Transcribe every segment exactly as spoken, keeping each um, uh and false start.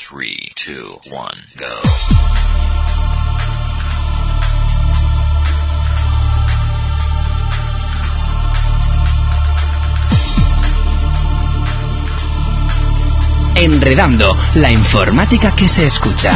three, two, one, go. Enredando, la informática que se escucha.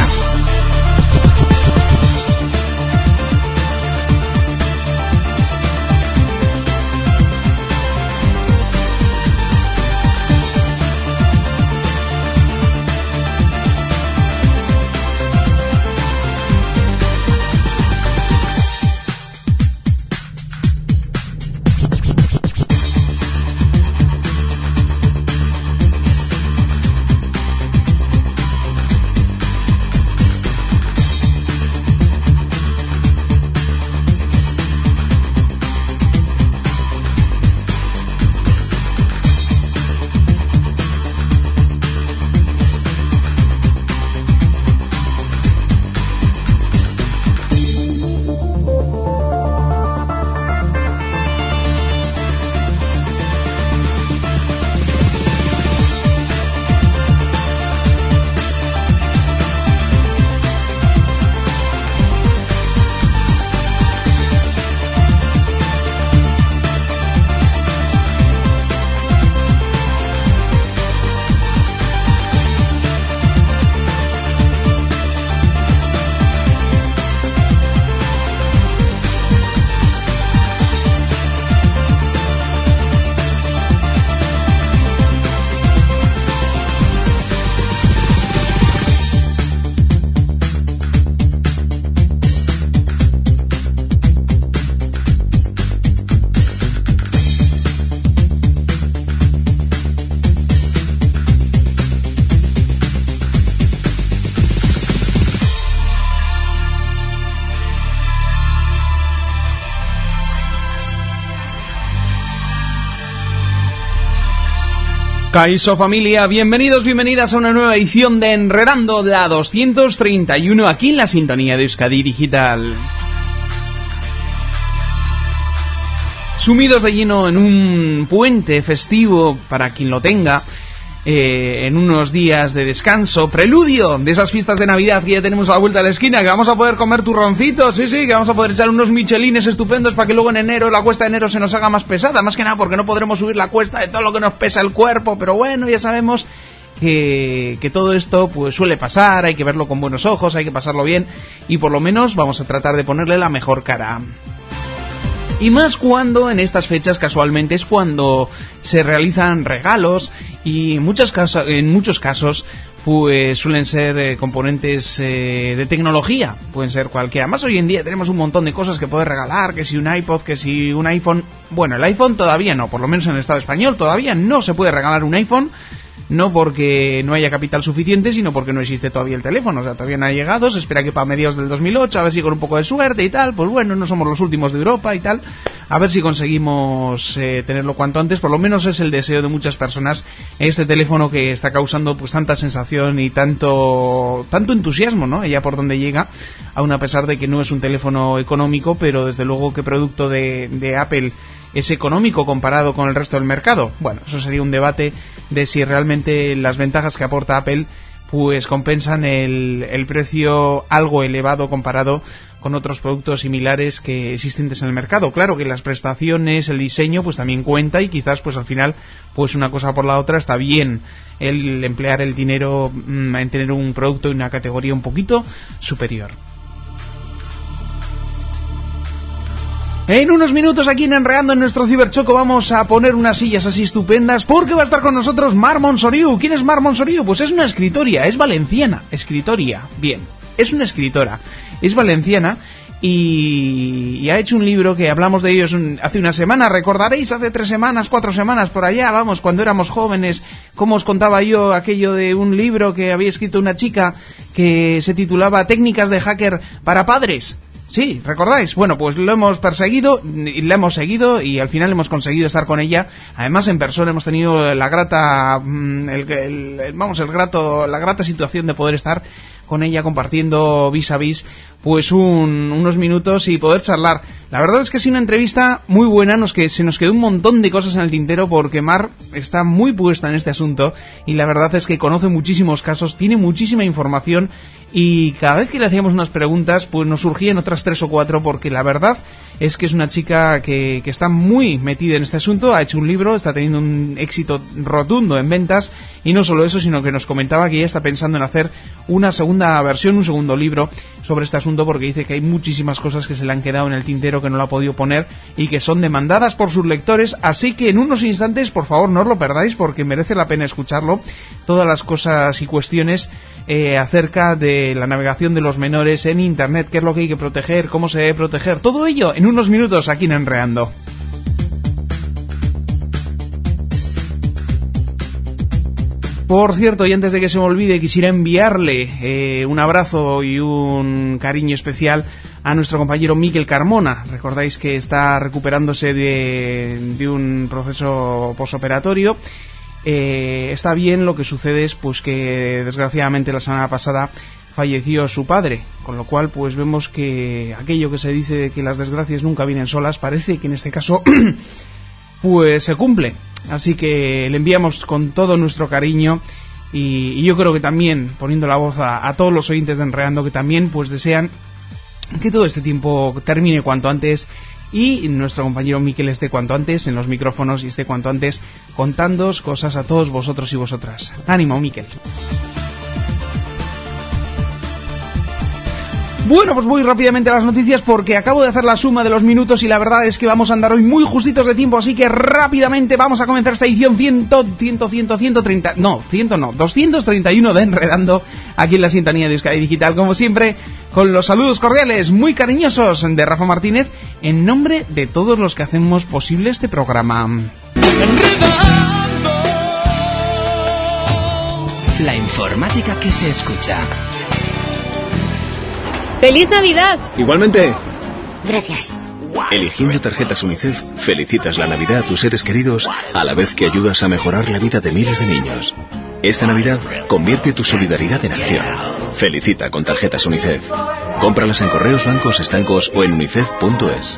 Kaiso familia, bienvenidos, bienvenidas a una nueva edición de Enredando, la doscientos treinta y uno, aquí en la sintonía de Euskadi Digital. Sumidos de lleno en un puente festivo para quien lo tenga, eh, en unos días de descanso, preludio de esas fiestas de Navidad que ya tenemos a la vuelta de la esquina, que vamos a poder comer turroncitos, sí, sí, que vamos a poder echar unos michelines estupendos para que luego en enero, la cuesta de enero se nos haga más pesada, más que nada porque no podremos subir la cuesta de todo lo que nos pesa el cuerpo, pero bueno, ya sabemos que, que todo esto pues suele pasar, hay que verlo con buenos ojos, hay que pasarlo bien y por lo menos vamos a tratar de ponerle la mejor cara. Y más cuando en estas fechas casualmente es cuando se realizan regalos y muchas casas, en muchos casos pues suelen ser eh, componentes eh, de tecnología, pueden ser cualquiera. Más hoy en día tenemos un montón de cosas que poder regalar, que si un iPod, que si un iPhone. Bueno, el iPhone todavía no, por lo menos en el Estado español todavía no se puede regalar un iPhone. No porque no haya capital suficiente, sino porque no existe todavía el teléfono. O sea, todavía no ha llegado, se espera que para mediados del dos mil ocho, a ver si con un poco de suerte y tal, pues bueno, no somos los últimos de Europa y tal, a ver si conseguimos eh, tenerlo cuanto antes. Por lo menos es el deseo de muchas personas este teléfono que está causando pues tanta sensación y tanto tanto entusiasmo, ¿no? Allá por donde llega, aun a pesar de que no es un teléfono económico, pero desde luego que producto de, de Apple es económico comparado con el resto del mercado. Bueno, eso sería un debate de si realmente las ventajas que aporta Apple pues compensan el, el precio algo elevado comparado con otros productos similares que existentes en el mercado. Claro que las prestaciones, el diseño pues también cuenta y quizás pues al final pues una cosa por la otra está bien el emplear el dinero mmm, en tener un producto de una categoría un poquito superior. En unos minutos aquí en Enredando en nuestro Ciberchoco vamos a poner unas sillas así estupendas porque va a estar con nosotros Mar Monsoriu. ¿Quién es Mar Monsoriu? Pues es una escritoria, es valenciana, escritoria, bien, es una escritora, es valenciana y, y ha hecho un libro que hablamos de ellos un, hace una semana, recordaréis, hace tres semanas, cuatro semanas por allá, vamos, cuando éramos jóvenes, como os contaba yo aquello de un libro que había escrito una chica que se titulaba Técnicas de hacker para padres. Sí, ¿recordáis? Bueno, pues lo hemos perseguido, y la hemos seguido y al final hemos conseguido estar con ella. Además, en persona hemos tenido la grata, el, el, el, vamos, el grato, la grata situación de poder estar con ella compartiendo vis a vis pues un, unos minutos y poder charlar. La verdad es que es una entrevista muy buena, nos que se nos quedó un montón de cosas en el tintero porque Mar está muy puesta en este asunto y la verdad es que conoce muchísimos casos, tiene muchísima información y cada vez que le hacíamos unas preguntas pues nos surgían otras tres o cuatro porque la verdad es que es una chica que, que está muy metida en este asunto, ha hecho un libro, está teniendo un éxito rotundo en ventas y no solo eso, sino que nos comentaba que ella está pensando en hacer una segunda versión, un segundo libro sobre este asunto porque dice que hay muchísimas cosas que se le han quedado en el tintero que no lo ha podido poner y que son demandadas por sus lectores, así que en unos instantes por favor no os lo perdáis porque merece la pena escucharlo, todas las cosas y cuestiones eh, acerca de la navegación de los menores en internet, qué es lo que hay que proteger, cómo se debe proteger, todo ello en unos minutos aquí en Enreando. Por cierto, y antes de que se me olvide, quisiera enviarle eh, un abrazo y un cariño especial a nuestro compañero Miquel Carmona. Recordáis que está recuperándose de, de un proceso posoperatorio. Eh, está bien, lo que sucede es pues que desgraciadamente la semana pasada falleció su padre, con lo cual pues vemos que aquello que se dice de que las desgracias nunca vienen solas, parece que en este caso pues se cumple. Así que le enviamos con todo nuestro cariño y, y yo creo que también, poniendo la voz a, a todos los oyentes de Enreando, que también pues desean que todo este tiempo termine cuanto antes y nuestro compañero Miquel esté cuanto antes en los micrófonos y esté cuanto antes contándoos cosas a todos vosotros y vosotras. ¡Ánimo, Miquel! Bueno, pues voy rápidamente a las noticias porque acabo de hacer la suma de los minutos y la verdad es que vamos a andar hoy muy justitos de tiempo, así que rápidamente vamos a comenzar esta edición cien, cien, cien, ciento treinta, no, cien no, doscientos treinta y uno de Enredando, aquí en la sintonía de Euskadi Digital, como siempre, con los saludos cordiales, muy cariñosos de Rafa Martínez, en nombre de todos los que hacemos posible este programa. La informática que se escucha. ¡Feliz Navidad! Igualmente. Gracias. Eligiendo tarjetas UNICEF, felicitas la Navidad a tus seres queridos a la vez que ayudas a mejorar la vida de miles de niños. Esta Navidad, convierte tu solidaridad en acción. Felicita con tarjetas UNICEF. Cómpralas en correos, bancos, estancos o en unicef punto es.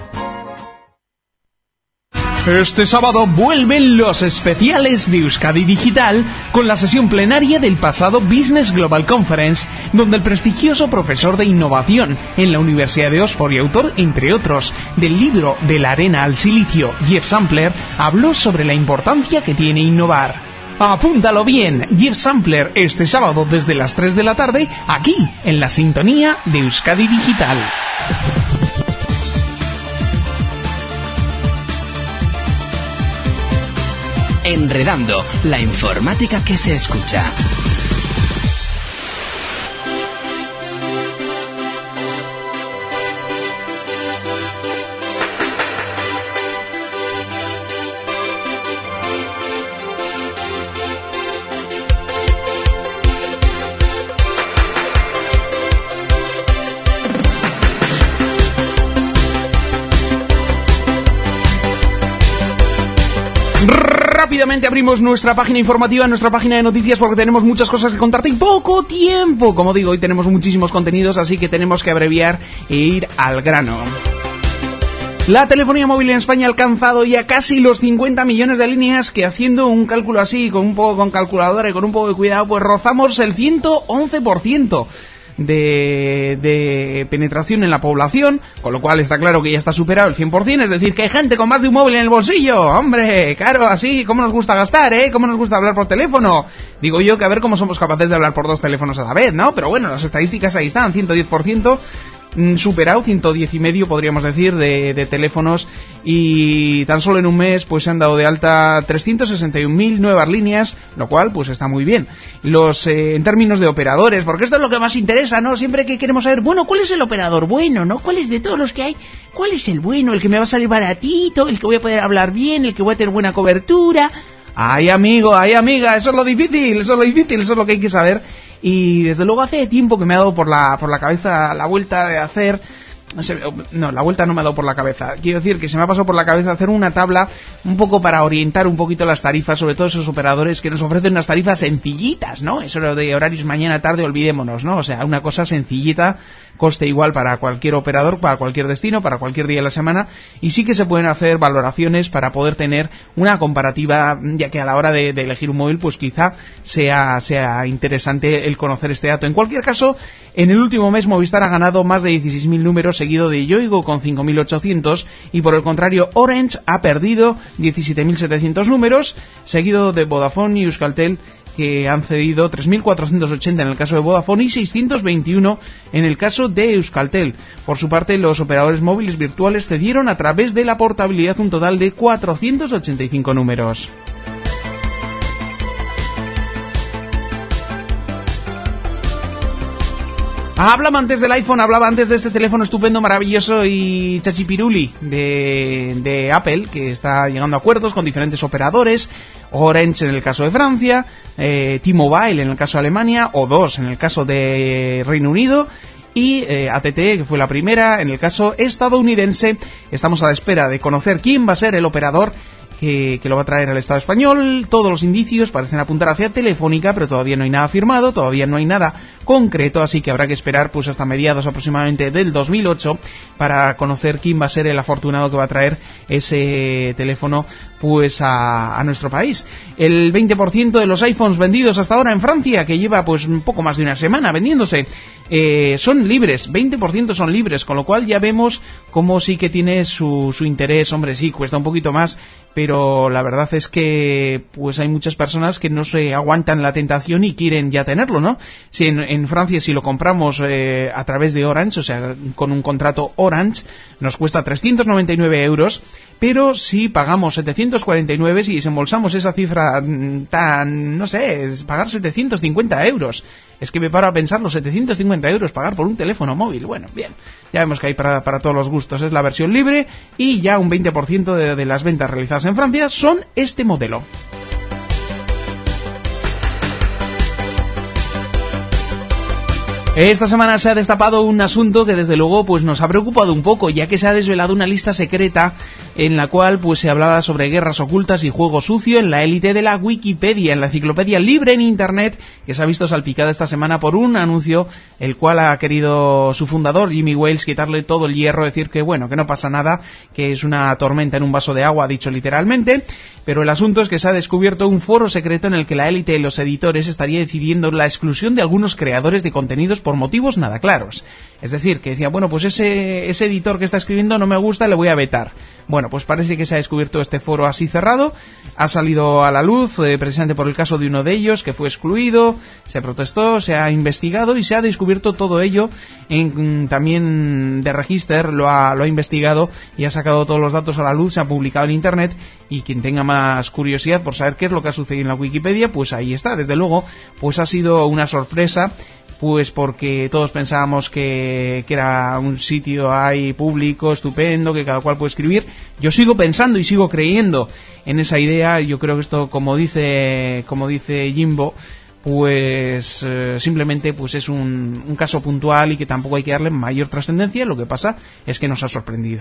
Este sábado vuelven los especiales de Euskadi Digital con la sesión plenaria del pasado Business Global Conference, donde el prestigioso profesor de innovación en la Universidad de Oxford y autor, entre otros, del libro De la arena al silicio, Jeff Sampler, habló sobre la importancia que tiene innovar. Apúntalo bien, Jeff Sampler, este sábado desde las tres de la tarde, aquí, en la sintonía de Euskadi Digital. Enredando, la informática que se escucha. Rápidamente abrimos nuestra página informativa, nuestra página de noticias, porque tenemos muchas cosas que contarte y poco tiempo. Como digo, hoy tenemos muchísimos contenidos, así que tenemos que abreviar e ir al grano. La telefonía móvil en España ha alcanzado ya casi los cincuenta millones de líneas, que haciendo un cálculo así, con un poco con calculadora y con un poco de cuidado, pues rozamos el ciento once por ciento. De, de penetración en la población, con lo cual está claro que ya está superado el cien por ciento, es decir, que hay gente con más de un móvil en el bolsillo. Hombre, claro, así, ¿cómo nos gusta gastar, eh? ¿Cómo nos gusta hablar por teléfono? Digo yo que a ver cómo somos capaces de hablar por dos teléfonos a la vez, ¿no? Pero bueno, las estadísticas ahí están, ciento diez por ciento superado, ciento diez y medio podríamos decir de, de teléfonos, y tan solo en un mes pues se han dado de alta trescientos sesenta y un mil nuevas líneas, lo cual pues está muy bien. Los eh, en términos de operadores, porque esto es lo que más interesa, ¿no? Siempre que queremos saber, bueno, ¿cuál es el operador bueno, no? ¿Cuál es de todos los que hay? ¿Cuál es el bueno? El que me va a salir baratito, el que voy a poder hablar bien, el que voy a tener buena cobertura. Ay, amigo, ay, amiga, eso es lo difícil, eso es lo difícil, eso es lo que hay que saber. Y desde luego hace tiempo que me ha dado por la por la cabeza la vuelta de hacer Se, no, la vuelta no me ha dado por la cabeza. Quiero decir que se me ha pasado por la cabeza hacer una tabla un poco para orientar un poquito las tarifas, sobre todo esos operadores que nos ofrecen unas tarifas sencillitas, ¿no? Eso de horarios mañana, tarde, olvidémonos, ¿no? O sea, una cosa sencillita, coste igual para cualquier operador, para cualquier destino, para cualquier día de la semana, y sí que se pueden hacer valoraciones para poder tener una comparativa, ya que a la hora de, de elegir un móvil, pues quizá sea, sea interesante el conocer este dato. En cualquier caso, en el último mes Movistar ha ganado más de dieciséis mil números, seguido de Yoigo con cinco mil ochocientos, y por el contrario Orange ha perdido diecisiete mil setecientos números, seguido de Vodafone y Euskaltel, que han cedido tres mil cuatrocientos ochenta en el caso de Vodafone y seiscientos veintiuno en el caso de Euskaltel. Por su parte, los operadores móviles virtuales cedieron a través de la portabilidad un total de cuatrocientos ochenta y cinco números. Hablaba antes del iPhone, hablaba antes de este teléfono estupendo, maravilloso y chachipiruli de, de Apple, que está llegando a acuerdos con diferentes operadores. Orange en el caso de Francia, eh, T-Mobile en el caso de Alemania, O dos en el caso de Reino Unido, y eh, A T T, que fue la primera, en el caso estadounidense. Estamos a la espera de conocer quién va a ser el operador Que, que lo va a traer al Estado español. Todos los indicios parecen apuntar hacia Telefónica, pero todavía no hay nada firmado, todavía no hay nada concreto, así que habrá que esperar pues hasta mediados aproximadamente del dos mil ocho para conocer quién va a ser el afortunado que va a traer ese teléfono pues a, a nuestro país. El veinte por ciento de los iPhones vendidos hasta ahora en Francia, que lleva pues un poco más de una semana vendiéndose, eh, son libres, veinte por ciento son libres, con lo cual ya vemos cómo sí que tiene su, su interés. Hombre, sí, cuesta un poquito más, pero la verdad es que pues hay muchas personas que no se aguantan la tentación y quieren ya tenerlo, ¿no? Si en, en Francia, si lo compramos eh, a través de Orange, o sea, con un contrato Orange, nos cuesta trescientos noventa y nueve euros, pero si pagamos setecientos cuarenta y nueve, si desembolsamos esa cifra tan, no sé, es pagar setecientos cincuenta euros. Es que me paro a pensar, los setecientos cincuenta euros pagar por un teléfono móvil. Bueno, bien, ya vemos que hay para, para todos los gustos. Es la versión libre y ya un veinte por ciento de, de las ventas realizadas en Francia son este modelo. Esta semana se ha destapado un asunto que desde luego pues nos ha preocupado un poco, ya que se ha desvelado una lista secreta en la cual pues se hablaba sobre guerras ocultas y juego sucio en la élite de la Wikipedia, en la enciclopedia libre en Internet, que se ha visto salpicada esta semana por un anuncio el cual ha querido su fundador, Jimmy Wales, quitarle todo el hierro, decir que bueno, que no pasa nada, que es una tormenta en un vaso de agua, dicho literalmente. Pero el asunto es que se ha descubierto un foro secreto en el que la élite de los editores estaría decidiendo la exclusión de algunos creadores de contenidos por motivos nada claros. Es decir, que decía, bueno, pues ese, ese editor que está escribiendo no me gusta, le voy a vetar. Bueno, pues parece que se ha descubierto este foro así cerrado, ha salido a la luz eh, precisamente por el caso de uno de ellos que fue excluido, se protestó, se ha investigado y se ha descubierto todo ello. En, también The Register lo ha, lo ha investigado y ha sacado todos los datos a la luz, se ha publicado en Internet, y quien tenga más curiosidad por saber qué es lo que ha sucedido en la Wikipedia, pues ahí está. Desde luego, pues ha sido una sorpresa, pues porque todos pensábamos que, que era un sitio ahí público, estupendo, que cada cual puede escribir. Yo sigo pensando y sigo creyendo en esa idea. Yo creo que esto, como dice como dice Jimbo, pues eh, simplemente pues es un, un caso puntual y que tampoco hay que darle mayor trascendencia. Lo que pasa es que nos ha sorprendido.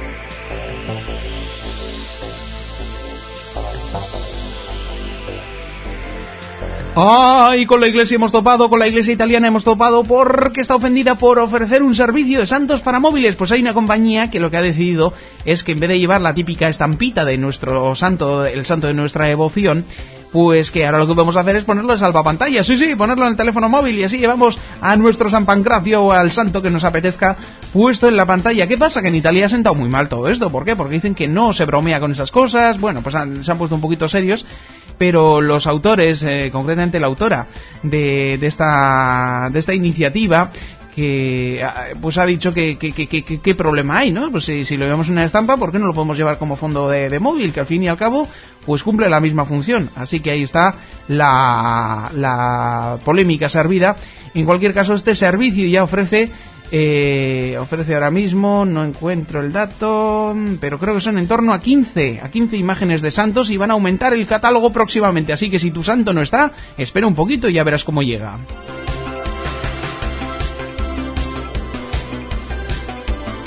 ¡Ay! Con la iglesia hemos topado, con la iglesia italiana hemos topado, porque está ofendida por ofrecer un servicio de santos para móviles. Pues hay una compañía que lo que ha decidido es que en vez de llevar la típica estampita de nuestro santo, el santo de nuestra devoción, pues que ahora lo que podemos hacer es ponerlo de salvapantalla. Sí, sí, ponerlo en el teléfono móvil, y así llevamos a nuestro San Pancracio o al santo que nos apetezca puesto en la pantalla. ¿Qué pasa? Que en Italia ha sentado muy mal todo esto. ¿Por qué? Porque dicen que no se bromea con esas cosas. Bueno, pues han, se han puesto un poquito serios, pero los autores, eh, concretamente la autora de, de esta de esta iniciativa, que pues ha dicho que qué que, que, que, que problema hay, ¿no? Pues si, si lo llevamos en una estampa, ¿por qué no lo podemos llevar como fondo de, de móvil? Que al fin y al cabo pues cumple la misma función. Así que ahí está la, la polémica servida. En cualquier caso, este servicio ya ofrece eh, ofrece ahora mismo, no encuentro el dato, pero creo que son en torno a quince imágenes de santos, y van a aumentar el catálogo próximamente. Así que si tu santo no está, espera un poquito y ya verás cómo llega.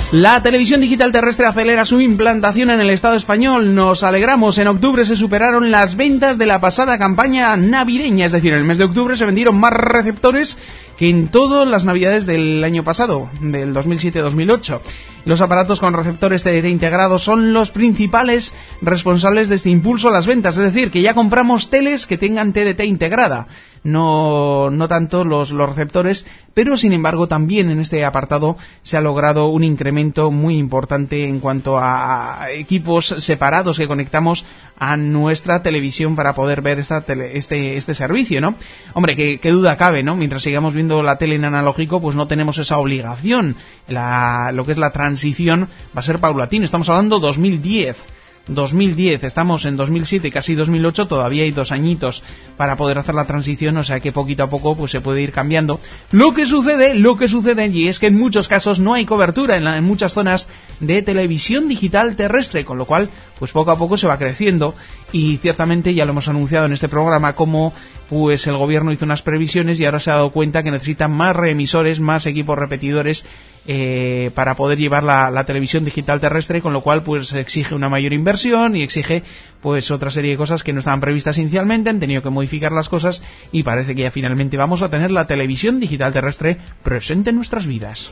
La televisión digital terrestre acelera su implantación en el Estado español. Nos alegramos, en octubre se superaron las ventas de la pasada campaña navideña, es decir, en el mes de octubre se vendieron más receptores que en todas las navidades del año pasado, del dos mil siete dos mil ocho. Los aparatos con receptores T D T integrados son los principales responsables de este impulso a las ventas, es decir, que ya compramos teles que tengan T D T integrada. No, no tanto los, los receptores, pero sin embargo también en este apartado se ha logrado un incremento muy importante en cuanto a, a equipos separados que conectamos a nuestra televisión para poder ver esta tele, este, este servicio, ¿no? Hombre, qué, qué duda cabe, ¿no? Mientras sigamos viendo la tele en analógico, pues no tenemos esa obligación. La, lo que es la transición va a ser paulatina. Estamos hablando dos mil diez. dos mil diez, estamos en dos mil siete, casi dos mil ocho, todavía hay dos añitos para poder hacer la transición, o sea que poquito a poco pues se puede ir cambiando. Lo que sucede, lo que sucede y es que en muchos casos no hay cobertura en, la, en muchas zonas de televisión digital terrestre, con lo cual pues poco a poco se va creciendo y ciertamente ya lo hemos anunciado en este programa como pues el gobierno hizo unas previsiones y ahora se ha dado cuenta que necesitan más reemisores, más equipos repetidores eh, para poder llevar la, la televisión digital terrestre, con lo cual pues exige una mayor inversión y exige pues otra serie de cosas que no estaban previstas inicialmente, han tenido que modificar las cosas y parece que ya finalmente vamos a tener la televisión digital terrestre presente en nuestras vidas.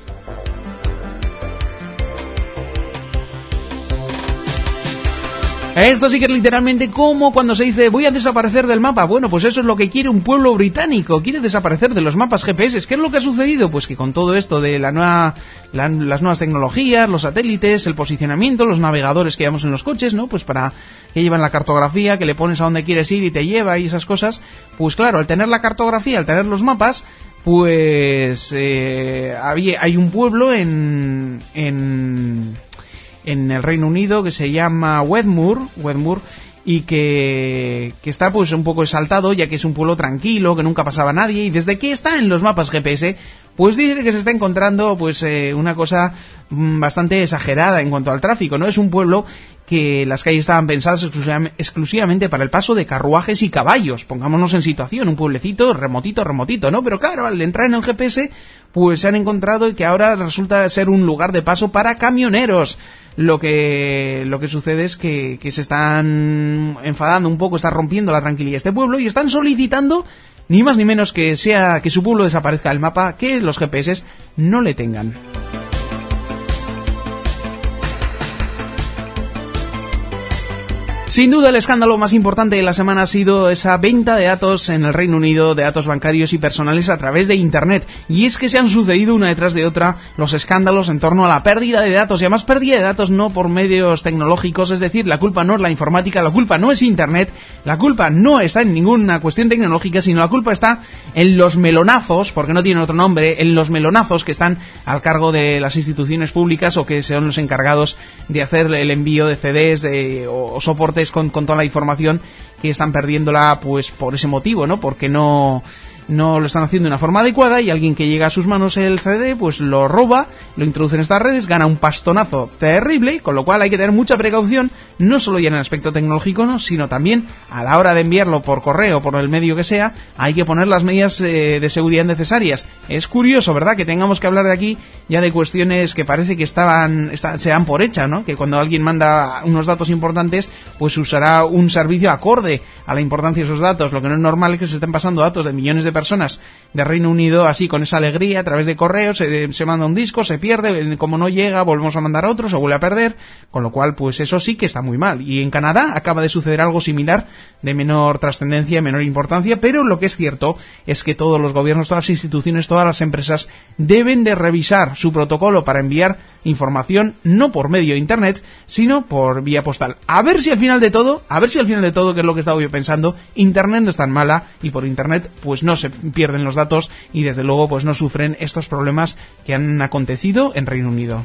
Esto sí que es literalmente como cuando se dice voy a desaparecer del mapa. Bueno, pues eso es lo que quiere un pueblo británico, quiere desaparecer de los mapas G P S. ¿Qué es lo que ha sucedido? Pues que con todo esto de la nueva, la, las nuevas tecnologías, los satélites, el posicionamiento, los navegadores que llevamos en los coches, ¿no? Pues para que llevan la cartografía, que le pones a donde quieres ir y te lleva y esas cosas. Pues claro, al tener la cartografía, al tener los mapas, pues eh, había, hay un pueblo en... en en el Reino Unido que se llama Wedmore, Wedmore y que, que está pues un poco exaltado ya que es un pueblo tranquilo, que nunca pasaba nadie y desde que está en los mapas G P S pues dice que se está encontrando pues eh, una cosa bastante exagerada en cuanto al tráfico, ¿no? Es un pueblo que las calles estaban pensadas exclusivamente para el paso de carruajes y caballos, pongámonos en situación, un pueblecito remotito, remotito, ¿no? Pero claro, al entrar en el G P S pues se han encontrado que ahora resulta ser un lugar de paso para camioneros. Lo que lo que sucede es que, que se están enfadando un poco, están rompiendo la tranquilidad de este pueblo y están solicitando ni más ni menos que sea que su pueblo desaparezca del mapa, que los G P S no le tengan. Sin duda el escándalo más importante de la semana ha sido esa venta de datos en el Reino Unido, de datos bancarios y personales a través de Internet. Y es que se han sucedido una detrás de otra los escándalos en torno a la pérdida de datos. Y además pérdida de datos no por medios tecnológicos, es decir, la culpa no es la informática, la culpa no es Internet, la culpa no está en ninguna cuestión tecnológica, sino la culpa está en los melonazos, porque no tiene otro nombre, en los melonazos que están al cargo de las instituciones públicas o que son los encargados de hacer el envío de C Ds de, o, o soportes Con, con toda la información, que están perdiéndola pues por ese motivo, ¿no? Porque no no lo están haciendo de una forma adecuada y alguien que llega a sus manos el C D pues lo roba, lo introduce en estas redes, gana un pastonazo terrible, con lo cual hay que tener mucha precaución, no solo ya en el aspecto tecnológico, no, sino también a la hora de enviarlo por correo, por el medio que sea, hay que poner las medidas eh, de seguridad necesarias. Es curioso, ¿verdad?, que tengamos que hablar de aquí ya de cuestiones que parece que estaban está, se dan por hecha, ¿no? Que cuando alguien manda unos datos importantes, pues usará un servicio acorde a la importancia de esos datos. Lo que no es normal es que se estén pasando datos de millones de personas de Reino Unido así con esa alegría a través de correos, se, se manda un disco, se pierde, como no llega volvemos a mandar a otro, se vuelve a perder, con lo cual pues eso sí que está muy mal. Y en Canadá acaba de suceder algo similar, de menor trascendencia, menor importancia, pero lo que es cierto es que todos los gobiernos, todas las instituciones, todas las empresas deben de revisar su protocolo para enviar información no por medio de internet, sino por vía postal. A ver si al final de todo, a ver si al final de todo, que es lo que estaba yo pensando, internet no es tan mala y por internet pues no se pierden los datos y desde luego pues no sufren estos problemas que han acontecido en Reino Unido.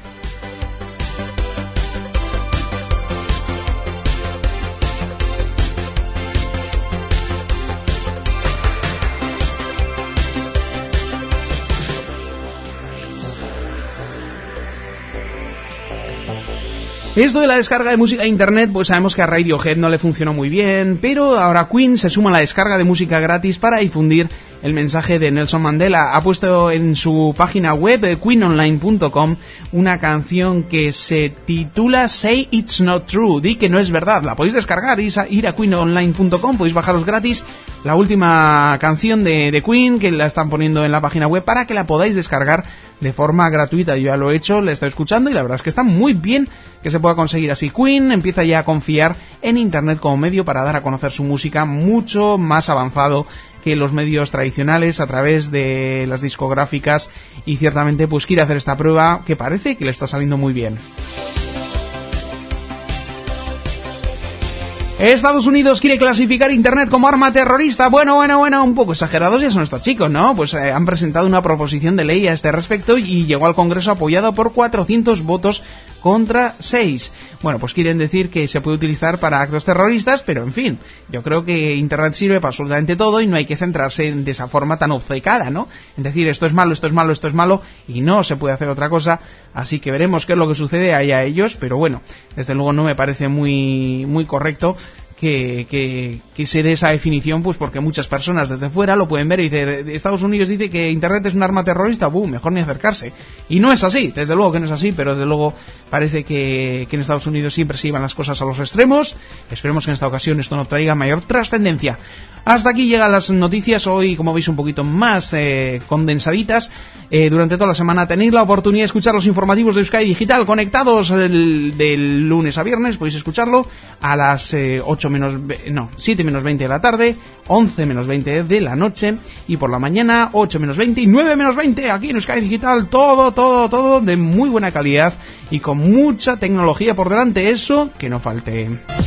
Esto de la descarga de música de internet, pues sabemos que a Radiohead no le funcionó muy bien, pero ahora Queen se suma a la descarga de música gratis para difundir el mensaje de Nelson Mandela. Ha puesto en su página web, queen online punto com, una canción que se titula Say It's Not True, di que no es verdad. La podéis descargar, ir a queen online punto com, podéis bajaros gratis la última canción de, de Queen, que la están poniendo en la página web para que la podáis descargar de forma gratuita. Yo ya lo he hecho, la estoy escuchando y la verdad es que está muy bien que se pueda conseguir así. Queen empieza ya a confiar en internet como medio para dar a conocer su música, mucho más avanzado que los medios tradicionales a través de las discográficas, y ciertamente pues quiere hacer esta prueba que parece que le está saliendo muy bien. Estados Unidos quiere clasificar Internet como arma terrorista. Bueno, bueno, bueno, un poco exagerados ya son estos chicos, ¿no? Pues eh, han presentado una proposición de ley a este respecto y llegó al Congreso apoyado por cuatrocientos votos contra seis. Bueno, pues quieren decir que se puede utilizar para actos terroristas, pero en fin, yo creo que Internet sirve para absolutamente todo y no hay que centrarse en, de esa forma tan obcecada, ¿no? En decir, esto es malo, esto es malo, esto es malo, y no se puede hacer otra cosa, así que veremos qué es lo que sucede ahí a ellos, pero bueno, desde luego no me parece muy, muy correcto Que, que, que se dé esa definición, pues porque muchas personas desde fuera lo pueden ver y dicen, Estados Unidos dice que Internet es un arma terrorista, ¡buh!, mejor ni acercarse. Y no es así, desde luego que no es así, pero desde luego parece que, que en Estados Unidos siempre se llevan las cosas a los extremos. Esperemos que en esta ocasión esto no traiga mayor trascendencia. Hasta aquí llegan las noticias, hoy como veis un poquito más eh, condensaditas. Eh, durante toda la semana tenéis la oportunidad de escuchar los informativos de Euskadi Digital conectados el, del lunes a viernes. Podéis escucharlo a las eh, ocho menos, no, siete menos veinte de la tarde, once menos veinte de la noche, y por la mañana ocho menos veinte y nueve menos veinte aquí en Euskadi Digital. Todo, todo, todo de muy buena calidad y con mucha tecnología por delante, eso que no falte.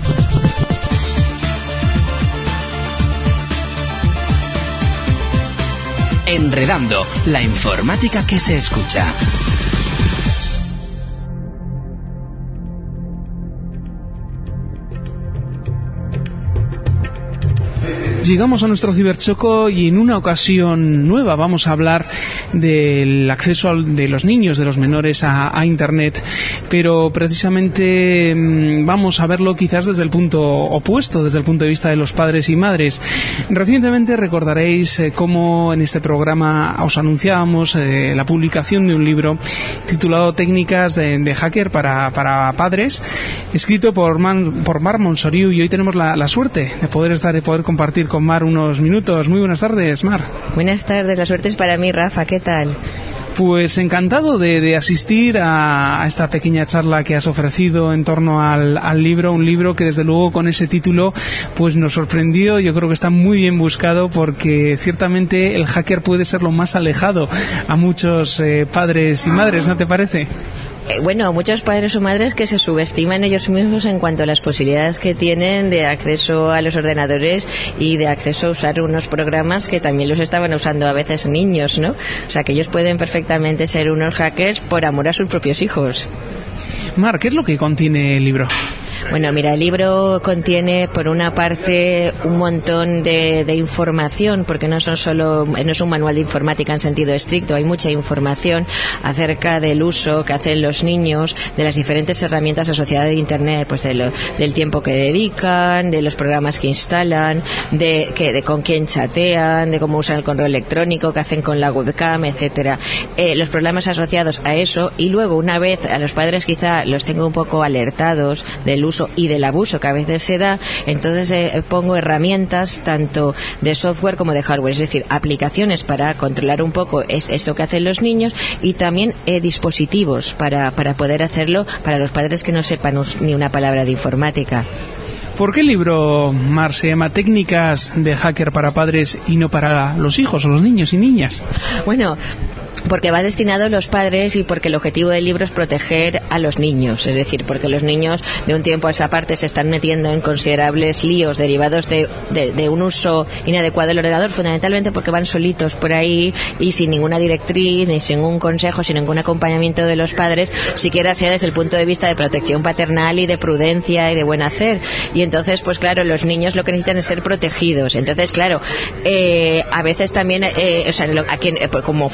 Enredando, la informática que se escucha. Llegamos a nuestro ciberchoco y en una ocasión nueva vamos a hablar del acceso al, de los niños, de los menores a, a Internet, pero precisamente mmm, vamos a verlo quizás desde el punto opuesto, desde el punto de vista de los padres y madres. Recientemente recordaréis eh, cómo en este programa os anunciábamos eh, la publicación de un libro titulado Técnicas de, de hacker para, para padres, escrito por, Man, por Mar Monsoriu, y hoy tenemos la, la suerte de poder estar, de poder compartir con Mar unos minutos. Muy buenas tardes, Mar. Buenas tardes, la suerte es para mí, Rafa, ¿qué tal? Pues encantado de, de asistir a, a esta pequeña charla que has ofrecido en torno al, al libro, un libro que desde luego con ese título pues nos sorprendió. Yo creo que está muy bien buscado porque ciertamente el hacker puede ser lo más alejado a muchos eh, padres y madres, ¿no te parece? Bueno, muchos padres o madres que se subestiman ellos mismos en cuanto a las posibilidades que tienen de acceso a los ordenadores y de acceso a usar unos programas que también los estaban usando a veces niños, ¿no? O sea, que ellos pueden perfectamente ser unos hackers por amor a sus propios hijos. Mar, ¿qué es lo que contiene el libro? Bueno, mira, el libro contiene, por una parte, un montón de, de información, porque no son solo, no es un manual de informática en sentido estricto, hay mucha información acerca del uso que hacen los niños de las diferentes herramientas asociadas a Internet, pues de lo, del tiempo que dedican, de los programas que instalan, de, que, de con quién chatean, de cómo usan el correo electrónico, que hacen con la webcam, etcétera. Eh, los problemas asociados a eso, y luego, una vez a los padres quizá los tengo un poco alertados del uso y del abuso que a veces se da, entonces eh, pongo herramientas tanto de software como de hardware, es decir, aplicaciones para controlar un poco es, esto que hacen los niños, y también eh, dispositivos para, para poder hacerlo para los padres que no sepan us, ni una palabra de informática. ¿Por qué el libro, Mar, se llama Técnicas de hacker para padres y no para los hijos o los niños y niñas? Bueno, porque va destinado a los padres y porque el objetivo del libro es proteger a los niños, es decir, porque los niños de un tiempo a esa parte se están metiendo en considerables líos derivados de, de, de un uso inadecuado del ordenador, fundamentalmente porque van solitos por ahí y sin ninguna directriz, ni sin ningún consejo, sin ningún acompañamiento de los padres, siquiera sea desde el punto de vista de protección paternal y de prudencia y de buen hacer. Y entonces, pues claro, los niños lo que necesitan es ser protegidos. Entonces, claro, eh, a veces también, eh, o sea, lo, a quien, eh, como forma de protección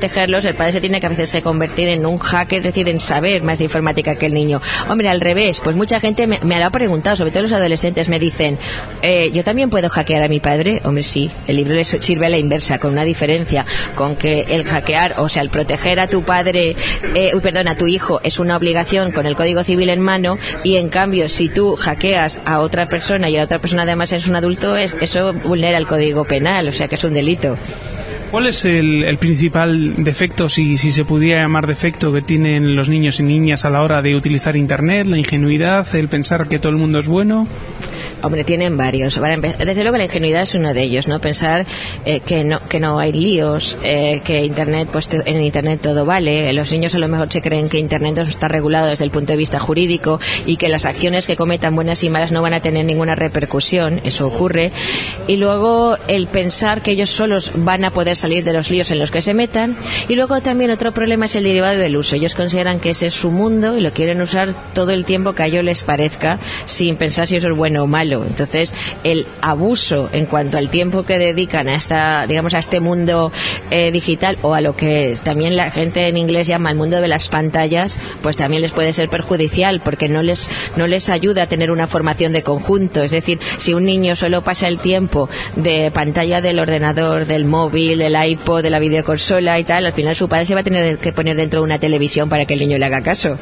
protegerlos, el padre se tiene que a veces se convertir en un hacker, es decir, en saber más de informática que el niño. Hombre, al revés, pues mucha gente me, me lo ha preguntado, sobre todo los adolescentes me dicen, eh, ¿yo también puedo hackear a mi padre? Hombre, sí, el libro les sirve a la inversa, con una diferencia, con que el hackear, o sea, el proteger a tu padre, eh, uy, perdón, a tu hijo es una obligación con el Código Civil en mano, y en cambio, si tú hackeas a otra persona y la otra persona además es un adulto, es, eso vulnera el Código Penal, o sea que es un delito. ¿Cuál es el, el principal defecto, si, si se pudiera llamar defecto, que tienen los niños y niñas a la hora de utilizar Internet? ¿La ingenuidad, el pensar que todo el mundo es bueno? Hombre, tienen varios. Desde luego la ingenuidad es uno de ellos, ¿no? Pensar eh, que no que no hay líos, eh, que Internet, pues te, en Internet todo vale. Los niños a lo mejor se creen que Internet no está regulado desde el punto de vista jurídico y que las acciones que cometan, buenas y malas, no van a tener ninguna repercusión. Eso ocurre. Y luego el pensar que ellos solos van a poder salir de los líos en los que se metan. Y luego también otro problema es el derivado del uso. Ellos consideran que ese es su mundo y lo quieren usar todo el tiempo que a ellos les parezca, sin pensar si eso es bueno o malo. Entonces, el abuso en cuanto al tiempo que dedican a esta, digamos, a este mundo eh, digital, o a lo que también la gente en inglés llama el mundo de las pantallas, pues también les puede ser perjudicial, porque no les no les ayuda a tener una formación de conjunto. Es decir, si un niño solo pasa el tiempo de pantalla del ordenador, del móvil, del iPod, de la videoconsola y tal, al final su padre se va a tener que poner dentro de una televisión para que el niño le haga caso.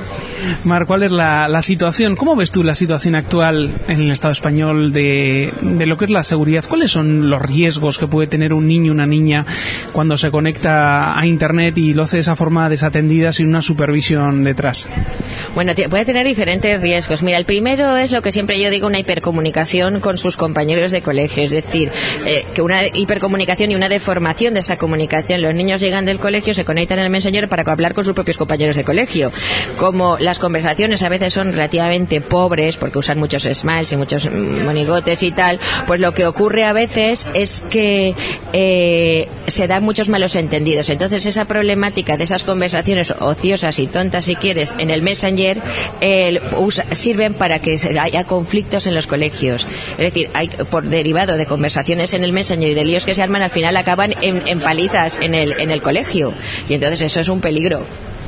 Mar, ¿cuál es la, la situación? ¿Cómo ves tú la situación actual en el Estado español de, de lo que es la seguridad? ¿Cuáles son los riesgos que puede tener un niño o una niña cuando se conecta a Internet y lo hace de esa forma desatendida, sin una supervisión detrás? Bueno, puede tener diferentes riesgos. Mira, el primero es lo que siempre yo digo, una hipercomunicación con sus compañeros de colegio. Es decir, eh, que una hipercomunicación y una deformación de esa comunicación. Los niños llegan del colegio, se conectan en el Messenger para hablar con sus propios compañeros de colegio. Como la las conversaciones a veces son relativamente pobres, porque usan muchos smiles y muchos monigotes y tal, pues lo que ocurre a veces es que eh, se dan muchos malos entendidos. Entonces esa problemática de esas conversaciones ociosas y tontas, si quieres, en el Messenger eh, usa, sirven para que haya conflictos en los colegios. Es decir, hay, por derivado de conversaciones en el Messenger y de líos que se arman, al final acaban en, en palizas en el, en el colegio, y entonces eso es un peligro.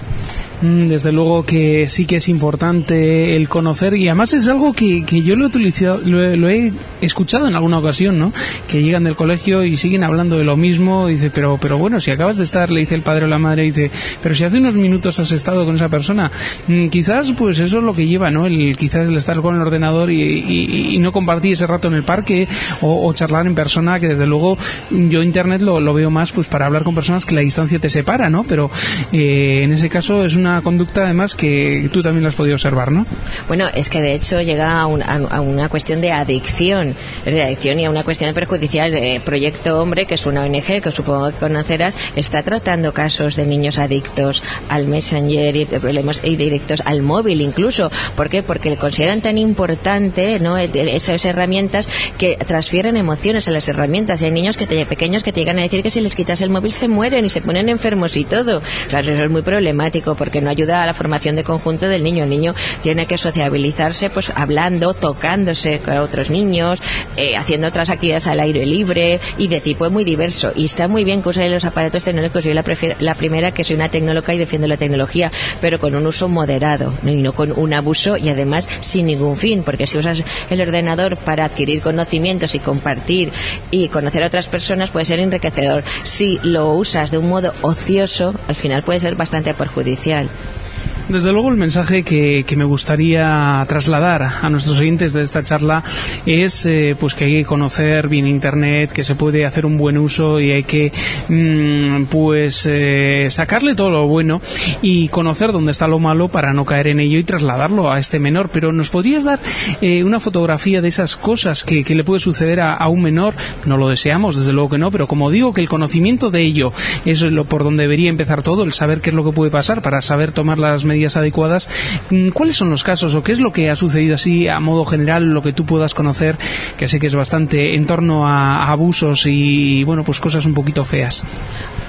Desde luego que sí que es importante el conocer, y además es algo que, que yo lo he utilizado, lo, lo he escuchado en alguna ocasión, ¿no? Que llegan del colegio y siguen hablando de lo mismo, y dice, pero pero bueno, si acabas de estar, le dice el padre o la madre, dice, pero si hace unos minutos has estado con esa persona, quizás pues eso es lo que lleva, ¿no? El, quizás el estar con el ordenador y, y, y no compartir ese rato en el parque, o, o charlar en persona, que desde luego yo Internet lo, lo veo más pues para hablar con personas que la distancia te separa, ¿no? Pero eh, en ese caso es una conducta además que tú también la has podido observar, ¿no? Bueno, es que de hecho llega a, un, a una cuestión de adicción, de adicción y a una cuestión perjudicial. Eh, Proyecto Hombre, que es una O N G que supongo que conocerás, está tratando casos de niños adictos al Messenger y problemas y directos al móvil incluso. ¿Por qué? Porque consideran tan importante, ¿no?, esas herramientas que transfieren emociones a las herramientas. Y hay niños que te, pequeños que te llegan a decir que si les quitas el móvil se mueren y se ponen enfermos y todo. Claro, eso es muy problemático, porque no ayuda a la formación de conjunto del niño. El niño tiene que sociabilizarse pues hablando, tocándose con otros niños, eh, haciendo otras actividades al aire libre y de tipo muy diverso. Y está muy bien que usen los aparatos tecnológicos. Yo la, prefiero, la primera que soy una tecnóloga y defiendo la tecnología, pero con un uso moderado, ¿no? Y no con un abuso, y además sin ningún fin, porque si usas el ordenador para adquirir conocimientos y compartir y conocer a otras personas, puede ser enriquecedor. Si lo usas de un modo ocioso, al final puede ser bastante perjudicial. Desde luego el mensaje que, que me gustaría trasladar a nuestros oyentes de esta charla es eh, pues que hay que conocer bien Internet, que se puede hacer un buen uso y hay que mmm, pues eh, sacarle todo lo bueno y conocer dónde está lo malo para no caer en ello y trasladarlo a este menor. Pero ¿nos podrías dar eh, una fotografía de esas cosas que, que le puede suceder a, a un menor? No lo deseamos, desde luego que no, pero como digo, que el conocimiento de ello es lo por donde debería empezar todo, el saber qué es lo que puede pasar para saber tomar las medidas adecuadas. ¿Cuáles son los casos o qué es lo que ha sucedido así a modo general, lo que tú puedas conocer, que sé que es bastante en torno a, a abusos y bueno, pues cosas un poquito feas?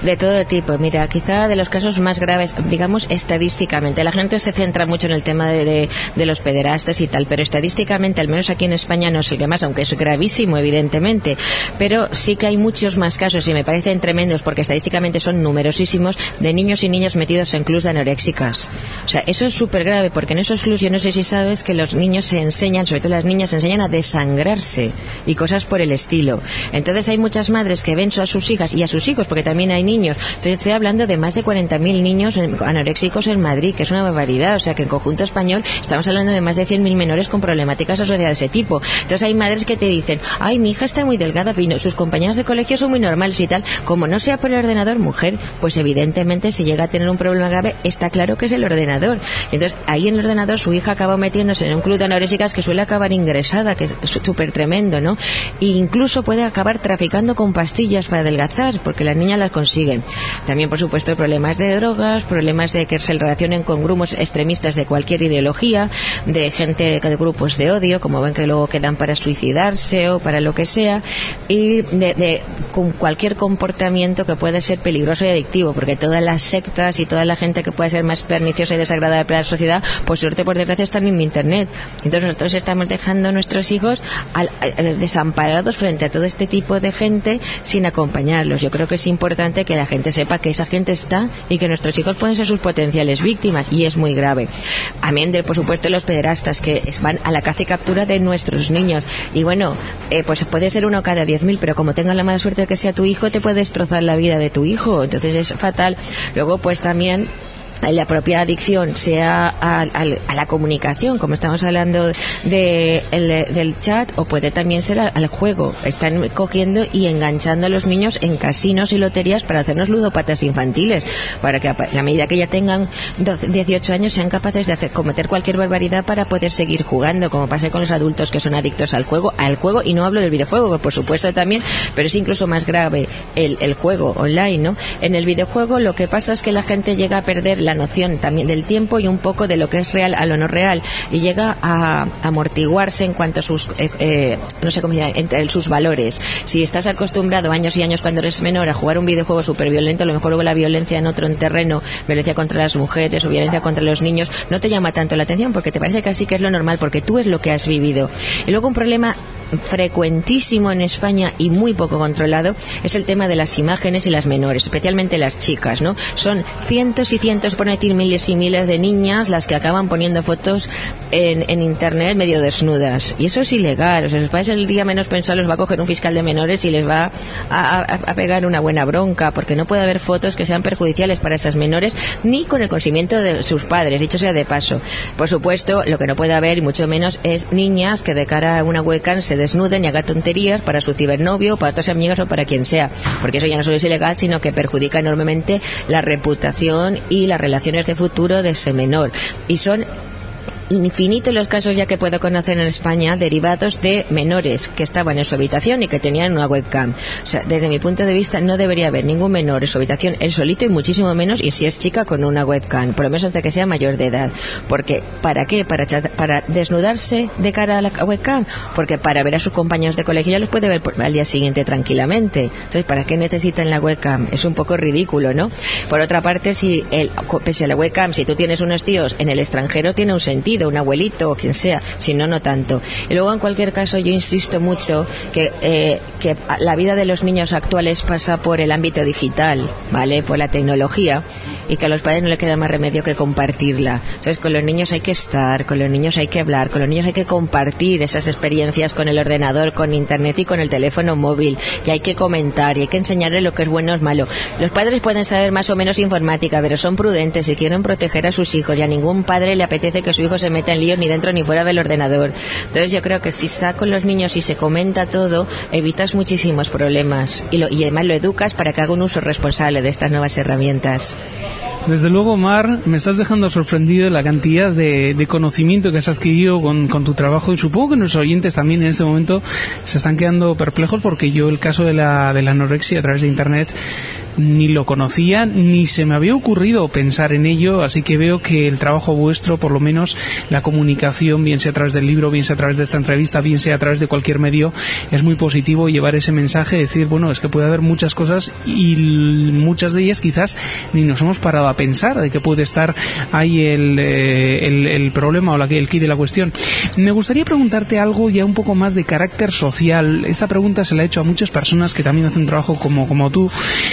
De todo tipo. Mira, quizá de los casos más graves, digamos estadísticamente, la gente se centra mucho en el tema de, de, de los pederastas y tal, pero estadísticamente, al menos aquí en España, no es el que más, aunque es gravísimo, evidentemente, pero sí que hay muchos más casos, y me parecen tremendos, porque estadísticamente son numerosísimos, de niños y niñas metidos en clubs de anoréxicas. O sea, eso es súper grave, porque en esos clubs, yo no sé si sabes que los niños se enseñan, sobre todo las niñas, se enseñan a desangrarse y cosas por el estilo. Entonces hay muchas madres que ven a sus hijas y a sus hijos, porque también hay niños. Entonces estoy hablando de más de cuarenta mil niños anoréxicos en Madrid, que es una barbaridad. O sea, que en conjunto español estamos hablando de más de cien mil menores con problemáticas asociadas de ese tipo. Entonces hay madres que te dicen, ay, mi hija está muy delgada, pero sus compañeras de colegio son muy normales y tal. Como no sea por el ordenador, mujer, pues evidentemente si llega a tener un problema grave, está claro que es el ordenador. Entonces ahí en el ordenador su hija acaba metiéndose en un club de anoréxicas que suele acabar ingresada, que es súper tremendo, ¿no? E incluso puede acabar traficando con pastillas para adelgazar, porque las niñas las consiguen. También, por supuesto, problemas de drogas, problemas de que se relacionen con grupos extremistas de cualquier ideología, de gente de grupos de odio, como ven que luego quedan para suicidarse o para lo que sea, y de, de con cualquier comportamiento que puede ser peligroso y adictivo, porque todas las sectas y toda la gente que puede ser más perniciosa y desagradable para la sociedad, por suerte, por desgracia, están en Internet. Entonces nosotros estamos dejando a nuestros hijos al, al, desamparados frente a todo este tipo de gente sin acompañarlos. Yo creo que es importante que la gente sepa que esa gente está y que nuestros hijos pueden ser sus potenciales víctimas, y es muy grave. Amén de, por supuesto, los pederastas que van a la caza y captura de nuestros niños. Y bueno, eh, pues puede ser uno cada diez mil, pero como tengas la mala suerte de que sea tu hijo, te puede destrozar la vida de tu hijo. Entonces es fatal. Luego, pues también la propia adicción, sea a, a, a la comunicación, como estamos hablando de, el, del chat, o puede también ser al, al juego. Están cogiendo y enganchando a los niños en casinos y loterías para hacernos ludópatas infantiles, para que a la medida que ya tengan doce, dieciocho años sean capaces de hacer, cometer cualquier barbaridad para poder seguir jugando, como pasa con los adultos que son adictos al juego, al juego, y no hablo del videojuego, que por supuesto también, pero es incluso más grave el, el juego online, ¿no? En el videojuego lo que pasa es que la gente llega a perder la noción también del tiempo y un poco de lo que es real a lo no real, y llega a amortiguarse en cuanto a sus eh, eh, no sé cómo decir, entre sus valores. Si estás acostumbrado años y años cuando eres menor a jugar un videojuego súper violento, a lo mejor luego la violencia en otro terreno, violencia contra las mujeres o violencia contra los niños, no te llama tanto la atención porque te parece casi que es lo normal, porque tú es lo que has vivido. Y luego un problema frecuentísimo en España y muy poco controlado es el tema de las imágenes y las menores, especialmente las chicas, ¿no? Son cientos y cientos, por no decir miles y miles de niñas las que acaban poniendo fotos en, en internet medio desnudas, y eso es ilegal. O sea, sus padres, el día menos pensado, los va a coger un fiscal de menores y les va a, a, a pegar una buena bronca, porque no puede haber fotos que sean perjudiciales para esas menores, ni con el consentimiento de sus padres, dicho sea de paso. Por supuesto, lo que no puede haber, y mucho menos, es niñas que de cara a una webcam se desnuden y hagan tonterías para su cibernovio, para otras amigas o para quien sea, porque eso ya no solo es ilegal, sino que perjudica enormemente la reputación y las relaciones de futuro de ese menor. Y son infinitos los casos ya que puedo conocer en España derivados de menores que estaban en su habitación y que tenían una webcam. O sea, desde mi punto de vista no debería haber ningún menor en su habitación él solito, y muchísimo menos, y si es chica, con una webcam, por lo menos hasta que sea mayor de edad. Porque ¿para qué? ¿Para, para desnudarse de cara a la webcam? Porque para ver a sus compañeros de colegio ya los puede ver por, al día siguiente tranquilamente. Entonces, ¿para qué necesitan la webcam? Es un poco ridículo, ¿no? Por otra parte, si el, pese a la webcam, si tú tienes unos tíos en el extranjero, tiene un sentido, un abuelito o quien sea, si no, no tanto. Y luego, en cualquier caso, yo insisto mucho que, eh, que la vida de los niños actuales pasa por el ámbito digital, ¿vale? Por la tecnología, y que a los padres no le queda más remedio que compartirla. Entonces, con los niños hay que estar, con los niños hay que hablar, con los niños hay que compartir esas experiencias con el ordenador, con internet y con el teléfono móvil, y hay que comentar y hay que enseñarles lo que es bueno o es malo. Los padres pueden saber más o menos informática, pero son prudentes y quieren proteger a sus hijos, y a ningún padre le apetece que su hijo se meta en líos ni dentro ni fuera del ordenador. Entonces yo creo que si está con los niños y se comenta todo, evitas muchísimos problemas, y, lo, y además lo educas para que haga un uso responsable de estas nuevas herramientas. Desde luego, Mar, me estás dejando sorprendido de la cantidad de, de conocimiento que has adquirido con, con tu trabajo, y supongo que nuestros oyentes también en este momento se están quedando perplejos, porque yo el caso de la, de la anorexia a través de internet ni lo conocía, ni se me había ocurrido pensar en ello, así que veo que el trabajo vuestro, por lo menos la comunicación, bien sea a través del libro, bien sea a través de esta entrevista, bien sea a través de cualquier medio, es muy positivo. Llevar ese mensaje, decir, bueno, es que puede haber muchas cosas y muchas de ellas quizás ni nos hemos parado a pensar de que puede estar ahí el, eh, el, el problema o la, el quid de la cuestión. Me gustaría preguntarte algo ya un poco más de carácter social. Esta pregunta se la he hecho a muchas personas que también hacen trabajo como, como tú,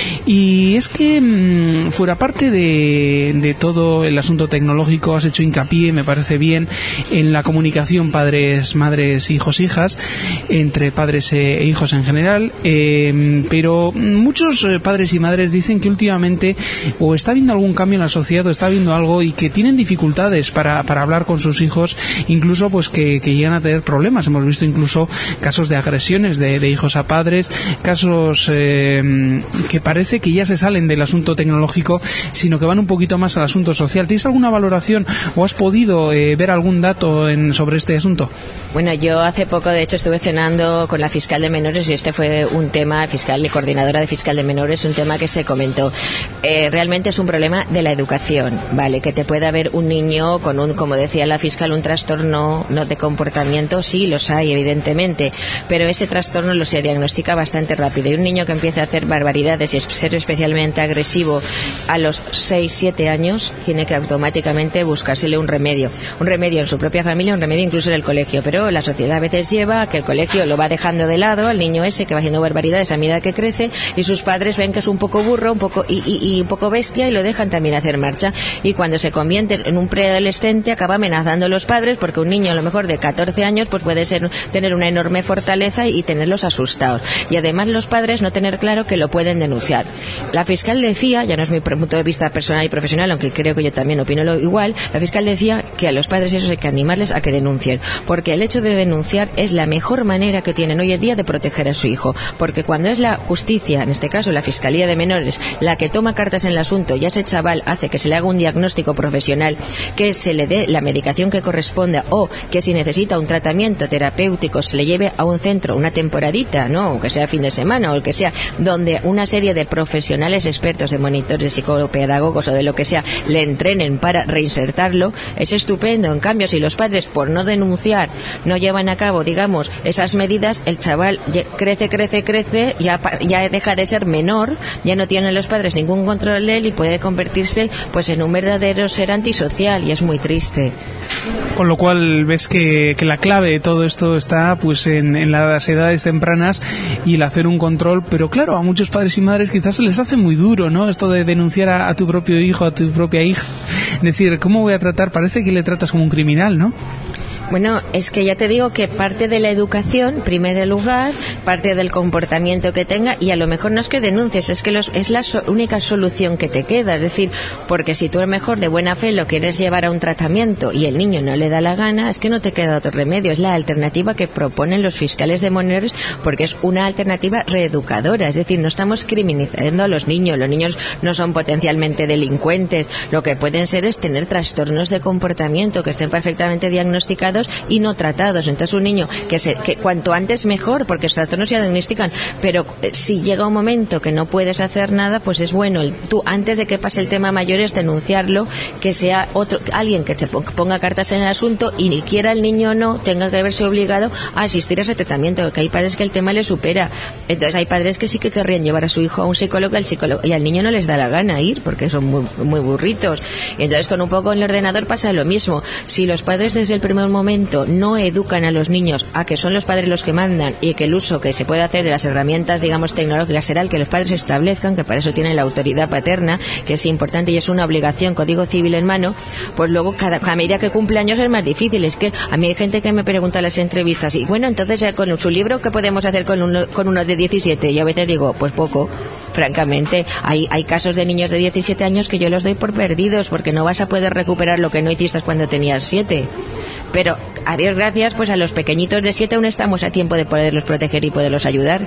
y es que mmm, fuera parte de, de todo el asunto tecnológico, has hecho hincapié, me parece bien, en la comunicación padres, madres, hijos, hijas, entre padres e hijos en general, eh, pero muchos padres y madres dicen que últimamente o está habiendo algún cambio en la sociedad o está habiendo algo y que tienen dificultades para, para hablar con sus hijos, incluso pues que, que llegan a tener problemas. Hemos visto incluso casos de agresiones de, de hijos a padres, casos eh, que parece que ya se salen del asunto tecnológico, sino que van un poquito más al asunto social. ¿Tienes alguna valoración o has podido eh, ver algún dato en, sobre este asunto? Bueno, yo hace poco, de hecho, estuve cenando con la fiscal de menores y este fue un tema, fiscal y coordinadora de fiscal de menores, un tema que se comentó. Eh, realmente es un problema de la educación, ¿vale? Que te pueda haber un niño con un, como decía la fiscal, un trastorno no de comportamiento, sí, los hay, evidentemente, pero ese trastorno lo se diagnostica bastante rápido. Y un niño que empieza a hacer barbaridades y ser especialmente agresivo a los seis siete años, tiene que automáticamente buscársele un remedio. Un remedio en su propia familia, un remedio incluso en el colegio, pero la sociedad a veces lleva a que el colegio lo va dejando de lado al niño ese que va haciendo barbaridades a medida que crece, y sus padres ven que es un poco burro un poco y, y, y un poco bestia y lo dejan también hacer marcha, y cuando se convierte en un preadolescente acaba amenazando a los padres, porque un niño a lo mejor de catorce años pues puede ser, tener una enorme fortaleza y, y tenerlos asustados, y además los padres no tener claro que lo pueden denunciar. La fiscal decía, ya no es mi punto de vista personal y profesional, aunque creo que yo también opino lo igual, la fiscal decía que a los padres esos hay que animarles a que denuncien, porque el hecho de denunciar es la mejor manera que tienen hoy en día de proteger a su hijo, porque cuando es la justicia, en este caso la Fiscalía de Menores, la que toma cartas en el asunto, ya ese chaval hace que se le haga un diagnóstico profesional, que se le dé la medicación que corresponda, o que si necesita un tratamiento terapéutico se le lleve a un centro una temporadita, no, que sea fin de semana o el que sea, donde una serie de profesionales expertos, de monitores, psicopedagogos o de lo que sea, le entrenen para reinsertarlo, es estupendo. En cambio, si los padres, por no denunciar, no llevan a cabo, digamos, esas medidas, el chaval crece, crece, crece, ya, ya deja de ser menor, ya no tienen los padres ningún control de él y puede convertirse pues en un verdadero ser antisocial, y es muy triste. Con lo cual ves que, que la clave de todo esto está pues en, en las edades tempranas y el hacer un control, pero claro, a muchos padres y madres quizás se les hace muy duro, ¿no? Esto de denunciar a, a tu propio hijo, a tu propia hija, decir, ¿cómo voy a tratar? Parece que le tratas como un criminal, ¿no? Bueno, es que ya te digo que parte de la educación, en primer lugar, parte del comportamiento que tenga, y a lo mejor no es que denuncies, es que los, es la so, única solución que te queda, es decir, porque si tú a lo mejor de buena fe lo quieres llevar a un tratamiento y el niño no le da la gana, es que no te queda otro remedio, es la alternativa que proponen los fiscales de menores, porque es una alternativa reeducadora, es decir, no estamos criminalizando a los niños, los niños no son potencialmente delincuentes, lo que pueden ser es tener trastornos de comportamiento que estén perfectamente diagnosticados y no tratados. Entonces un niño que, se, que cuanto antes mejor, porque los trastornos se diagnostican, pero eh, si llega un momento que no puedes hacer nada, pues es bueno el, tú antes de que pase el tema mayores denunciarlo, que sea otro alguien que se ponga cartas en el asunto y ni quiera el niño o no tenga que verse obligado a asistir a ese tratamiento, porque hay padres que el tema le supera. Entonces hay padres que sí que querrían llevar a su hijo a un psicólogo, al psicólogo y al niño no les da la gana ir porque son muy, muy burritos. Y entonces con un poco en el ordenador pasa lo mismo. Si los padres desde el primer momento no educan a los niños a que son los padres los que mandan y que el uso que se puede hacer de las herramientas, digamos, tecnológicas será el que los padres establezcan, que para eso tienen la autoridad paterna, que es importante y es una obligación, código civil en mano, pues luego cada, a medida que cumple años es más difícil. Es que a mí hay gente que me pregunta en las entrevistas, y bueno, entonces con su libro, ¿qué podemos hacer con uno, con uno de diecisiete? Y yo a veces digo, pues poco, francamente. Hay, hay casos de niños de diecisiete años que yo los doy por perdidos, porque no vas a poder recuperar lo que no hiciste cuando tenías siete. Pero, a Dios gracias, pues a los pequeñitos de siete aún estamos a tiempo de poderlos proteger y poderlos ayudar.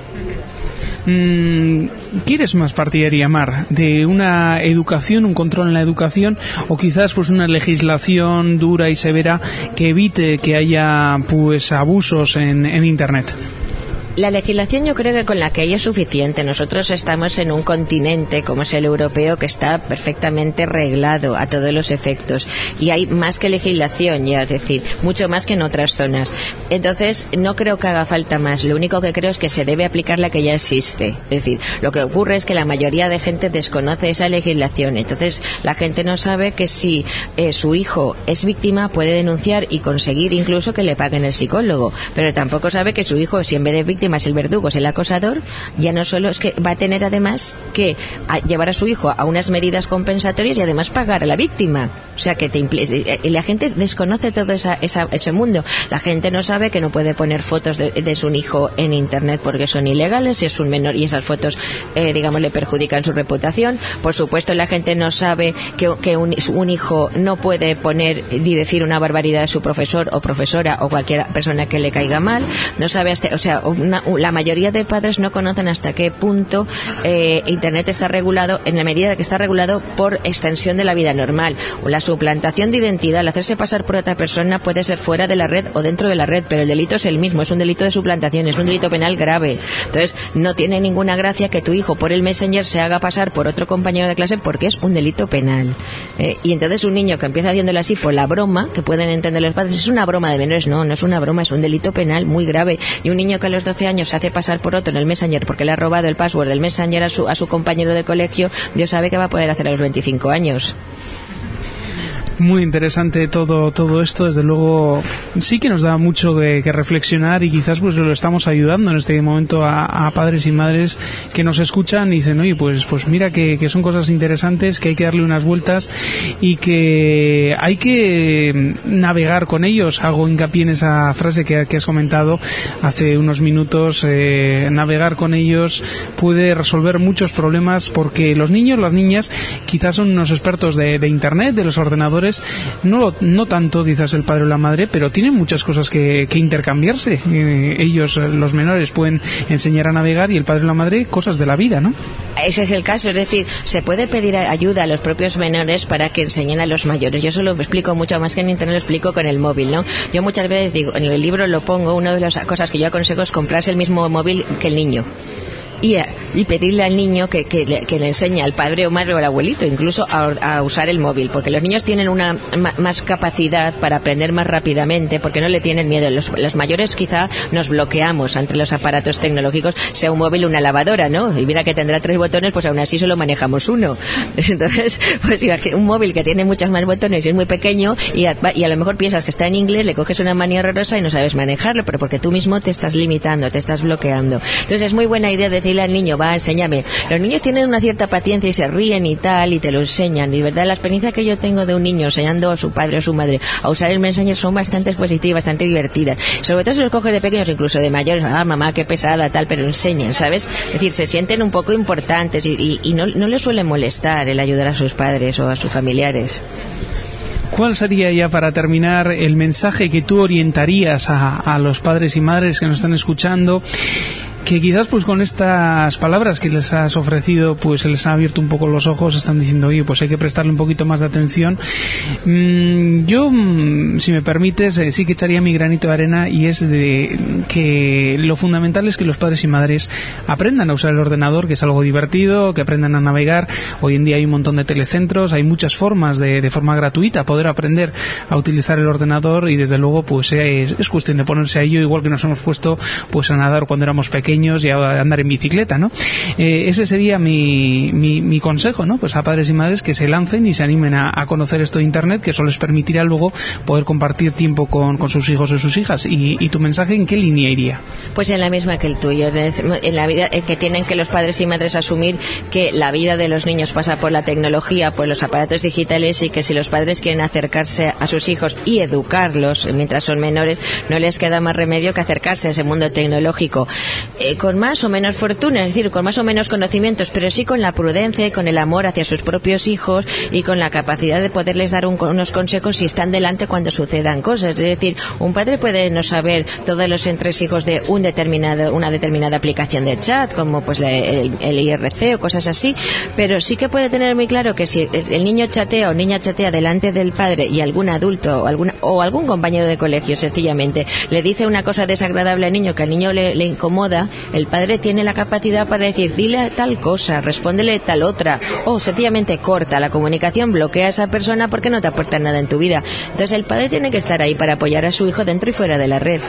Mm, ¿Quieres más partidaria, Mar, de una educación, un control en la educación, o quizás pues una legislación dura y severa que evite que haya pues abusos en, en Internet? La legislación yo creo que con la que hay es suficiente. Nosotros estamos en un continente como es el europeo que está perfectamente reglado a todos los efectos y hay más que legislación ya, es decir, mucho más que en otras zonas. Entonces no creo que haga falta más. Lo único que creo es que se debe aplicar la que ya existe. Es decir, lo que ocurre es que la mayoría de gente desconoce esa legislación. Entonces la gente no sabe que si eh, su hijo es víctima puede denunciar y conseguir incluso que le paguen el psicólogo, pero tampoco sabe que su hijo, si en vez de víctima es el verdugo, es el acosador, ya no solo es que va a tener además que a llevar a su hijo a unas medidas compensatorias y además pagar a la víctima. O sea que te impl- la gente desconoce todo esa, esa, ese mundo. La gente no sabe que no puede poner fotos de, de su hijo en internet porque son ilegales si es un menor y esas fotos eh, digamos le perjudican su reputación. Por supuesto la gente no sabe que, que un, un hijo no puede poner ni decir una barbaridad de su profesor o profesora o cualquier persona que le caiga mal. No sabe hasta, o sea, una, la mayoría de padres no conocen hasta qué punto eh, internet está regulado, en la medida que está regulado por extensión de la vida normal. La suplantación de identidad, el hacerse pasar por otra persona puede ser fuera de la red o dentro de la red, pero el delito es el mismo, es un delito de suplantación, es un delito penal grave. Entonces no tiene ninguna gracia que tu hijo por el Messenger se haga pasar por otro compañero de clase porque es un delito penal. Eh, y entonces un niño que empieza haciéndolo así por la broma, que pueden entender los padres, es una broma de menores. No, no es una broma, es un delito penal muy grave. Y un niño que a los doce años se hace pasar por otro en el Messenger porque le ha robado el password del Messenger a su, a su compañero de colegio, Dios sabe qué va a poder hacer a los veinticinco años. Muy interesante todo todo esto, desde luego sí que nos da mucho que, que reflexionar y quizás pues lo estamos ayudando en este momento a, a padres y madres que nos escuchan y dicen, oye, pues pues mira que, que son cosas interesantes, que hay que darle unas vueltas y que hay que navegar con ellos. Hago hincapié en esa frase que, que has comentado hace unos minutos, eh, navegar con ellos puede resolver muchos problemas porque los niños, las niñas quizás son unos expertos de, de internet, de los ordenadores. No, no tanto quizás el padre o la madre, pero tienen muchas cosas que, que intercambiarse. Eh, ellos, los menores, pueden enseñar a navegar y el padre o la madre cosas de la vida, ¿no? Ese es el caso, es decir, se puede pedir ayuda a los propios menores para que enseñen a los mayores. Yo eso lo explico mucho más que en internet, lo explico con el móvil, ¿no? Yo muchas veces digo, en el libro lo pongo, una de las cosas que yo aconsejo es comprarse el mismo móvil que el niño. Y, y pedirle al niño que, que, le, que le enseñe al padre o madre o al abuelito incluso a, a usar el móvil, porque los niños tienen una ma, más capacidad para aprender más rápidamente porque no le tienen miedo. Los, los mayores quizá nos bloqueamos ante los aparatos tecnológicos, sea un móvil o una lavadora, ¿no? Y mira que tendrá tres botones, pues aún así solo manejamos uno. Entonces, pues un móvil que tiene muchos más botones y es muy pequeño y a, y a lo mejor piensas que está en inglés, le coges una manía horrorosa y no sabes manejarlo, pero porque tú mismo te estás limitando, te estás bloqueando. Entonces es muy buena idea decir al niño, va, enséñame. Los niños tienen una cierta paciencia y se ríen y tal y te lo enseñan, y de verdad la experiencia que yo tengo de un niño enseñando a su padre o a su madre a usar el Messenger son bastante positivas, bastante divertidas, sobre todo si los coges de pequeños, incluso de mayores. Ah, mamá, qué pesada, tal, pero enseñan, ¿sabes? Es decir, se sienten un poco importantes y, y, y no, no les suele molestar el ayudar a sus padres o a sus familiares. ¿Cuál sería ya para terminar el mensaje que tú orientarías a, a los padres y madres que nos están escuchando, que quizás pues con estas palabras que les has ofrecido pues se les ha abierto un poco los ojos, están diciendo, oye, pues hay que prestarle un poquito más de atención? Mm, yo, mm, si me permites, eh, sí que echaría mi granito de arena, y es de que lo fundamental es que los padres y madres aprendan a usar el ordenador, que es algo divertido, que aprendan a navegar. Hoy en día hay un montón de telecentros, hay muchas formas de, de forma gratuita poder aprender a utilizar el ordenador, y desde luego pues es, es cuestión de ponerse a ello, igual que nos hemos puesto pues a nadar cuando éramos pequeños y a andar en bicicleta, ¿no? Eh, ese sería mi, mi, mi consejo, ¿no? Pues a padres y madres que se lancen y se animen a, a conocer esto de internet, que eso les permitirá luego poder compartir tiempo con, con sus hijos o sus hijas. Y, y tu mensaje, ¿en qué línea iría? Pues en la misma que el tuyo, en la vida, en que tienen que los padres y madres asumir que la vida de los niños pasa por la tecnología, por los aparatos digitales, y que si los padres quieren acercarse a sus hijos y educarlos mientras son menores, no les queda más remedio que acercarse a ese mundo tecnológico. eh, con más o menos fortuna, es decir, con más o menos conocimientos, pero sí con la prudencia y con el amor hacia sus propios hijos y con la capacidad de poderles dar un, unos consejos si están delante cuando sucedan cosas. Es decir, un padre puede no saber todos los entresijos de un determinado, una determinada aplicación de chat, como pues la, el, el I R C o cosas así, pero sí que puede tener muy claro que si el niño chatea o niña chatea delante del padre y algún adulto o, alguna, o algún compañero de colegio sencillamente le dice una cosa desagradable al niño que al niño le, le incomoda, el padre tiene la capacidad para decir, dile tal cosa, respóndele tal otra, o sencillamente corta la comunicación, bloquea a esa persona porque no te aporta nada en tu vida. Entonces el padre tiene que estar ahí para apoyar a su hijo dentro y fuera de la red.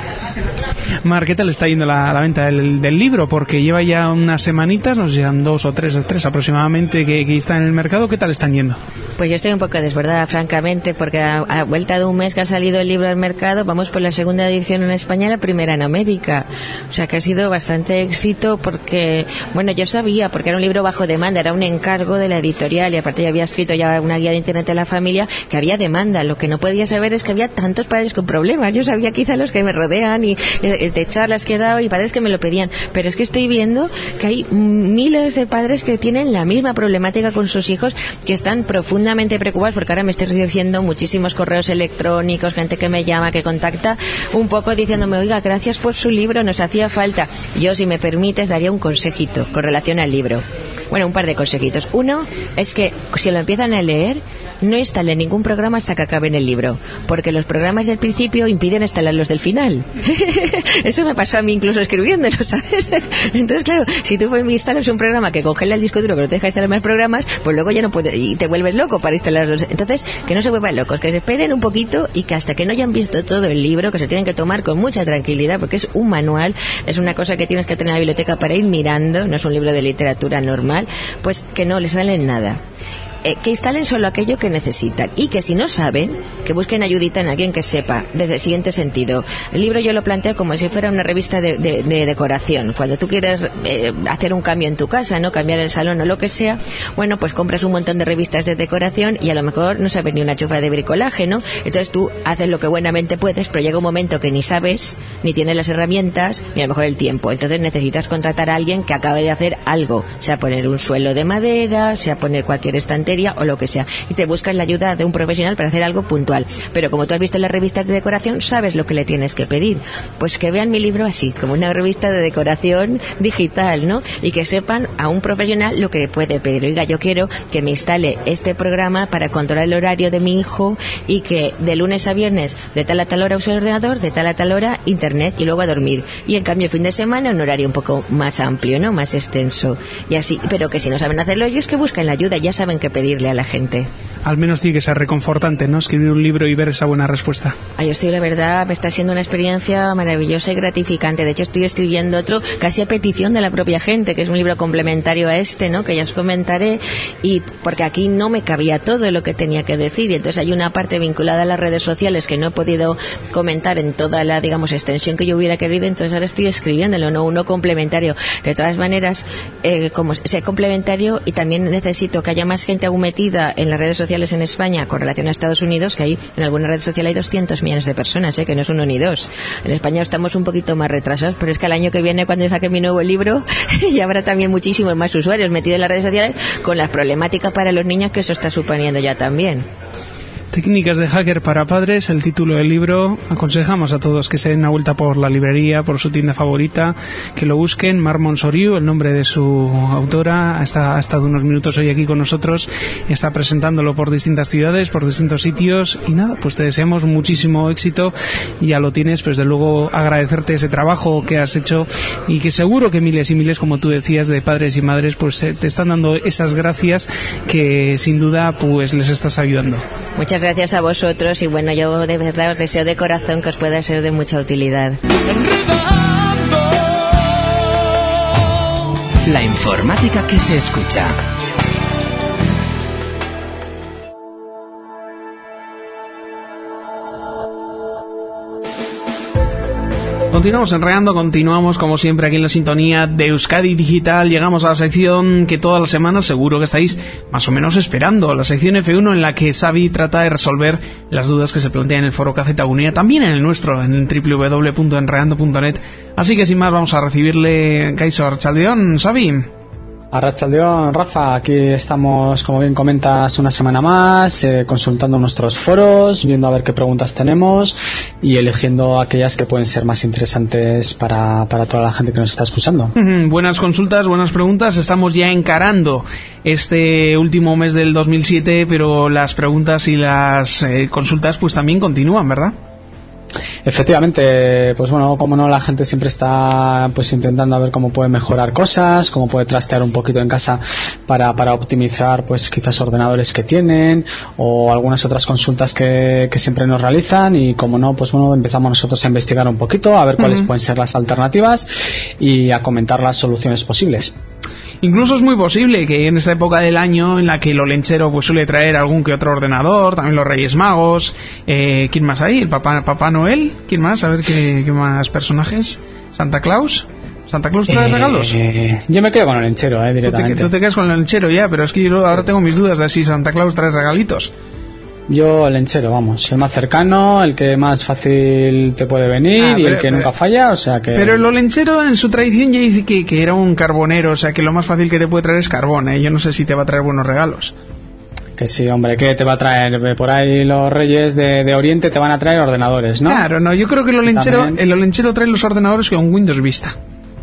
Mar, ¿qué tal está yendo la, la venta del, del libro? Porque lleva ya unas semanitas, nos llegan dos o tres, tres aproximadamente que, que está en el mercado. ¿Qué tal están yendo? Pues yo estoy un poco desbordada, francamente, porque a, a vuelta de un mes que ha salido el libro al mercado, vamos por la segunda edición en España y la primera en América. O sea que ha sido bastante éxito porque, bueno, yo sabía, porque era un libro bajo demanda, era un encargo de la editorial y aparte ya había escrito ya una guía de internet de la familia, que había demanda. Lo que no podía saber es que había tantos padres con problemas. Yo sabía quizá los que me rodean y de charlas que he dado y padres que me lo pedían, pero es que estoy viendo que hay miles de padres que tienen la misma problemática con sus hijos, que están profundamente preocupados, porque ahora me estoy recibiendo muchísimos correos electrónicos, gente que me llama, que contacta un poco diciéndome, oiga, gracias por su libro, nos hacía falta. Yo, si me permites, daría un consejito con relación al libro. Bueno, un par de consejitos. Uno es que si lo empiezan a leer, no instalen ningún programa hasta que acaben el libro, porque los programas del principio impiden instalar los del final. Eso me pasó a mí incluso escribiéndolo, ¿sabes? Entonces, claro, si tú instalas un programa que congela el disco duro, que no te deja instalar más programas, pues luego ya no puedes, y te vuelves loco para instalarlos. Entonces, que no se vuelvan locos, que se esperen un poquito y que hasta que no hayan visto todo el libro, que se tienen que tomar con mucha tranquilidad, porque es un manual, es una cosa que tienes que tener en la biblioteca para ir mirando, no es un libro de literatura normal, pues que no les salen nada. Eh, que instalen solo aquello que necesitan y que si no saben, que busquen ayudita en alguien que sepa, desde el siguiente sentido. El libro yo lo planteo como si fuera una revista de, de, de decoración. Cuando tú quieres eh, hacer un cambio en tu casa, no cambiar el salón o lo que sea, bueno, pues compras un montón de revistas de decoración y a lo mejor no sabes ni una chufa de bricolaje, ¿no? Entonces tú haces lo que buenamente puedes, pero llega un momento que ni sabes, ni tienes las herramientas, ni a lo mejor el tiempo. Entonces necesitas contratar a alguien que acabe de hacer algo, sea poner un suelo de madera, sea poner cualquier estante o lo que sea, y te buscas la ayuda de un profesional para hacer algo puntual. Pero como tú has visto en las revistas de decoración, sabes lo que le tienes que pedir. Pues que vean mi libro así, como una revista de decoración digital, ¿no? Y que sepan a un profesional lo que le puede pedir. Oiga, yo quiero que me instale este programa para controlar el horario de mi hijo y que de lunes a viernes, de tal a tal hora use el ordenador, de tal a tal hora internet y luego a dormir. Y en cambio, el fin de semana, un horario un poco más amplio, ¿no? Más extenso. Y así, pero que si no saben hacerlo ellos, que busquen la ayuda, ya saben qué pedir a la gente. Al menos tiene que ser reconfortante, ¿no? Escribir un libro y ver esa buena respuesta. Ay, yo estoy, la verdad, me está siendo una experiencia maravillosa y gratificante. De hecho, estoy escribiendo otro casi a petición de la propia gente, que es un libro complementario a este, ¿no? Que ya os comentaré, y porque aquí no me cabía todo lo que tenía que decir, y entonces hay una parte vinculada a las redes sociales que no he podido comentar en toda la, digamos, extensión que yo hubiera querido, entonces ahora estoy escribiéndolo, no uno complementario. De todas maneras, eh, como sea complementario, y también necesito que haya más gente aún metida en las redes sociales en España con relación a Estados Unidos, que hay en alguna red social hay doscientos millones de personas, ¿eh? Que no es uno ni dos. En España estamos un poquito más retrasados, pero es que el año que viene, cuando yo saque mi nuevo libro, ya habrá también muchísimos más usuarios metidos en las redes sociales con las problemáticas para los niños que eso está suponiendo ya también. Técnicas de hacker para padres, el título del libro. Aconsejamos a todos que se den una vuelta por la librería, por su tienda favorita, que lo busquen. Mar Monsoriu, el nombre de su autora, ha estado unos minutos hoy aquí con nosotros, está presentándolo por distintas ciudades, por distintos sitios, y nada, pues te deseamos muchísimo éxito, y ya lo tienes, pues de luego agradecerte ese trabajo que has hecho, y que seguro que miles y miles, como tú decías, de padres y madres, pues te están dando esas gracias que sin duda pues les estás ayudando. Muchas gracias a vosotros, y bueno, yo de verdad os deseo de corazón que os pueda ser de mucha utilidad. La informática que se escucha. Continuamos enredando, continuamos como siempre aquí en la sintonía de Euskadi Digital. Llegamos a la sección que todas las semanas seguro que estáis más o menos esperando, la sección F uno en la que Xavi trata de resolver las dudas que se plantean en el foro K Z Unida, también en el nuestro, en el doble u doble u doble u punto enredando punto net. Así que sin más vamos a recibirle. Kaixo, arratsaldeon, Xavi. Arratsaldeon, Rafa, aquí estamos, como bien comentas, una semana más, eh, consultando nuestros foros, viendo a ver qué preguntas tenemos y eligiendo aquellas que pueden ser más interesantes para, para toda la gente que nos está escuchando. Uh-huh. Buenas consultas, buenas preguntas. Estamos ya encarando este último mes del dos mil siete, pero las preguntas y las eh, consultas pues también continúan, ¿verdad? Efectivamente, pues bueno, como no, la gente siempre está pues intentando a ver cómo puede mejorar cosas, cómo puede trastear un poquito en casa para, para optimizar pues quizás ordenadores que tienen o algunas otras consultas que, que siempre nos realizan, y como no, pues bueno, empezamos nosotros a investigar un poquito, a ver cuáles uh-huh. pueden ser las alternativas y a comentar las soluciones posibles. Incluso es muy posible que en esta época del año en la que el olenchero pues suele traer algún que otro ordenador, también los Reyes Magos, eh, ¿quién más hay? ¿El Papá, Papá Noel? ¿Quién más? A ver qué, qué más personajes. ¿Santa Claus? ¿Santa Claus trae eh, regalos? Eh, yo me quedo con el olenchero, eh, directamente. Tú te, tú te quedas con el olenchero ya, pero es que yo ahora tengo mis dudas de si Santa Claus trae regalitos. Yo, el lenchero, vamos, el más cercano, el que más fácil te puede venir ah, y pero, el que pero, nunca falla, o sea que... Pero el olenchero en su tradición ya dice que, que era un carbonero, o sea que lo más fácil que te puede traer es carbón, ¿eh? Yo no sé si te va a traer buenos regalos. Que sí, hombre, ¿qué te va a traer? Por ahí los reyes de, de Oriente te van a traer ordenadores, ¿no? Claro, no, yo creo que el olenchero, el olenchero trae los ordenadores con Windows Vista.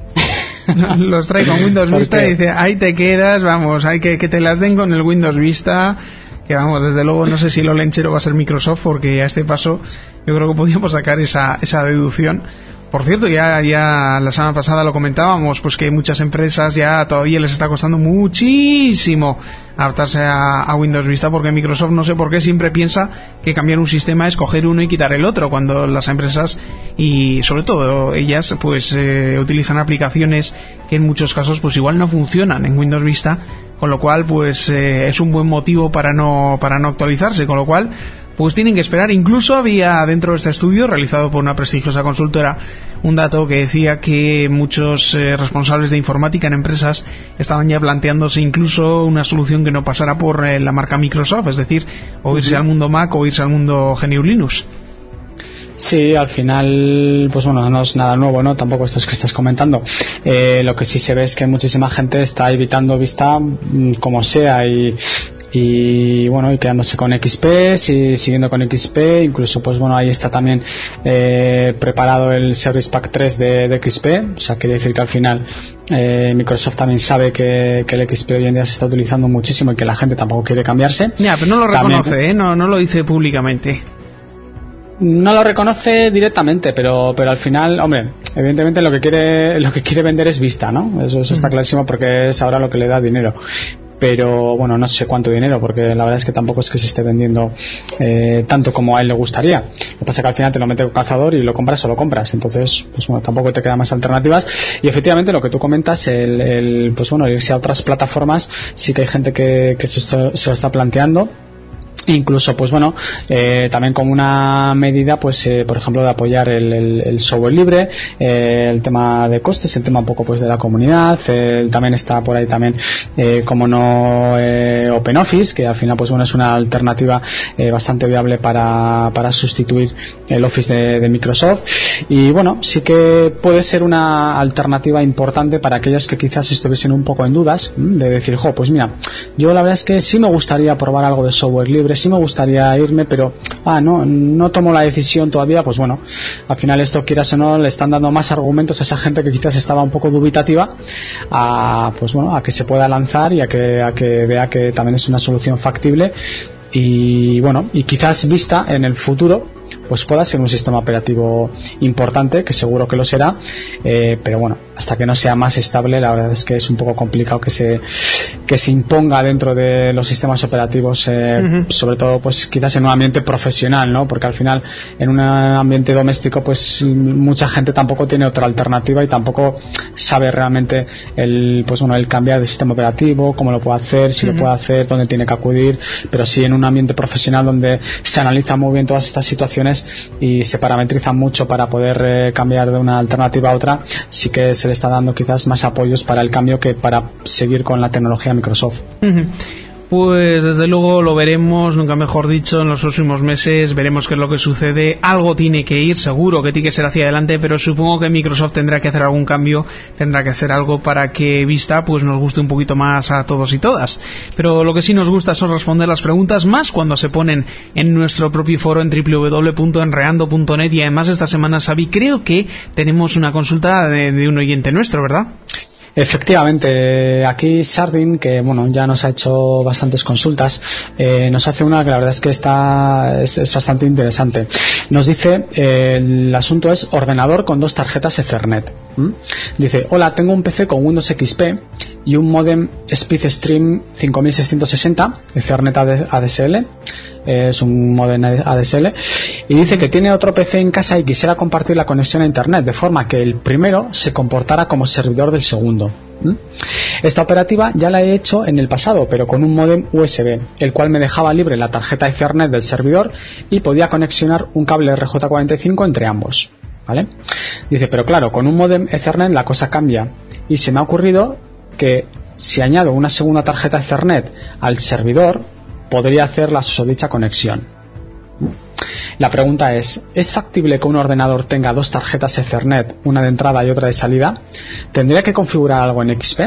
Los trae con Windows Vista y dice, ahí te quedas, vamos, hay que, que te las den con el Windows Vista... Que vamos, desde luego no sé si el olenchero va a ser Microsoft, porque a este paso yo creo que podríamos sacar esa, esa deducción. Por cierto, ya, ya la semana pasada lo comentábamos, pues que muchas empresas ya todavía les está costando muchísimo adaptarse a, a Windows Vista, porque Microsoft no sé por qué siempre piensa que cambiar un sistema es coger uno y quitar el otro, cuando las empresas, y sobre todo ellas, pues eh, utilizan aplicaciones que en muchos casos pues igual no funcionan en Windows Vista, con lo cual pues eh, es un buen motivo para no, para no actualizarse, con lo cual pues tienen que esperar. Incluso había dentro de este estudio realizado por una prestigiosa consultora un dato que decía que muchos eh, responsables de informática en empresas estaban ya planteándose incluso una solución que no pasara por eh, la marca Microsoft, es decir, o irse uh-huh. al mundo Mac o irse al mundo G N U Linux. Sí, al final, pues bueno, no es nada nuevo, ¿no? Tampoco esto es que estás comentando. Eh, lo que sí se ve es que muchísima gente está evitando Vista como sea y y bueno, y quedándose con X P, y siguiendo con X P, incluso pues bueno, ahí está también eh, preparado el Service Pack tres de, de X P, o sea, quiere decir que al final eh, Microsoft también sabe que, que el X P hoy en día se está utilizando muchísimo y que la gente tampoco quiere cambiarse. Ya, pero no lo reconoce, también, ¿eh? no, no lo dice públicamente. No lo reconoce directamente, pero pero al final, hombre, evidentemente lo que quiere lo que quiere vender es Vista, ¿no? Eso, eso está clarísimo, porque es ahora lo que le da dinero. Pero bueno, no sé cuánto dinero, porque la verdad es que tampoco es que se esté vendiendo eh, tanto como a él le gustaría. Lo que pasa es que al final te lo mete el cazador y lo compras o lo compras, entonces pues bueno, tampoco te quedan más alternativas. Y efectivamente lo que tú comentas, el, el pues bueno, irse a otras plataformas, sí que hay gente que, que se, se lo está planteando. Incluso pues bueno, eh, también como una medida pues eh, por ejemplo de apoyar el, el, el software libre, eh, el tema de costes, el tema un poco pues de la comunidad, eh, también está por ahí también eh, como no eh, OpenOffice, que al final pues bueno es una alternativa eh, bastante viable para, para sustituir el Office de, de Microsoft. Y bueno, sí que puede ser una alternativa importante para aquellos que quizás estuviesen un poco en dudas, de decir, jo, pues mira, yo la verdad es que sí me gustaría probar algo de software libre, sí me gustaría irme, pero ah, no, no tomo la decisión todavía. Pues bueno, al final esto, quieras o no, le están dando más argumentos a esa gente que quizás estaba un poco dubitativa a, pues bueno, a que se pueda lanzar y a que, a que vea que también es una solución factible. Y bueno, y quizás Vista en el futuro pues pueda ser un sistema operativo importante, que seguro que lo será, eh, pero bueno, hasta que no sea más estable, la verdad es que es un poco complicado que se que se imponga dentro de los sistemas operativos, eh, uh-huh. sobre todo pues quizás en un ambiente profesional, ¿no? Porque al final en un ambiente doméstico pues mucha gente tampoco tiene otra alternativa y tampoco sabe realmente el pues bueno el cambiar de sistema operativo, cómo lo puede hacer, si uh-huh. lo puede hacer, dónde tiene que acudir. Pero sí en un ambiente profesional donde se analiza muy bien todas estas situaciones, configuraciones y se parametrizan mucho para poder eh, cambiar de una alternativa a otra, sí que se le está dando quizás más apoyos para el cambio que para seguir con la tecnología Microsoft. Uh-huh. Pues desde luego lo veremos, nunca mejor dicho, en los próximos meses veremos qué es lo que sucede. Algo tiene que ir, seguro que tiene que ser hacia adelante, pero supongo que Microsoft tendrá que hacer algún cambio, tendrá que hacer algo para que Vista pues nos guste un poquito más a todos y todas. Pero lo que sí nos gusta son responder las preguntas, más cuando se ponen en nuestro propio foro en doble u doble u doble u punto enreando punto net. Y además esta semana, Xavi, creo que tenemos una consulta de, de un oyente nuestro, ¿verdad? Efectivamente, aquí Sardin, que bueno, ya nos ha hecho bastantes consultas, eh, nos hace una que la verdad es que está es, es bastante interesante. Nos dice, eh, el asunto es ordenador con dos tarjetas Ethernet. ¿Mm? Dice, hola, tengo un P C con Windows X P y un modem SpeedStream cinco mil seiscientos sesenta Ethernet A D S L. Es un modem A D S L, y dice que tiene otro P C en casa y quisiera compartir la conexión a internet de forma que el primero se comportara como servidor del segundo. ¿Mm? Esta operativa ya la he hecho en el pasado, pero con un modem U S B, el cual me dejaba libre la tarjeta Ethernet del servidor y podía conexionar un cable R J cuarenta y cinco entre ambos. ¿Vale? Dice, pero claro, con un modem Ethernet la cosa cambia, y se me ha ocurrido que si añado una segunda tarjeta Ethernet al servidor podría hacer la susodicha conexión. La pregunta es, ¿es factible que un ordenador tenga dos tarjetas Ethernet, una de entrada y otra de salida? ¿Tendría que configurar algo en X P?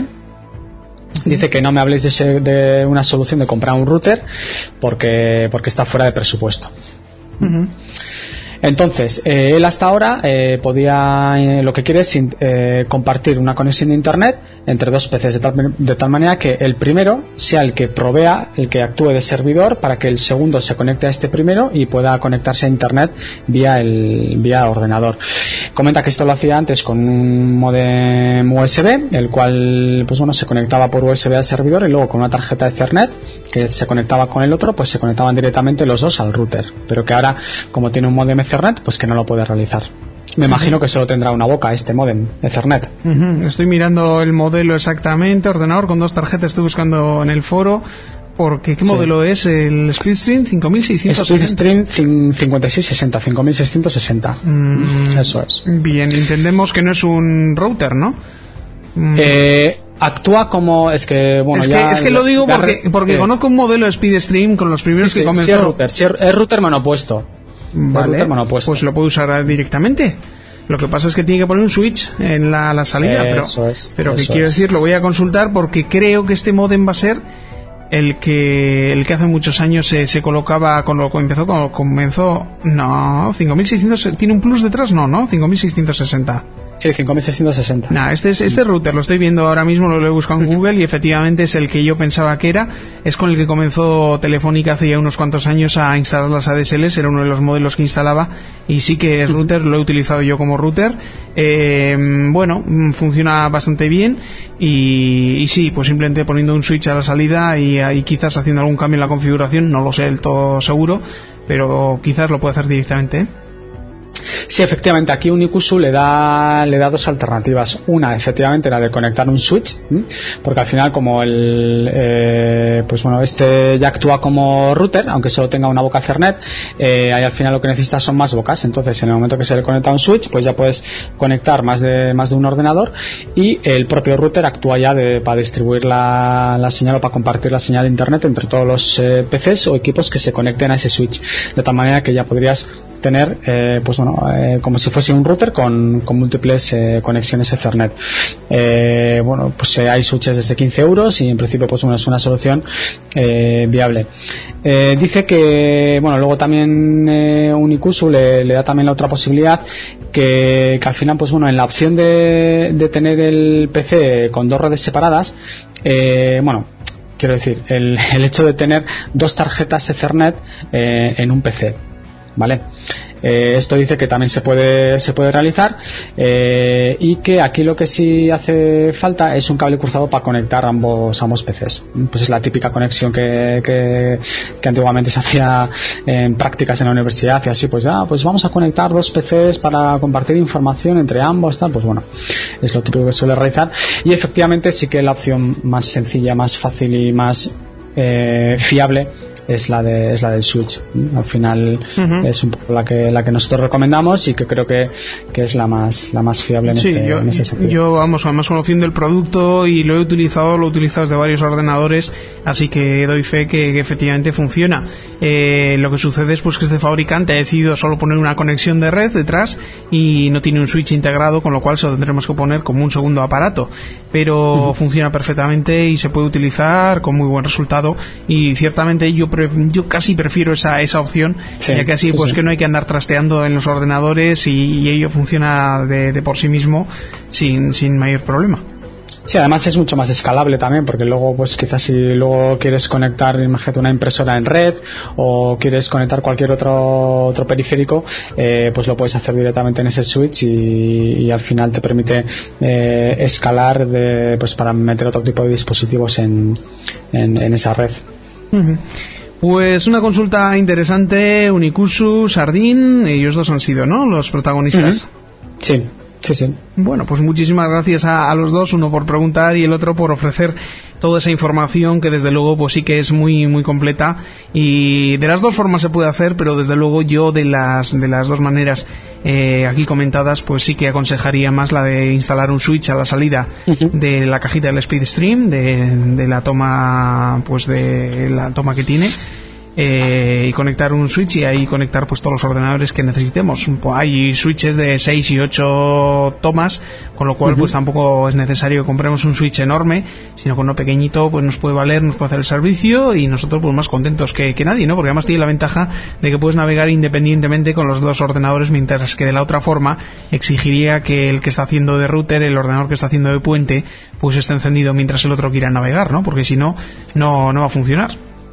Dice que no me habléis de, ese, de una solución de comprar un router porque, porque está fuera de presupuesto. Uh-huh. Entonces, eh, él hasta ahora eh, podía, eh, lo que quiere es eh, compartir una conexión de internet entre dos P Cs de tal, de tal manera que el primero sea el que provea, el que actúe de servidor, para que el segundo se conecte a este primero y pueda conectarse a internet vía el vía ordenador. Comenta que esto lo hacía antes con un modem U S B, el cual pues bueno se conectaba por U S B al servidor, y luego con una tarjeta Ethernet que se conectaba con el otro, pues se conectaban directamente los dos al router, pero que ahora, como tiene un modem Ethernet, pues que no lo puede realizar. Me imagino que solo tendrá una boca este modem Ethernet. Uh-huh. Estoy mirando el modelo exactamente, ordenador con dos tarjetas, estoy buscando en el foro. Porque, ¿qué modelo sí. es? ¿El SpeedStream cinco mil seiscientos sesenta? SpeedStream cincuenta y seis sesenta, cinco mil seiscientos sesenta. Mm, Eso es. Bien, entendemos que no es un router, ¿no? Mm. Eh, actúa como... Es que, bueno, es que, ya... Es que lo digo porque, porque eh. conozco un modelo de SpeedStream con los primeros sí, que sí, comenzó... Sí, es router, sí, es router monopuesto. Vale, router monopuesto. Pues lo puedo usar directamente. Lo que pasa es que tiene que poner un switch en la, la salida. Eso pero es, pero eso que quiero es. decir, lo voy a consultar porque creo que este modem va a ser... el que el que hace muchos años se, se colocaba cuando empezó cuando comenzó no cinco mil seiscientos tiene un plus detrás no no cinco mil seiscientos sesenta. Sí, cinco mil seiscientos sesenta. Nah, este es, este router lo estoy viendo ahora mismo, lo he buscado en Google y efectivamente es el que yo pensaba que era. Es con el que comenzó Telefónica hace ya unos cuantos años a instalar las A D S Ls, era uno de los modelos que instalaba y sí que es router, lo he utilizado yo como router. Eh, bueno, funciona bastante bien y, y sí, pues simplemente poniendo un switch a la salida y, y quizás haciendo algún cambio en la configuración, no lo sé del todo seguro, pero quizás lo puede hacer directamente, ¿eh? Sí, efectivamente, aquí Unicusu le da le da dos alternativas. Una, efectivamente, la de conectar un switch, ¿sí? Porque al final, como el eh, pues bueno, este ya actúa como router, aunque solo tenga una boca Ethernet, eh, ahí al final lo que necesitas son más bocas. Entonces, en el momento que se le conecta un switch, pues ya puedes conectar más de más de un ordenador y el propio router actúa ya de, para distribuir la, la señal o para compartir la señal de internet entre todos los eh, P Cs o equipos que se conecten a ese switch, de tal manera que ya podrías tener eh, pues bueno eh, como si fuese un router con, con múltiples eh, conexiones Ethernet. Eh, bueno, pues eh, hay switches desde quince euros y en principio pues bueno, es una solución eh, viable. Eh, dice que bueno, luego también eh, Unicusu le, le da también la otra posibilidad que, que al final pues bueno, en la opción de, de tener el P C con dos redes separadas, eh, bueno, quiero decir, el, el hecho de tener dos tarjetas Ethernet eh, en un P C, ¿vale? Eh, esto dice que también se puede se puede realizar eh, y que aquí lo que sí hace falta es un cable cruzado para conectar ambos ambos P Cs. Pues es la típica conexión que, que, que antiguamente se hacía en prácticas en la universidad y así, pues ya pues vamos a conectar dos P Cs para compartir información entre ambos, tal. Pues bueno, es lo típico que suele realizar y efectivamente sí que la opción más sencilla, más fácil y más eh, fiable es la de es la del Switch. Al final uh-huh. es un poco la que la que nosotros recomendamos y que creo que, que es la más la más fiable en, sí, este, yo, en este sentido. Yo, vamos, además conociendo el producto y lo he utilizado, lo he utilizado desde varios ordenadores, así que doy fe que, que efectivamente funciona. Eh, lo que sucede es pues que este fabricante ha decidido solo poner una conexión de red detrás y no tiene un switch integrado, con lo cual se lo tendremos que poner como un segundo aparato, pero uh-huh. funciona perfectamente y se puede utilizar con muy buen resultado, y ciertamente yo pre- yo casi prefiero esa esa opción, sí, ya que así sí, pues sí. que no hay que andar trasteando en los ordenadores y, y ello funciona de, de por sí mismo sin, sin mayor problema. Sí, además es mucho más escalable también, porque luego pues quizás si luego quieres conectar, imagínate, una impresora en red o quieres conectar cualquier otro otro periférico, eh, pues lo puedes hacer directamente en ese switch y, y al final te permite eh, escalar de, pues para meter otro tipo de dispositivos en, en, en esa red. Uh-huh. Pues una consulta interesante. Unicusu, Sardín, ellos dos han sido, ¿no?, los protagonistas. Uh-huh. Sí. Sí, sí. Bueno, pues muchísimas gracias a, a los dos, uno por preguntar y el otro por ofrecer toda esa información que desde luego pues sí que es muy muy completa, y de las dos formas se puede hacer, pero desde luego yo de las de las dos maneras eh, aquí comentadas pues sí que aconsejaría más la de instalar un switch a la salida uh-huh. de la cajita del SpeedStream, de, de la toma pues de la toma que tiene. Eh, y conectar un switch y ahí conectar pues todos los ordenadores que necesitemos. Pues hay switches de seis y ocho tomas, con lo cual uh-huh. pues tampoco es necesario que compremos un switch enorme, sino con uno pequeñito pues nos puede valer, nos puede hacer el servicio y nosotros pues más contentos que, que nadie, ¿no? Porque además tiene la ventaja de que puedes navegar independientemente con los dos ordenadores, mientras que de la otra forma exigiría que el que está haciendo de router, el ordenador que está haciendo de puente, pues esté encendido mientras el otro quiera navegar, ¿no? Porque si no, no, no va a funcionar.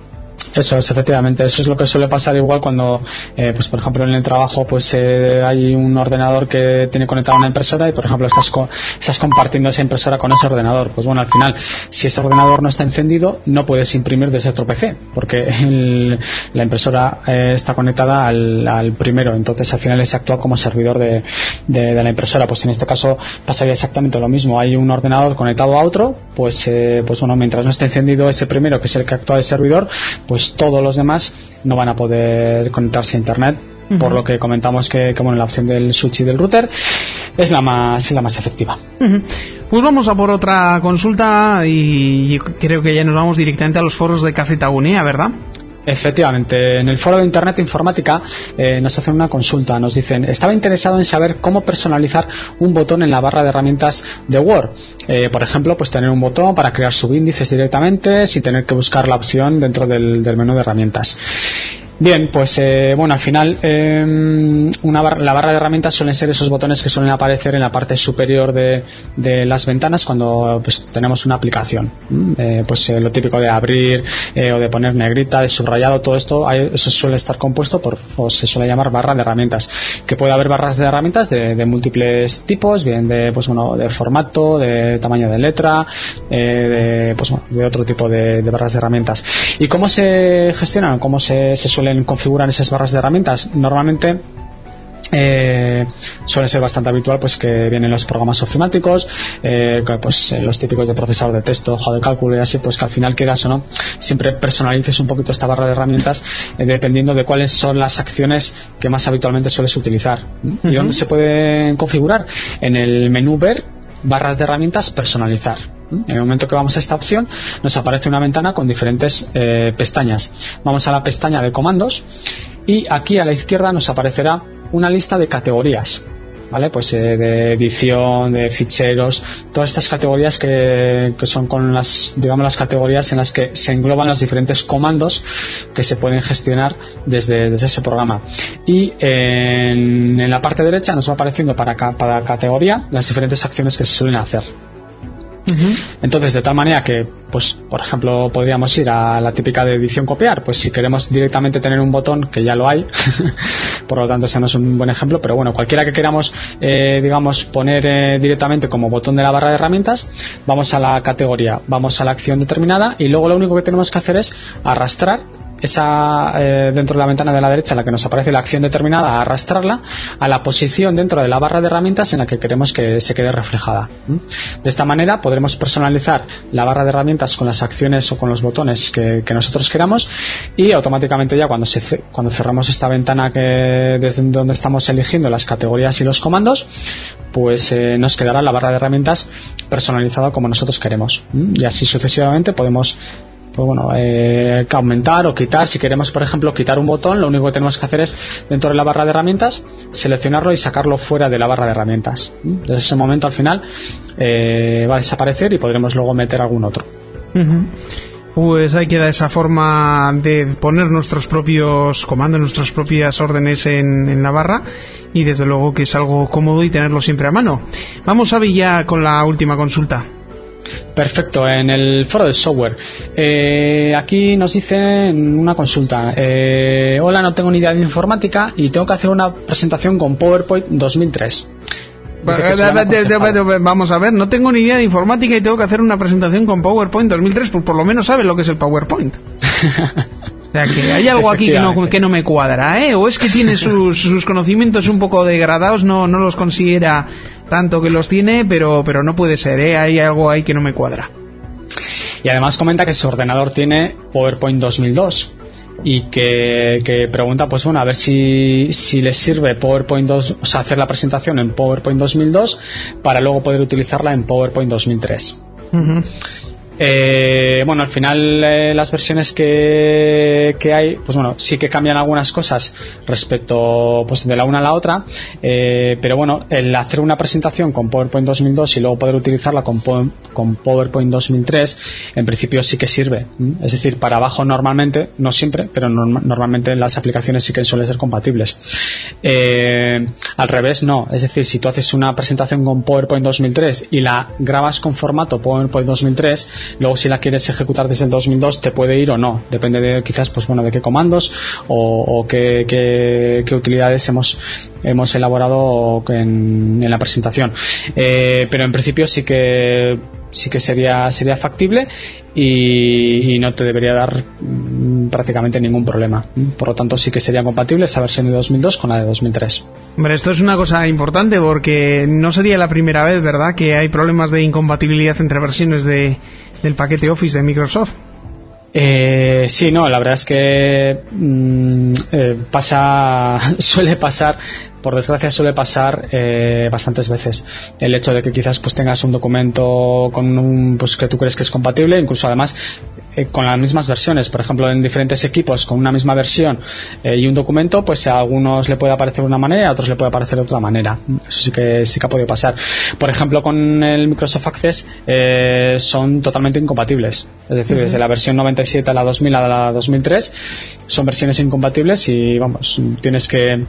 Eso es, efectivamente, eso es lo que suele pasar igual cuando, eh, pues por ejemplo en el trabajo pues eh, hay un ordenador que tiene conectada una impresora y por ejemplo estás, co- estás compartiendo esa impresora con ese ordenador. Pues bueno, al final, si ese ordenador no está encendido, no puedes imprimir desde otro P C, porque el, la impresora eh, está conectada al, al primero, entonces al final se actúa como servidor de, de, de la impresora. Pues en este caso pasaría exactamente lo mismo, hay un ordenador conectado a otro, pues, eh, pues bueno, mientras no esté encendido ese primero, que es el que actúa de servidor, pues todos los demás no van a poder conectarse a internet, uh-huh. por lo que comentamos que, que bueno, la opción del switch y del router es la más es la más efectiva. Uh-huh. Pues vamos a por otra consulta y creo que ya nos vamos directamente a los foros de Café Tagunea, ¿verdad? Efectivamente, en el foro de Internet Informática eh, nos hacen una consulta, nos dicen: estaba interesado en saber cómo personalizar un botón en la barra de herramientas de Word, eh, por ejemplo, pues tener un botón para crear subíndices directamente sin tener que buscar la opción dentro del, del menú de herramientas. Bien, pues eh, bueno, al final eh, una barra, la barra de herramientas suelen ser esos botones que suelen aparecer en la parte superior de, de las ventanas cuando pues, tenemos una aplicación. Eh, pues eh, lo típico de abrir eh, o de poner negrita, de subrayado, todo esto, hay, eso suele estar compuesto por, o se suele llamar barra de herramientas. Que puede haber barras de herramientas de, de múltiples tipos, bien de pues bueno, de formato, de tamaño de letra, eh, de pues bueno, de otro tipo de, de barras de herramientas. ¿Y cómo se gestionan? ¿Cómo se, se suelen configurar esas barras de herramientas? Normalmente eh, suele ser bastante habitual pues que vienen los programas ofimáticos, eh, que, pues eh, los típicos de procesador de texto, hoja de cálculo y así, pues que al final, quieras o no, siempre personalices un poquito esta barra de herramientas eh, dependiendo de cuáles son las acciones que más habitualmente sueles utilizar. Uh-huh. ¿Y dónde se pueden configurar? En el menú ver, barras de herramientas, personalizar. En el momento que vamos a esta opción nos aparece una ventana con diferentes eh, pestañas. Vamos a la pestaña de comandos y aquí a la izquierda nos aparecerá una lista de categorías, ¿vale? Pues eh, de edición, de ficheros, todas estas categorías que, que son con las, digamos, las categorías en las que se engloban los diferentes comandos que se pueden gestionar desde, desde ese programa. Y en, en la parte derecha nos va apareciendo para cada categoría las diferentes acciones que se suelen hacer. Uh-huh. Entonces, de tal manera que, pues, por ejemplo, podríamos ir a la típica de edición copiar. Pues si queremos directamente tener un botón, que ya lo hay, por lo tanto ese no es un buen ejemplo, pero bueno, cualquiera que queramos eh, digamos poner eh, directamente como botón de la barra de herramientas, vamos a la categoría, vamos a la acción determinada y luego lo único que tenemos que hacer es arrastrar esa eh, dentro de la ventana de la derecha en la que nos aparece la acción determinada, a arrastrarla a la posición dentro de la barra de herramientas en la que queremos que se quede reflejada. De esta manera podremos personalizar la barra de herramientas con las acciones o con los botones que, que nosotros queramos, y automáticamente ya cuando, se, cuando cerramos esta ventana que desde donde estamos eligiendo las categorías y los comandos, pues eh, nos quedará la barra de herramientas personalizada como nosotros queremos, y así sucesivamente podemos pues bueno, eh, aumentar o quitar. Si queremos, por ejemplo, quitar un botón, lo único que tenemos que hacer es, dentro de la barra de herramientas, seleccionarlo y sacarlo fuera de la barra de herramientas. Desde ese momento, al final, eh, va a desaparecer y podremos luego meter algún otro. Uh-huh. Pues ahí queda esa forma de poner nuestros propios comandos, nuestras propias órdenes en, en la barra, y desde luego que es algo cómodo y tenerlo siempre a mano. Vamos a ver ya con la última consulta. Perfecto, en el foro del software. Eh, aquí nos dicen una consulta. Eh, Hola, no tengo ni idea de informática y tengo que hacer una presentación con PowerPoint dos mil tres. Vamos a ver, no tengo ni idea de informática y tengo que hacer una presentación con PowerPoint dos mil tres, pues por lo menos sabe lo que es el PowerPoint. O sea, que hay algo aquí que no, que no me cuadra, ¿eh? O es que tiene sus, sus conocimientos un poco degradados, no, no los considera tanto que los tiene, pero, pero no puede ser, ¿eh? Hay algo ahí que no me cuadra. Y además comenta que su ordenador tiene PowerPoint dos mil dos y que, que pregunta, pues bueno, a ver si, si les sirve PowerPoint dos, o sea, hacer la presentación en PowerPoint dos mil dos para luego poder utilizarla en PowerPoint dos mil tres. Uh-huh. Eh, bueno, al final eh, las versiones que, que hay, pues bueno, sí que cambian algunas cosas respecto pues de la una a la otra, eh, pero bueno, el hacer una presentación con PowerPoint dos mil dos y luego poder utilizarla con, con PowerPoint dos mil tres, en principio sí que sirve. Es decir, para abajo normalmente, no siempre, pero norm- normalmente las aplicaciones sí que suelen ser compatibles. Eh, al revés no, es decir, si tú haces una presentación con PowerPoint dos mil tres y la grabas con formato PowerPoint dos mil tres, luego si la quieres ejecutar desde el dos mil dos te puede ir o no, depende de quizás pues bueno de qué comandos o, o qué, qué, qué utilidades hemos hemos elaborado en, en la presentación, eh, pero en principio sí que sí que sería sería factible y, y no te debería dar mm, prácticamente ningún problema. Por lo tanto sí que sería compatible esa versión de dos mil dos con la de dos mil tres. Hombre, esto es una cosa importante porque no sería la primera vez, ¿verdad?, que hay problemas de incompatibilidad entre versiones de, del paquete Office de Microsoft. Eh, sí, no, la verdad es que mmm, eh, pasa, suele pasar, por desgracia suele pasar eh, bastantes veces el hecho de que quizás pues tengas un documento con un, pues que tú crees que es compatible, incluso además eh, con las mismas versiones, por ejemplo en diferentes equipos con una misma versión eh, y un documento, pues a algunos le puede aparecer de una manera y a otros le puede aparecer de otra manera. Eso sí que sí que ha podido pasar. Por ejemplo, con el Microsoft Access eh, son totalmente incompatibles, es decir, uh-huh. desde la versión noventa y siete a la dos mil a la dos mil tres son versiones incompatibles y vamos, tienes que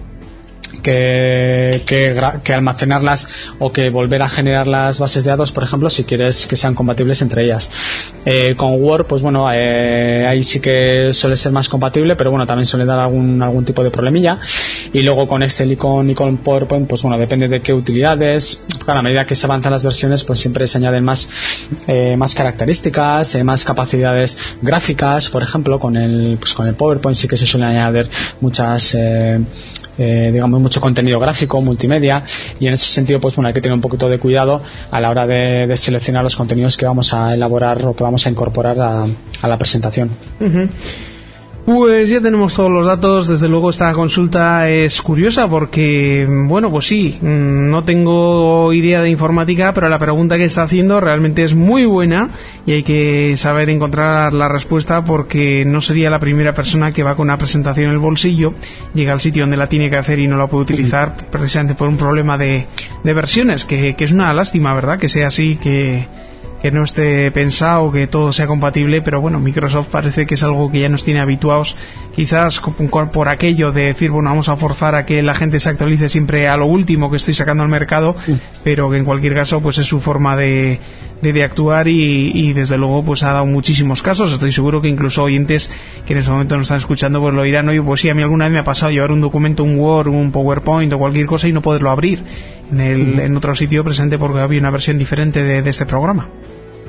Que, que, que almacenarlas o que volver a generar las bases de datos, por ejemplo, si quieres que sean compatibles entre ellas. Eh, con Word, pues bueno, eh, ahí sí que suele ser más compatible, pero bueno, también suele dar algún algún tipo de problemilla. Y luego con Excel y con, y con PowerPoint, pues bueno, depende de qué utilidades. A la medida que se avanzan las versiones, pues siempre se añaden más eh, más características, eh, más capacidades gráficas, por ejemplo, con el pues con el PowerPoint sí que se suelen añadir muchas eh, Eh, digamos mucho contenido gráfico, multimedia, y en ese sentido pues bueno hay que tener un poquito de cuidado a la hora de, de seleccionar los contenidos que vamos a elaborar o que vamos a incorporar a, a la presentación. Uh-huh. Pues ya tenemos todos los datos. Desde luego esta consulta es curiosa porque, bueno, pues sí, no tengo idea de informática, pero la pregunta que está haciendo realmente es muy buena y hay que saber encontrar la respuesta porque no sería la primera persona que va con una presentación en el bolsillo, llega al sitio donde la tiene que hacer y no la puede utilizar precisamente por un problema de, de versiones, que, que es una lástima, ¿verdad?, que sea así, que... que no esté pensado, que todo sea compatible, pero bueno, Microsoft parece que es algo que ya nos tiene habituados, quizás por aquello de decir, bueno, vamos a forzar a que la gente se actualice siempre a lo último que estoy sacando al mercado, sí. Pero que en cualquier caso pues es su forma de, de, de actuar y, y desde luego pues ha dado muchísimos casos. Estoy seguro que incluso oyentes que en ese momento nos están escuchando pues lo dirán, oye, pues sí, a mí alguna vez me ha pasado llevar un documento, un Word, un PowerPoint o cualquier cosa y no poderlo abrir en, el, en otro sitio presente porque había una versión diferente de, de este programa.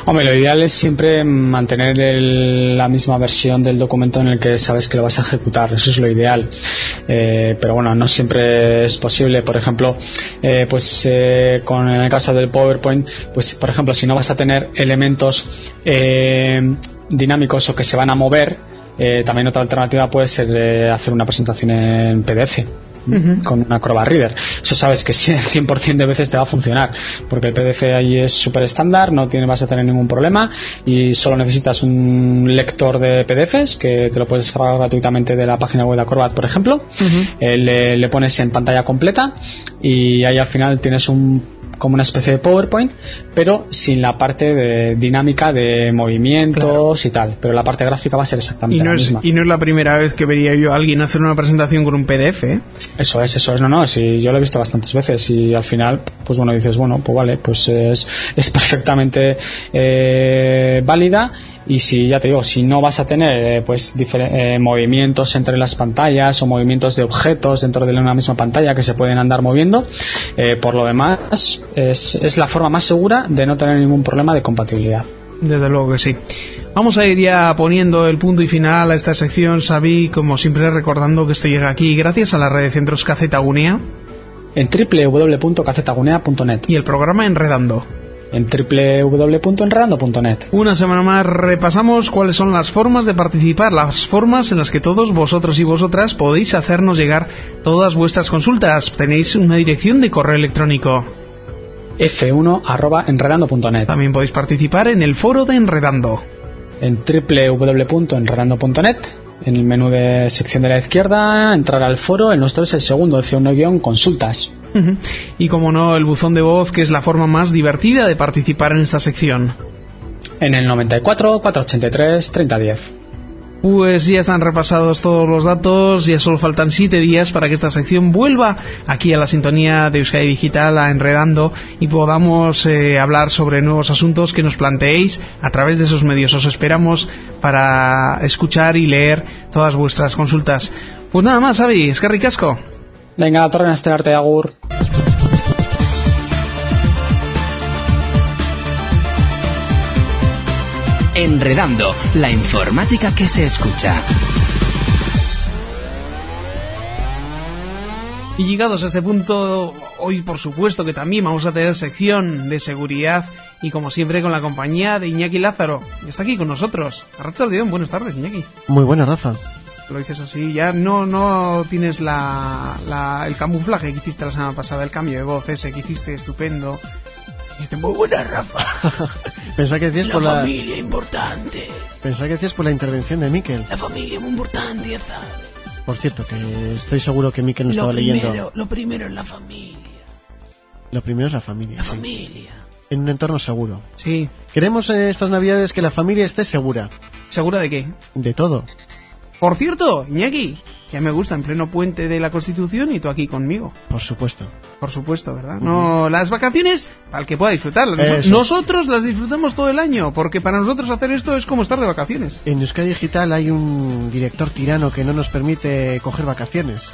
Hombre, lo ideal es siempre mantener el, la misma versión del documento en el que sabes que lo vas a ejecutar. Eso es lo ideal. Eh, pero bueno, no siempre es posible. Por ejemplo, eh, pues eh, con el caso del PowerPoint, pues por ejemplo, si no vas a tener elementos eh, dinámicos o que se van a mover, eh, también otra alternativa puede ser eh, hacer una presentación en P D F. Uh-huh. Con una Acrobat Reader. Eso sabes que cien por ciento de veces te va a funcionar, porque el P D F ahí es súper estándar, no tiene, vas a tener ningún problema y solo necesitas un lector de P D Fs que te lo puedes descargar gratuitamente de la página web de Acrobat, por ejemplo. Uh-huh. eh, le, le pones en pantalla completa y ahí al final tienes un como una especie de PowerPoint, pero sin la parte de dinámica de movimientos, claro, y tal, pero la parte gráfica va a ser exactamente y no la es, misma. Y no es la primera vez que vería yo a alguien hacer una presentación con un P D F, ¿eh? Eso es, eso es, no, no, sí, yo lo he visto bastantes veces y al final, pues bueno, dices, bueno, pues vale, pues es, es perfectamente eh, válida. Y si, ya te digo, si no vas a tener eh, pues difer- eh, movimientos entre las pantallas o movimientos de objetos dentro de una misma pantalla que se pueden andar moviendo, eh, por lo demás es, es la forma más segura de no tener ningún problema de compatibilidad. Desde luego que sí. Vamos a ir ya poniendo el punto y final a esta sección, Xavi, como siempre recordando que esto llega aquí gracias a la red de centros Kacetagunea en doble u doble u doble u punto kacetagunea punto net y el programa Enredando en doble u doble u doble u punto enredando punto net. Una semana más repasamos cuáles son las formas de participar, las formas en las que todos vosotros y vosotras podéis hacernos llegar todas vuestras consultas. Tenéis una dirección de correo electrónico efe uno arroba enredando punto net. También podéis participar en el foro de Enredando en doble u doble u doble u punto enredando punto net. En el menú de sección de la izquierda, entrar al foro. El nuestro es el segundo, C uno guión consultas. Uh-huh. Y como no, el buzón de voz, que es la forma más divertida de participar en esta sección. En el noventa y cuatro, cuatrocientos ochenta y tres, treinta diez. Pues ya están repasados todos los datos, ya solo faltan siete días para que esta sección vuelva aquí a la sintonía de Euskadi Digital, a Enredando, y podamos eh, hablar sobre nuevos asuntos que nos planteéis a través de esos medios. Os esperamos para escuchar y leer todas vuestras consultas. Pues nada más, Xavi, eskerrik asko. Venga, torren a estrenarte, agur. Enredando, la informática que se escucha. Y llegados a este punto, hoy por supuesto que también vamos a tener sección de seguridad y como siempre con la compañía de Iñaki Lázaro. Está aquí con nosotros. Arratsaldeon, buenas tardes, Iñaki. Muy buenas, Rafa. Lo dices así, ya no no tienes la, la el camuflaje que hiciste la semana pasada, el cambio de voz ese que hiciste estupendo. Dijiste, muy buena, Rafa. Pensaba que decías la por la familia importante. Pensaba que decías por la intervención de Miquel. La familia muy importante, esa. Por cierto, que estoy seguro que Miquel no estaba primero, leyendo. Lo primero es la familia. Lo primero es la familia. La sí. familia. En un entorno seguro. Sí. Queremos en estas navidades que la familia esté segura. ¿Segura de qué? De todo. Por cierto, Iñaki, ya me gusta en pleno puente de la Constitución y tú aquí conmigo. Por supuesto. Por supuesto, ¿verdad? Uh-huh. No, las vacaciones, para el que pueda disfrutarlas. Eso. Nosotros las disfrutamos todo el año, porque para nosotros hacer esto es como estar de vacaciones. En Euskadi Digital hay un director tirano que no nos permite coger vacaciones.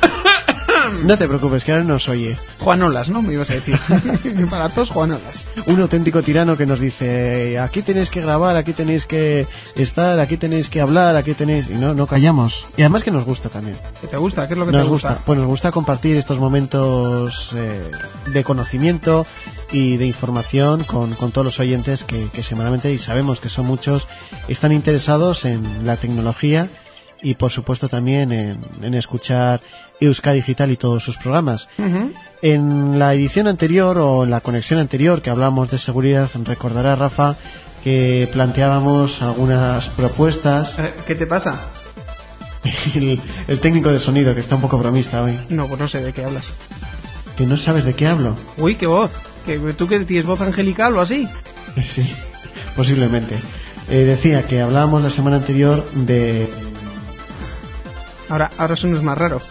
No te preocupes, que ahora nos oye. Juanolas, ¿no? Me ibas a decir. Para todos, Juanolas. Un auténtico tirano que nos dice, aquí tenéis que grabar, aquí tenéis que estar, aquí tenéis que hablar, aquí tenéis... Y no, no callamos. Y además que nos gusta también. ¿Qué te gusta? ¿Qué es lo que nos te gusta? gusta? Pues nos gusta compartir estos momentos eh, de conocimiento y de información con, con todos los oyentes que, que semanalmente, y sabemos que son muchos, están interesados en la tecnología y por supuesto también en, en escuchar Euskadi Digital y todos sus programas. Uh-huh. En la edición anterior o en la conexión anterior que hablamos de seguridad, recordará Rafa que planteábamos algunas propuestas. ¿Qué te pasa? El, el técnico de sonido, que está un poco bromista hoy. No, pues no sé de qué hablas. ¿Que no sabes de qué hablo? Uy, qué voz. ¿Que ¿Tú que tienes voz angelical o así? Sí, posiblemente. Eh, decía que hablábamos la semana anterior de... Ahora, ahora suenas más raro.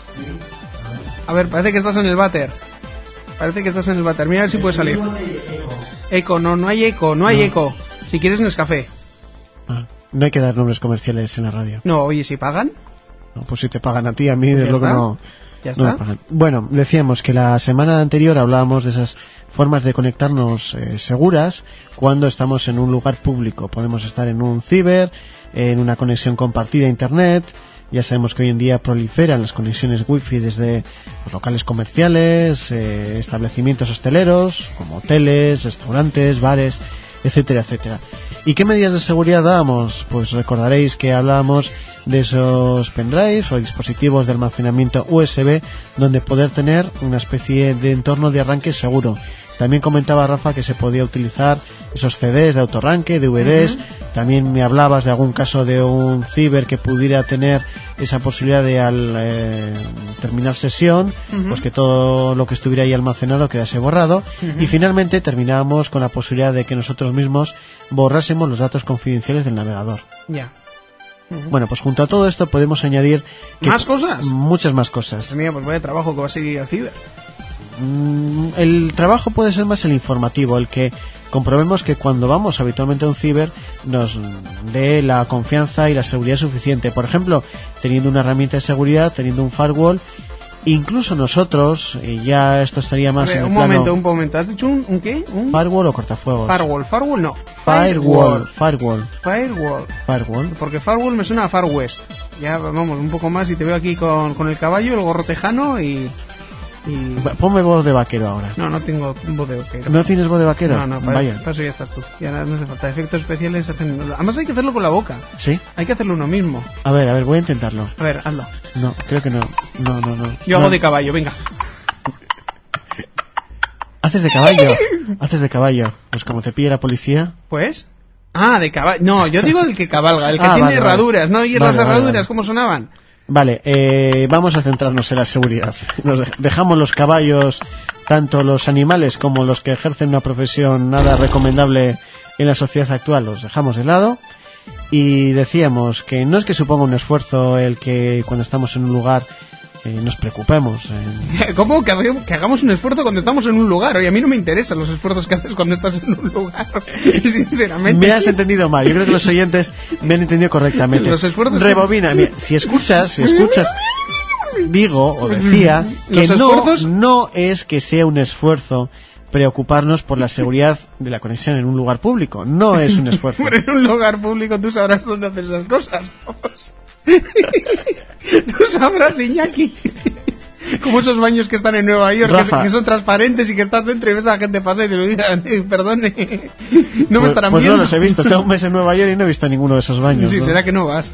A ver, parece que estás en el váter. Parece que estás en el váter. Mira a ver si puede salir. Eco, no, no hay eco, no hay no. eco. Si quieres Nescafé. Ah, no hay que dar nombres comerciales en la radio. No, oye, ¿si pagan? No, pues si te pagan a ti, a mí, pues desde luego no. Ya no está. Bueno, decíamos que la semana anterior hablábamos de esas formas de conectarnos eh, seguras cuando estamos en un lugar público. Podemos estar en un ciber, en una conexión compartida a internet. Ya sabemos que hoy en día proliferan las conexiones wifi desde pues, locales comerciales, eh, establecimientos hosteleros, como hoteles, restaurantes, bares, etcétera, etcétera. ¿Y qué medidas de seguridad damos? Pues recordaréis que hablábamos de esos pendrives o dispositivos de almacenamiento U S B donde poder tener una especie de entorno de arranque seguro. También comentaba Rafa que se podía utilizar esos C Ds de autorranque, D V Ds. Uh-huh. También me hablabas de algún caso de un ciber que pudiera tener esa posibilidad de al eh, terminar sesión, uh-huh. pues que todo lo que estuviera ahí almacenado quedase borrado. Uh-huh. Y finalmente terminábamos con la posibilidad de que nosotros mismos borrásemos los datos confidenciales del navegador. Ya. Yeah. Uh-huh. Bueno, pues junto a todo esto podemos añadir que ¿más cosas? Muchas más cosas. Mira, pues vaya trabajo que va a seguir al ciber. Mm, el trabajo puede ser más el informativo, el que comprobemos que cuando vamos habitualmente a un ciber nos dé la confianza y la seguridad suficiente. Por ejemplo, teniendo una herramienta de seguridad, teniendo un firewall. Incluso nosotros, y ya esto estaría más ver, en el un plano... momento, un momento, ¿has dicho un, un qué? ¿Un? ¿Firewall o cortafuegos? Firewall, firewall no. Firewall, firewall. Firewall. Firewall. Porque firewall me suena a Far West. Ya, vamos, un poco más y te veo aquí con, con el caballo, el gorro tejano y... y... Ponme voz de vaquero ahora. No, no tengo voz de vaquero. ¿No tienes voz de vaquero? No, no, para, Vaya. para eso ya estás tú. Ya no hace falta. Efectos especiales hacen... Además hay que hacerlo con la boca. ¿Sí? Hay que hacerlo uno mismo. A ver, a ver, voy a intentarlo. A ver, hazlo. No, creo que no. No, no, no. Yo no. hago de caballo, venga. ¿Haces de caballo? ¿Haces de caballo? Pues como te pille la policía... Pues... Ah, de caballo. No, yo digo el que cabalga, el que ah, tiene vale, herraduras. vale. ¿No oyes vale, las vale, herraduras? vale. ¿Cómo sonaban? Vale, eh, vamos a centrarnos en la seguridad. Nos de- dejamos los caballos, tanto los animales como los que ejercen una profesión nada recomendable en la sociedad actual, los dejamos de lado. Y decíamos que no es que suponga un esfuerzo el que cuando estamos en un lugar eh, nos preocupemos. Eh. ¿Cómo? Que, que hagamos un esfuerzo cuando estamos en un lugar. Oye, a mí no me interesan los esfuerzos que haces cuando estás en un lugar. Sinceramente. Me has entendido mal. Yo creo que los oyentes me han entendido correctamente. Los esfuerzos... Rebobina. Mira, si escuchas, si escuchas... Digo, o decía, que no, esfuerzos... no es que sea un esfuerzo preocuparnos por la seguridad de la conexión en un lugar público. No es un esfuerzo. Pero en un lugar público tú sabrás dónde haces esas cosas. Tú sabrás, Iñaki. Como esos baños que están en Nueva York, que, que son transparentes y que estás dentro y ves a la gente pasar y te lo digan, perdone, no me pues, estarán pues viendo. no los he visto. Tengo un mes en Nueva York y no he visto ninguno de esos baños. Sí, ¿no? será que no vas.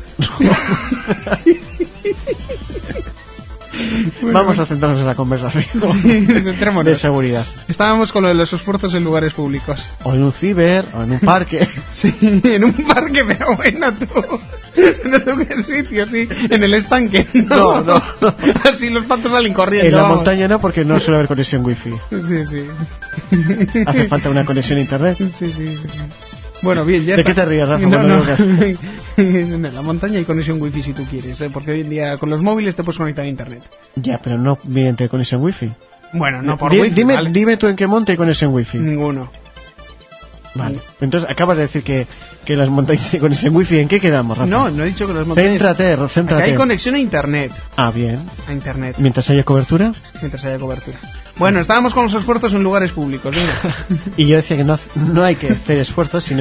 Bueno, vamos a centrarnos en la conversación sí, de seguridad. Estábamos con lo de los esfuerzos en lugares públicos. O en un ciber, o en un parque. Sí, en un parque, pero bueno, tú. No tengo que sitio, sí. En el estanque. No, no, no, no. Así los patos salen corriendo. En la vamos. montaña no, porque no suele haber conexión wifi. Sí, sí. Hace falta una conexión a internet. Sí, sí, sí. Bueno, bien, ya ¿De está. qué te ríes, Rafa? No, no. Que... En la montaña hay conexión wifi si tú quieres, ¿eh? Porque hoy en día con los móviles te puedes conectar a internet. Ya, pero no mediante conexión wifi. Bueno, no por D- wifi, dime, ¿vale? dime tú en qué monte hay conexión wifi. Ninguno. Vale. Entonces acabas de decir que, que las montañas hay conexión wifi. ¿En qué quedamos, Rafa? No, no he dicho que las montañas... Céntrate, céntrate. Acá hay conexión a internet. Ah, bien. A internet. Mientras haya cobertura. Mientras haya cobertura. Bueno, estábamos con los esfuerzos en lugares públicos. Venga. Y yo decía que no, no hay que hacer esfuerzos, sino...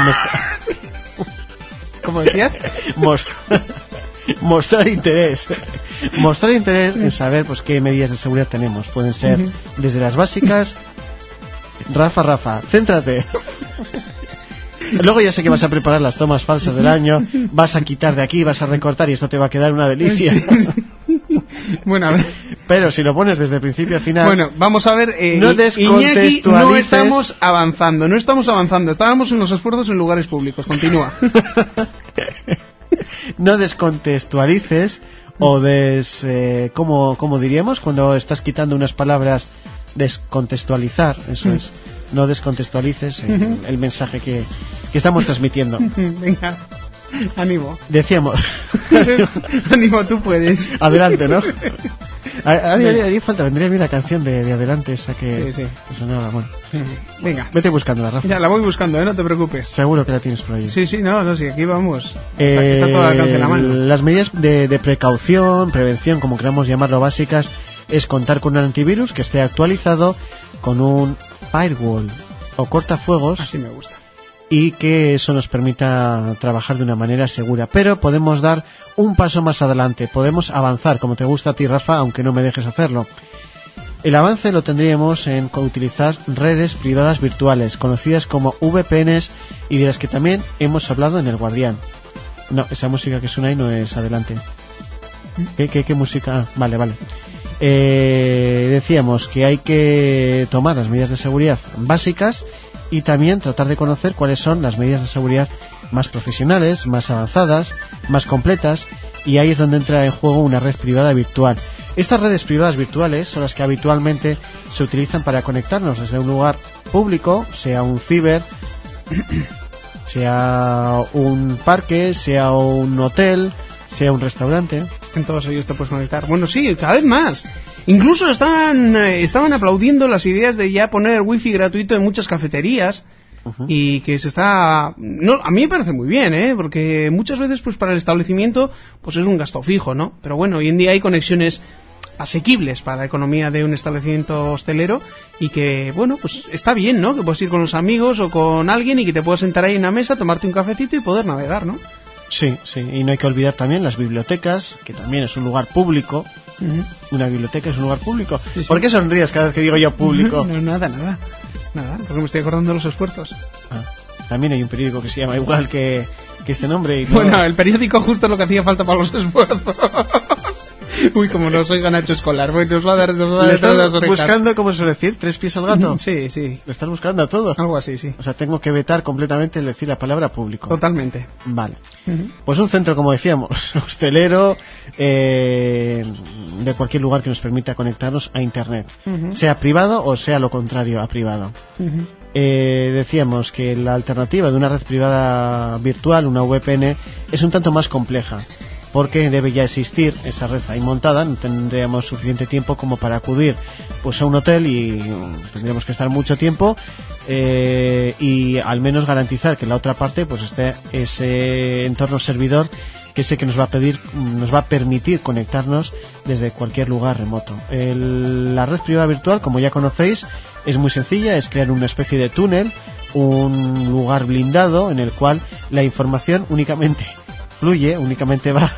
¿Cómo decías? Mostrar, mostrar interés. Mostrar interés en saber pues qué medidas de seguridad tenemos. Pueden ser uh-huh. desde las básicas... Rafa, Rafa, céntrate. Luego ya sé que vas a preparar las tomas falsas del año, vas a quitar de aquí, vas a recortar y esto te va a quedar una delicia. Bueno, a ver. Pero si lo pones desde principio a final... Bueno, vamos a ver... Eh, no Iñaki, no estamos avanzando, no estamos avanzando. Estábamos en los esfuerzos en lugares públicos. Continúa. No descontextualices o des... Eh, ¿cómo, ¿Cómo diríamos? Cuando estás quitando unas palabras... Descontextualizar, eso es. No descontextualices el, el mensaje que, que estamos transmitiendo. Venga, ánimo. Decíamos. Ánimo, tú puedes. Adelante, ¿no? Haría falta, vendría bien la canción de, de Adelante, esa que, sí, sí. que sonaba, bueno. Venga. Vete buscándola, Rafa. Ya, la voy buscando, ¿eh? No te preocupes. Seguro que la tienes por ahí. Sí, sí, no, no, sí, aquí vamos. Eh, Está toda la canción a mano. Las medidas de, de precaución, prevención, como queramos llamarlo, básicas, es contar con un antivirus que esté actualizado, con un firewall o cortafuegos. Así me gusta. Y que eso nos permita trabajar de una manera segura. Pero podemos dar un paso más adelante, podemos avanzar, como te gusta a ti, Rafa, aunque no me dejes hacerlo. El avance lo tendríamos en utilizar redes privadas virtuales, conocidas como V P Ns, y de las que también hemos hablado en El Guardián. No, esa música que suena ahí no es adelante. ¿Qué, qué, qué música? Ah, vale, vale. Eh, decíamos que hay que tomar las medidas de seguridad básicas y también tratar de conocer cuáles son las medidas de seguridad más profesionales, más avanzadas, más completas, y ahí es donde entra en juego una red privada virtual. Estas redes privadas virtuales son las que habitualmente se utilizan para conectarnos desde un lugar público, sea un ciber, sea un parque, sea un hotel, sea un restaurante. En todos ellos te puedes conectar. Bueno, sí, cada vez más. Incluso estaban, eh, estaban aplaudiendo las ideas de ya poner wifi gratuito en muchas cafeterías. Uh-huh. Y que se está... no, a mí me parece muy bien, ¿eh? Porque muchas veces pues para el establecimiento pues es un gasto fijo, ¿no? Pero bueno, hoy en día hay conexiones asequibles para la economía de un establecimiento hostelero y que, bueno, pues está bien, ¿no? Que puedes ir con los amigos o con alguien y que te puedas sentar ahí en una mesa, tomarte un cafecito y poder navegar, ¿no? Sí, sí, y no hay que olvidar también las bibliotecas, que también es un lugar público. Uh-huh. Una biblioteca es un lugar público. Sí, sí. ¿Por qué sonríes cada vez que digo yo público? No, nada, nada, nada, porque me estoy acordando de los esfuerzos. Ah, también hay un periódico que se llama igual que, que este nombre. Y no... Bueno, el periódico justo es lo que hacía falta para los esfuerzos. Uy, como no soy Nacho Escolar, pues nos va a dar, nos va a dar. ¿Le estás buscando, como se suele decir, tres pies al gato? Sí, sí. ¿Le estás buscando a todo? Algo así, sí. O sea, tengo que vetar completamente el decir la palabra público. Totalmente. Vale. Uh-huh. Pues un centro, como decíamos, hostelero, eh, de cualquier lugar que nos permita conectarnos a Internet. Uh-huh. Sea privado o sea lo contrario a privado. Uh-huh. Eh, decíamos que la alternativa de una red privada virtual, una V P N, es un tanto más compleja, porque debe ya existir esa red ahí montada. No tendríamos suficiente tiempo como para acudir pues a un hotel y tendríamos que estar mucho tiempo eh, y al menos garantizar que en la otra parte pues esté ese entorno servidor que sé que nos va a pedir, nos va a permitir conectarnos desde cualquier lugar remoto. El, la red privada virtual, como ya conocéis, es muy sencilla, es crear una especie de túnel, un lugar blindado en el cual la información únicamente fluye, únicamente va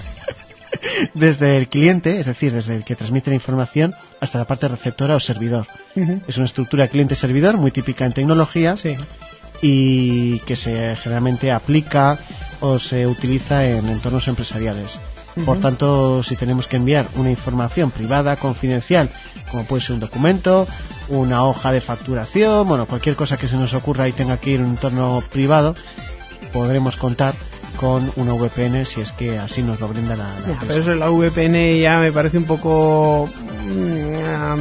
desde el cliente, es decir, desde el que transmite la información hasta la parte receptora o servidor. Uh-huh. Es una estructura cliente-servidor muy típica en tecnología. Sí. Y que se generalmente aplica o se utiliza en entornos empresariales. Uh-huh. Por tanto, si tenemos que enviar una información privada, confidencial, como puede ser un documento, una hoja de facturación, bueno, cualquier cosa que se nos ocurra y tenga que ir a un entorno privado, podremos contar con una V P N si es que así nos lo brinda la, la ya, pero eso de la V P N ya me parece un poco um,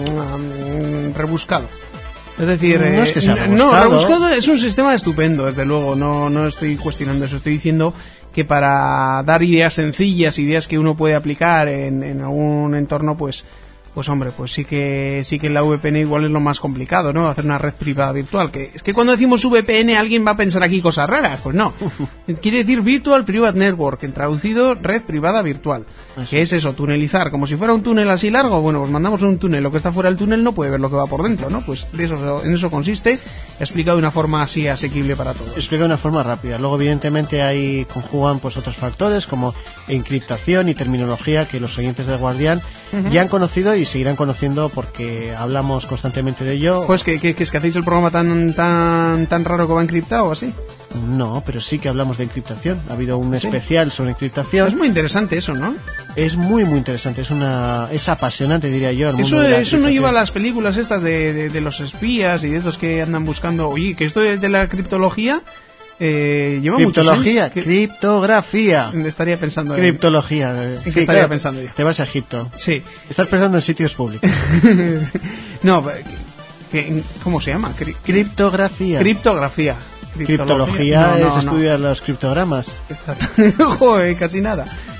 um, rebuscado. Es decir, no, es que sea rebuscado. No, rebuscado es un sistema estupendo, desde luego, no, no estoy cuestionando eso, estoy diciendo que para dar ideas sencillas, ideas que uno puede aplicar en, en algún entorno, pues pues hombre, pues sí que sí que la V P N igual es lo más complicado, ¿no? Hacer una red privada virtual, que es que cuando decimos V P N alguien va a pensar aquí cosas raras, pues no. Quiere decir Virtual Private Network, en traducido red privada virtual. Eso. ¿Qué es eso? Tunelizar, como si fuera un túnel así largo. Bueno, pues mandamos un túnel, lo que está fuera del túnel no puede ver lo que va por dentro, ¿no? Pues de eso, en eso consiste, explicado de una forma así asequible para todos. Explicado de una forma rápida. Luego evidentemente ahí conjugan pues otros factores como encriptación y terminología que los oyentes del Guardián uh-huh. ya han conocido y seguirán conociendo porque hablamos constantemente de ello. Pues que, que, que es que hacéis el programa tan tan tan raro que va encriptado o así. No, pero sí que hablamos de encriptación. Ha habido un ¿Sí? especial sobre encriptación. Es muy interesante eso, ¿no? Es muy muy interesante, es una es apasionante, diría yo. El eso mundo de eso no lleva a las películas estas de, de, de los espías y de estos que andan buscando. Oye, que esto de la criptología Eh, lleva criptología, muchos años. criptografía. Estaría pensando en... Criptología. ¿En sí, qué estaría claro, pensando yo? Te vas a Egipto. Sí. Estás pensando en sitios públicos. No, que, ¿cómo se llama? Cri... Criptografía. Criptografía. Criptología no, no, es no. estudiar los criptogramas. Joder, casi nada.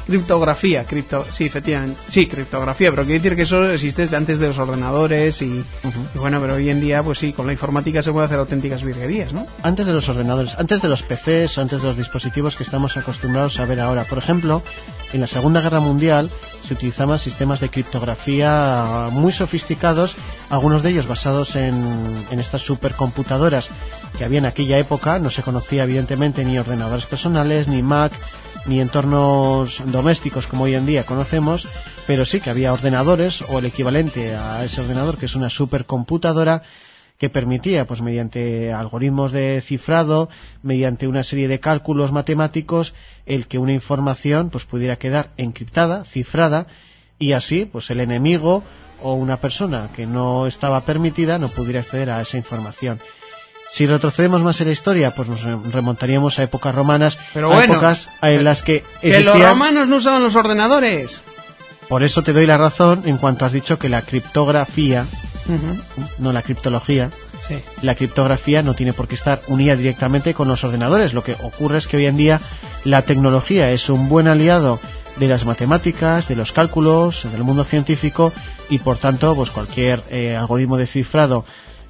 Criptografía, cripto, sí, efectivamente. Sí, criptografía, pero quiere decir que eso existe desde antes de los ordenadores y, uh-huh. y bueno, pero hoy en día, pues sí, con la informática se puede hacer auténticas virguerías, ¿no? Antes de los ordenadores, antes de los P Cs, antes de los dispositivos que estamos acostumbrados a ver ahora. Por ejemplo, en la Segunda Guerra Mundial se utilizaban sistemas de criptografía muy sofisticados, algunos de ellos basados en, en estas supercomputadoras que había en aquella época. No se conocía evidentemente ni ordenadores personales, ni Mac, ni entornos domésticos como hoy en día conocemos, pero sí que había ordenadores o el equivalente a ese ordenador, que es una supercomputadora que permitía, pues mediante algoritmos de cifrado, mediante una serie de cálculos matemáticos, el que una información pues pudiera quedar encriptada, cifrada, y así pues el enemigo o una persona que no estaba permitida no pudiera acceder a esa información. Si retrocedemos más en la historia, pues nos remontaríamos a épocas romanas, pero a bueno, épocas en las que existían... Que los romanos no usaban los ordenadores. Por eso te doy la razón en cuanto has dicho que la criptografía, uh-huh. no la criptología, sí. la criptografía no tiene por qué estar unida directamente con los ordenadores. Lo que ocurre es que hoy en día la tecnología es un buen aliado de las matemáticas, de los cálculos, del mundo científico, y por tanto, pues cualquier eh, algoritmo de cifrado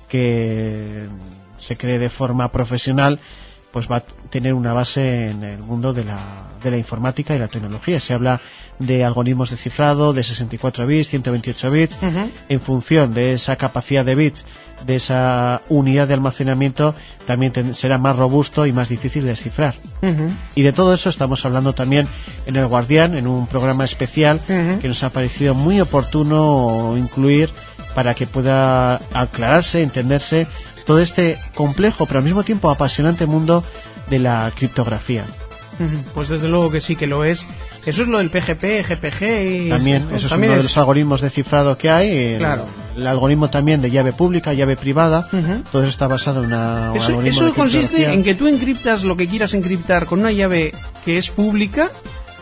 que se cree de forma profesional, pues va a tener una base en el mundo de la, de la informática y la tecnología. Se habla de algoritmos de cifrado de sesenta y cuatro bits, ciento veintiocho bits, uh-huh. en función de esa capacidad de bits, de esa unidad de almacenamiento, también ten, será más robusto y más difícil de descifrar. Uh-huh. Y de todo eso estamos hablando también en El Guardián, en un programa especial uh-huh. que nos ha parecido muy oportuno incluir para que pueda aclararse, entenderse todo este complejo pero al mismo tiempo apasionante mundo de la criptografía. Pues desde luego que sí que lo es. Eso es lo del P G P, G P G y también, eso, eso es también uno es... de los algoritmos de cifrado que hay. El, claro. el algoritmo también de llave pública, llave privada, uh-huh. todo eso está basado en una, eso, un algoritmo eso de consiste en que tú encriptas lo que quieras encriptar con una llave que es pública,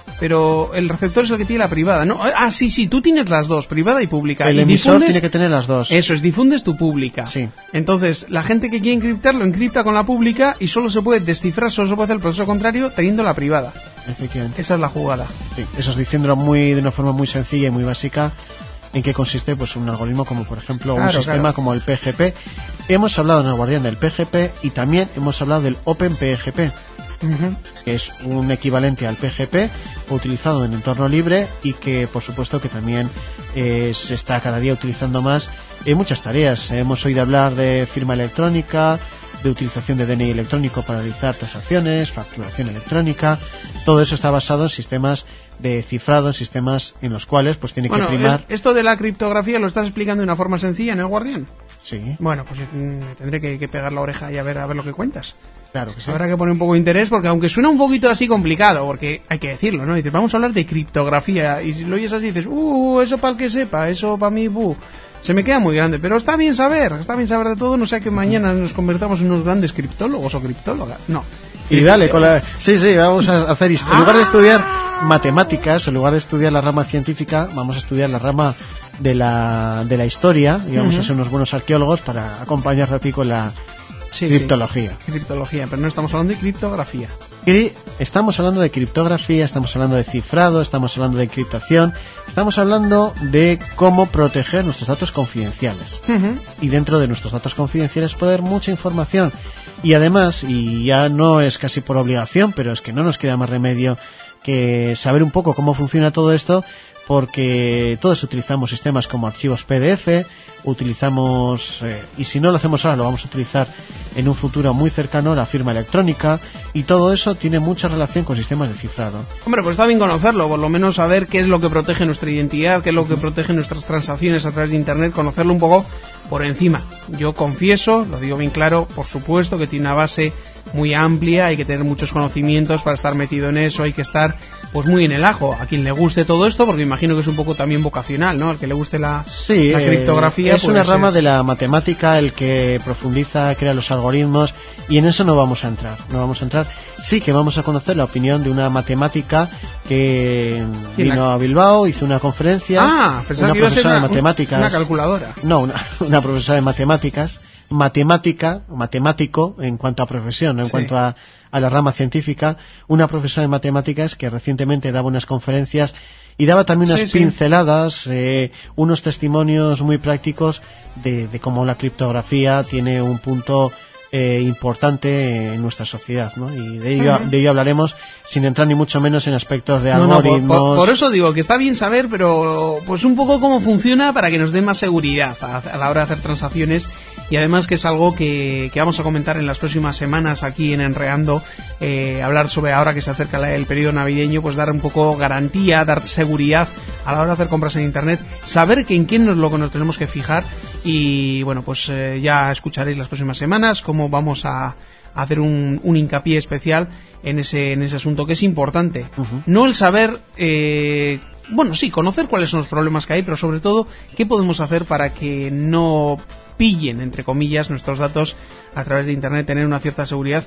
pero el receptor es el que tiene la privada, ¿no? Ah, sí, sí, tú tienes las dos, privada y pública. El y emisor difundes... tiene que tener las dos. Eso es, difundes tu pública. Sí. Entonces, la gente que quiere encriptar lo encripta con la pública y solo se puede descifrar, solo se puede hacer el proceso contrario teniendo la privada. Efectivamente. Esa es la jugada. Sí, eso es diciéndolo muy, de una forma muy sencilla y muy básica, en qué consiste pues un algoritmo como por ejemplo claro, un sistema claro. como el P G P. Hemos hablado en El Guardián del P G P y también hemos hablado del OpenPGP. Uh-huh. Que es un equivalente al P G P utilizado en entorno libre y que por supuesto que también eh, se está cada día utilizando más en muchas tareas. Hemos oído hablar de firma electrónica, de utilización de D N I electrónico para realizar transacciones, facturación electrónica. Todo eso está basado en sistemas de cifrado, en sistemas en los cuales pues tiene bueno, que primar. Esto de la criptografía lo estás explicando de una forma sencilla en El Guardián. Sí. Bueno, pues mm, tendré que, que pegar la oreja y a ver a ver lo que cuentas. Claro que sí. Habrá que poner un poco de interés porque aunque suena un poquito así complicado, porque hay que decirlo, ¿no? Dices, vamos a hablar de criptografía y si lo oyes así dices, uh, eso para el que sepa, eso para mí, buh. Se me queda muy grande, pero está bien saber, está bien saber de todo, no sea que mañana nos convertamos en unos grandes criptólogos o criptólogas, no. Y dale, con la... sí, sí, vamos a hacer historia. En lugar de estudiar matemáticas, en lugar de estudiar la rama científica, vamos a estudiar la rama de la, de la historia y vamos uh-huh. a ser unos buenos arqueólogos para acompañarte a ti con la sí, criptología. Sí, criptología, pero no estamos hablando de criptografía. Y estamos hablando de criptografía, estamos hablando de cifrado, estamos hablando de encriptación, estamos hablando de cómo proteger nuestros datos confidenciales. Uh-huh. Y dentro de nuestros datos confidenciales puede haber mucha información. Y además, y ya no es casi por obligación, pero es que no nos queda más remedio que saber un poco cómo funciona todo esto, porque todos utilizamos sistemas como archivos P D F, utilizamos, eh, y si no lo hacemos ahora, lo vamos a utilizar en un futuro muy cercano, la firma electrónica, y todo eso tiene mucha relación con sistemas de cifrado. Hombre, pues está bien conocerlo, por lo menos saber qué es lo que protege nuestra identidad, qué es lo que protege nuestras transacciones a través de Internet, conocerlo un poco por encima. Yo confieso, lo digo bien claro, por supuesto que tiene una base muy amplia, hay que tener muchos conocimientos para estar metido en eso, hay que estar pues muy en el ajo. A quien le guste todo esto, porque imagino que es un poco también vocacional, ¿no? Al que le guste la, sí, la criptografía. Eh, es pues una rama es... de la matemática, el que profundiza, crea los algoritmos, y en eso no vamos a entrar. No vamos a entrar. Sí que vamos a conocer la opinión de una matemática que vino la... a Bilbao, hizo una conferencia. Ah, pensaba una que iba a ser una, de matemáticas. una calculadora. No, una, una profesora de matemáticas. Matemática, matemático en cuanto a profesión, ¿no? En sí. cuanto a, a la rama científica, una profesora de matemáticas que recientemente daba unas conferencias y daba también unas sí, pinceladas, sí. Eh, unos testimonios muy prácticos de, de cómo la criptografía tiene un punto eh, importante en nuestra sociedad, ¿no? Y de ello, uh-huh. de ello hablaremos sin entrar ni mucho menos en aspectos de no, algoritmos. No, por, por, por eso digo que está bien saber, pero pues un poco cómo funciona para que nos dé más seguridad a, a la hora de hacer transacciones, y además que es algo que, que vamos a comentar en las próximas semanas aquí en Enreando, eh, hablar sobre ahora que se acerca el periodo navideño, pues dar un poco garantía, dar seguridad a la hora de hacer compras en internet, saber que en quién es lo que nos tenemos que fijar, y bueno, pues eh, ya escucharéis las próximas semanas cómo vamos a hacer un, un hincapié especial en ese en ese asunto que es importante. Uh-huh. No el saber, eh, bueno, sí, conocer cuáles son los problemas que hay, pero sobre todo qué podemos hacer para que no pillen, entre comillas, nuestros datos a través de internet, tener una cierta seguridad.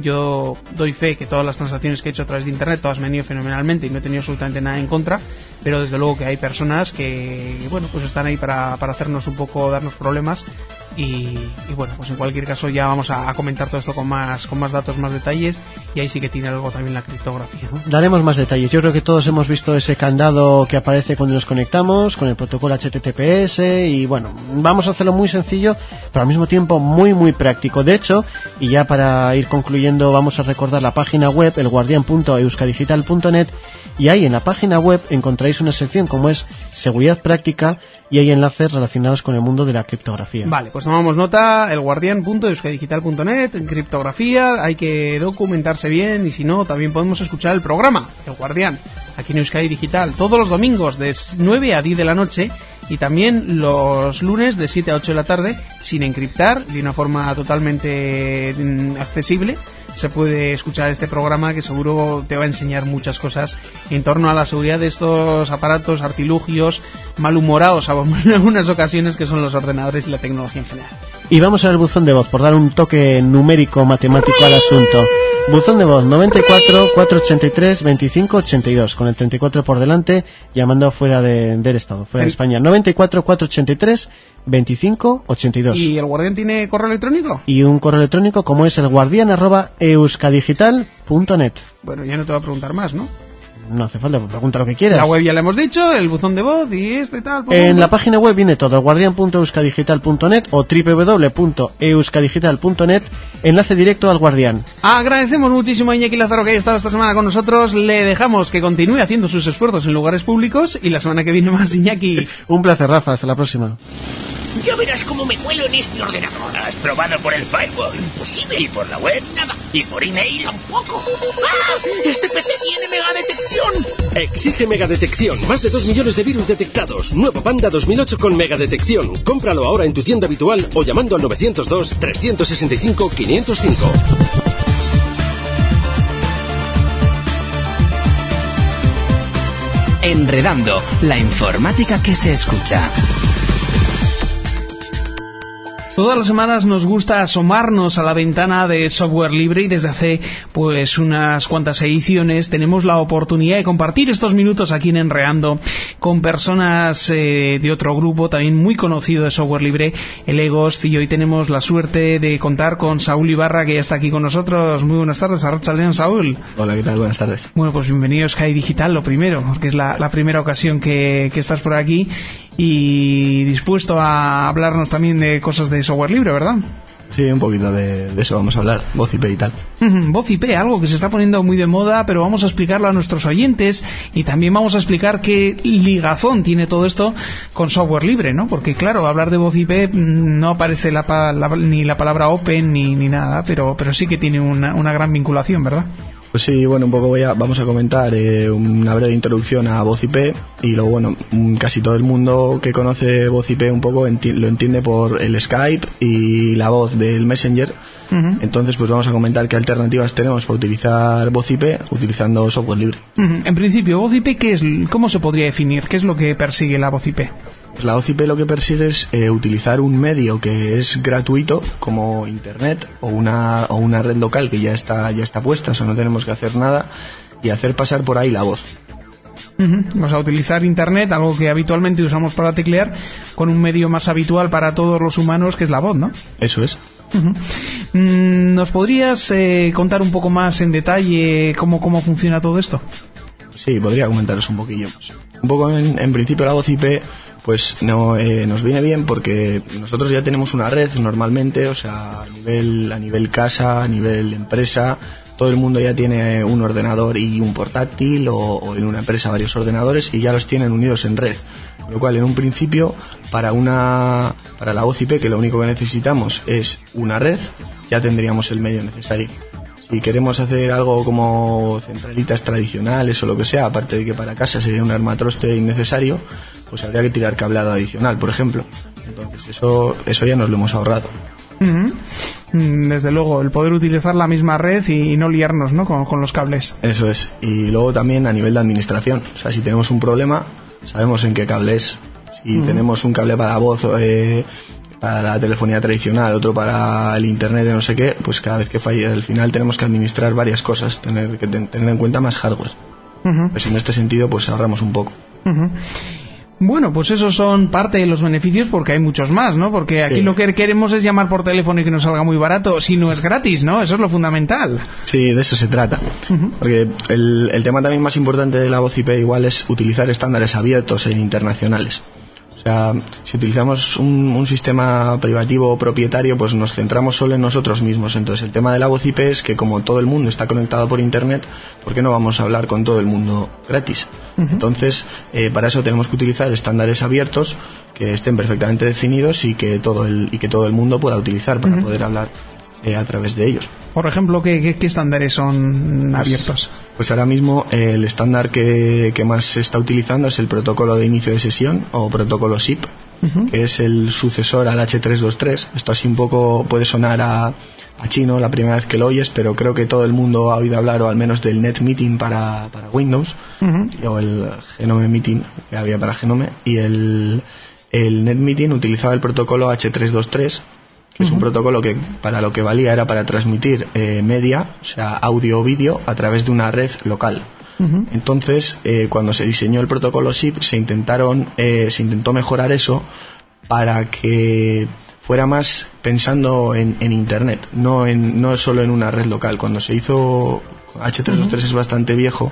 Yo doy fe que todas las transacciones que he hecho a través de internet, todas me han ido fenomenalmente y no he tenido absolutamente nada en contra, pero desde luego que hay personas que, bueno, pues están ahí para, para hacernos un poco, darnos problemas, y, y bueno, pues en cualquier caso ya vamos a, a comentar todo esto con más con más datos, más detalles, y ahí sí que tiene algo también la criptografía, ¿no? Daremos más detalles. Yo creo que todos hemos visto ese candado que aparece cuando nos conectamos con el protocolo H T T P S, y bueno, vamos a hacerlo muy sencillo, pero al mismo tiempo muy muy práctico. De hecho, y ya para ir concluyendo, vamos a recordar la página web, el guardian punto euskadigital punto net, y ahí en la página web encontraréis una sección como es Seguridad Práctica, y hay enlaces relacionados con el mundo de la criptografía. Vale, pues tomamos nota, el guardian punto euskadigital punto net, en criptografía, hay que documentarse bien, y si no, también podemos escuchar el programa, El Guardián, aquí en Euskadi Digital, todos los domingos de nueve a diez de la noche, y también los lunes de siete a ocho de la tarde, sin encriptar, de una forma totalmente accesible. Se puede escuchar este programa que seguro te va a enseñar muchas cosas en torno a la seguridad de estos aparatos, artilugios, malhumorados en algunas ocasiones, que son los ordenadores y la tecnología en general. Y vamos al buzón de voz, por dar un toque numérico, matemático al asunto. Buzón de voz noventa y cuatro, cuatrocientos ochenta y tres, veinticinco ochenta y dos, con el treinta y cuatro por delante, llamando fuera de, del estado, fuera de España. noventa y cuatro, cuatrocientos ochenta y tres, veinticinco ochenta y dos. ¿Y el Guardián tiene correo electrónico? Y un correo electrónico como es el guardian arroba euskadigital punto net. Bueno, ya no te voy a preguntar más, ¿no? No hace falta, pregunta lo que quieras. La web ya le hemos dicho, el buzón de voz y este tal. En punto. La página web viene todo, guardian punto euskadigital punto net o doble u doble u doble u punto euskadigital punto net, enlace directo al Guardián. Agradecemos muchísimo a Iñaki Lázaro que haya estado esta semana con nosotros. Le dejamos que continúe haciendo sus esfuerzos en lugares públicos, y la semana que viene más, Iñaki. Un placer, Rafa, hasta la próxima. Ya verás cómo me cuelo en este ordenador. ¿Has probado por el firewall? Imposible. ¿Y por la web? Nada. ¿Y por email? Tampoco. ¡Ah! ¡Este P C tiene megadetección! Exige megadetección. Más de dos millones de virus detectados. Nuevo Panda dos mil ocho con megadetección. Cómpralo ahora en tu tienda habitual o llamando al nueve cero dos, tres seis cinco, cinco cero cinco. Enredando, la informática que se escucha. Todas las semanas nos gusta asomarnos a la ventana de software libre, y desde hace pues unas cuantas ediciones tenemos la oportunidad de compartir estos minutos aquí en Enreando con personas eh, de otro grupo también muy conocido de software libre, el EGOST, y hoy tenemos la suerte de contar con Saúl Ibarra, que ya está aquí con nosotros. Muy buenas tardes, arratsaldeon, Saúl. Hola, ¿qué tal? Buenas tardes. Bueno, pues bienvenido a Sky Digital, lo primero, porque es la, la primera ocasión que, que estás por aquí, y dispuesto a hablarnos también de cosas de software libre, ¿verdad? Sí, un poquito de, de eso vamos a hablar, voz I P y tal. Uh-huh, voz I P, algo que se está poniendo muy de moda, pero vamos a explicarlo a nuestros oyentes, y también vamos a explicar qué ligazón tiene todo esto con software libre, ¿no? Porque claro, hablar de voz I P no aparece la, la, ni la palabra open ni, ni nada, pero, pero sí que tiene una, una gran vinculación, ¿verdad? Pues sí, bueno, un poco voy a, vamos a comentar eh, una breve introducción a voz I P, y luego, bueno, casi todo el mundo que conoce voz I P un poco enti- lo entiende por el Skype y la voz del Messenger. Uh-huh. Entonces, pues vamos a comentar qué alternativas tenemos para utilizar voz I P utilizando software libre. Uh-huh. En principio, voz I P, ¿qué es? ¿Cómo se podría definir? ¿Qué es lo que persigue la voz I P? La voz I P lo que persigue es eh, utilizar un medio que es gratuito, como internet o una o una red local que ya está ya está puesta, o sea, no tenemos que hacer nada, y hacer pasar por ahí la voz. Uh-huh. O sea, utilizar internet, algo que habitualmente usamos para teclear, con un medio más habitual para todos los humanos, que es la voz, ¿no? Eso es. Uh-huh. ¿Nos podrías eh, contar un poco más en detalle cómo, cómo funciona todo esto? Sí, podría comentaros un poquillo. Un poco en, en principio la voz I P pues no eh, nos viene bien porque nosotros ya tenemos una red normalmente, o sea, a nivel, a nivel casa, a nivel empresa, todo el mundo ya tiene un ordenador y un portátil, o, o en una empresa varios ordenadores y ya los tienen unidos en red. Con lo cual, en un principio, para una para la voz I P, que lo único que necesitamos es una red, ya tendríamos el medio necesario. Si queremos hacer algo como centralitas tradicionales o lo que sea, aparte de que para casa sería un armatroste innecesario, pues habría que tirar cableado adicional, por ejemplo. Entonces eso eso ya nos lo hemos ahorrado. Uh-huh. Desde luego, el poder utilizar la misma red y no liarnos, ¿no?, con, con los cables. Eso es. Y luego también a nivel de administración. O sea, si tenemos un problema, sabemos en qué cable es. Si uh-huh. tenemos un cable para voz, eh, para la telefonía tradicional, otro para el internet de no sé qué, pues cada vez que falle al final tenemos que administrar varias cosas, tener que ten, tener en cuenta más hardware. Uh-huh. Pues en este sentido pues ahorramos un poco. Uh-huh. Bueno, pues esos son parte de los beneficios, porque hay muchos más, ¿no? Porque aquí sí. Lo que queremos es llamar por teléfono y que nos salga muy barato, si no es gratis, ¿no? Eso es lo fundamental. Sí, de eso se trata. Uh-huh. Porque el, el tema también más importante de la voz I P igual es utilizar estándares abiertos e internacionales. O sea, si utilizamos un, un sistema privativo o propietario, pues nos centramos solo en nosotros mismos. Entonces el tema de la voz I P es que como todo el mundo está conectado por internet, ¿por qué no vamos a hablar con todo el mundo gratis? Uh-huh. Entonces, eh, para eso tenemos que utilizar estándares abiertos que estén perfectamente definidos y que todo el, y que todo el mundo pueda utilizar para uh-huh. poder hablar eh, a través de ellos. Por ejemplo, ¿qué, qué, qué estándares son pues, abiertos? Pues ahora mismo eh, el estándar que, que más se está utilizando es el protocolo de inicio de sesión o protocolo S I P, uh-huh. que es el sucesor al hache trescientos veintitrés. Esto así un poco puede sonar a, a chino la primera vez que lo oyes, pero creo que todo el mundo ha oído hablar, o al menos del NetMeeting para, para Windows, uh-huh. o el Genome Meeting que había para Genome, y el, el NetMeeting utilizaba el protocolo hache trescientos veintitrés, que uh-huh. es un protocolo que para lo que valía era para transmitir eh, media, o sea, audio o vídeo, a través de una red local. Uh-huh. Entonces, eh, cuando se diseñó el protocolo S I P, se intentaron, eh, se intentó mejorar eso para que fuera más pensando en, en internet, no en no solo en una red local. Cuando se hizo hache trescientos veintitrés uh-huh. es bastante viejo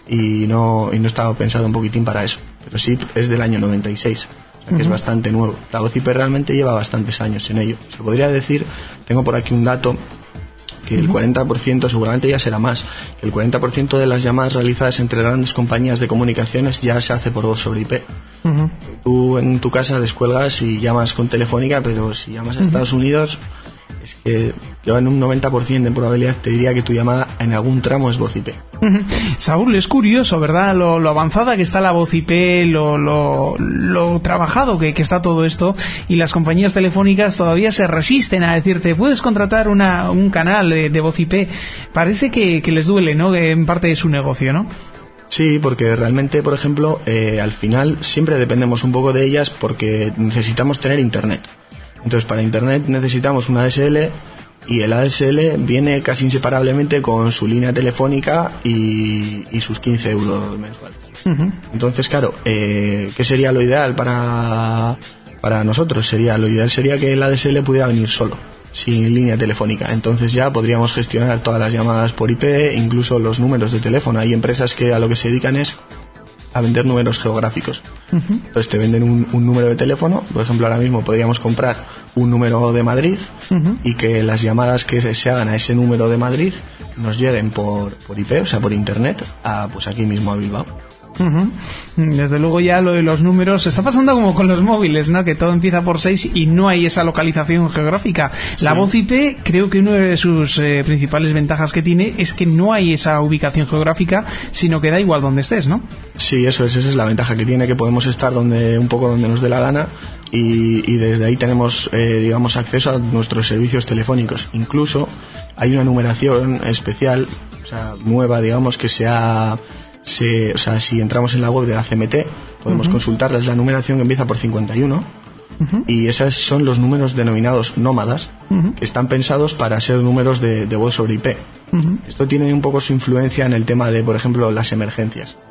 y no y no estaba pensado un poquitín para eso, pero S I P es del año noventa y seis. Que uh-huh. es bastante nuevo. La voz I P realmente lleva bastantes años en ello. Se podría decir, tengo por aquí un dato, que uh-huh. el cuarenta por ciento, seguramente ya será más, que el cuarenta por ciento de las llamadas realizadas entre grandes compañías de comunicaciones ya se hace por voz sobre I P. Uh-huh. Tú en tu casa descuelgas y llamas con Telefónica, pero si llamas a uh-huh. Estados Unidos, es que yo en un noventa por ciento de probabilidad te diría que tu llamada en algún tramo es voz I P. Uh-huh. Saúl, es curioso, ¿verdad? Lo, lo avanzada que está la voz I P, lo, lo, lo trabajado que, que está todo esto, y las compañías telefónicas todavía se resisten a decirte, puedes contratar una, un canal de, de voz I P. Parece que, que les duele, ¿no?, que en parte de su negocio, ¿no? Sí, porque realmente, por ejemplo, eh, al final siempre dependemos un poco de ellas porque necesitamos tener internet. Entonces, para internet necesitamos un A D S L, y el A D S L viene casi inseparablemente con su línea telefónica y, y sus quince euros mensuales. Uh-huh. Entonces, claro, eh, ¿qué sería lo ideal para, para nosotros? Sería Lo ideal sería que el A D S L pudiera venir solo, sin línea telefónica. Entonces ya podríamos gestionar todas las llamadas por I P, incluso los números de teléfono. Hay empresas que a lo que se dedican es a vender números geográficos. Uh-huh. Entonces te venden un, un número de teléfono. Por ejemplo, ahora mismo podríamos comprar un número de Madrid, uh-huh. y que las llamadas que se, se hagan a ese número de Madrid nos lleguen por, por I P, o sea, por internet, a pues aquí mismo a Bilbao. Uh-huh. Desde luego ya lo de los números está pasando como con los móviles, ¿no?, que todo empieza por seis y no hay esa localización geográfica. Sí. La voz I P, creo que una de sus eh, principales ventajas que tiene es que no hay esa ubicación geográfica, sino que da igual donde estés, ¿no? Sí, eso es, esa es la ventaja que tiene, que podemos estar donde un poco donde nos dé la gana, y, y desde ahí tenemos eh, digamos acceso a nuestros servicios telefónicos. Incluso hay una numeración especial, o sea, nueva, digamos, que se ha Se, o sea, si entramos en la web de la C M T podemos uh-huh. consultarla. Es la numeración que empieza por cincuenta y uno, uh-huh. y esos son los números denominados nómadas, uh-huh. que están pensados para ser números de, de voz sobre I P. Uh-huh. Esto tiene un poco su influencia en el tema de, por ejemplo, las emergencias.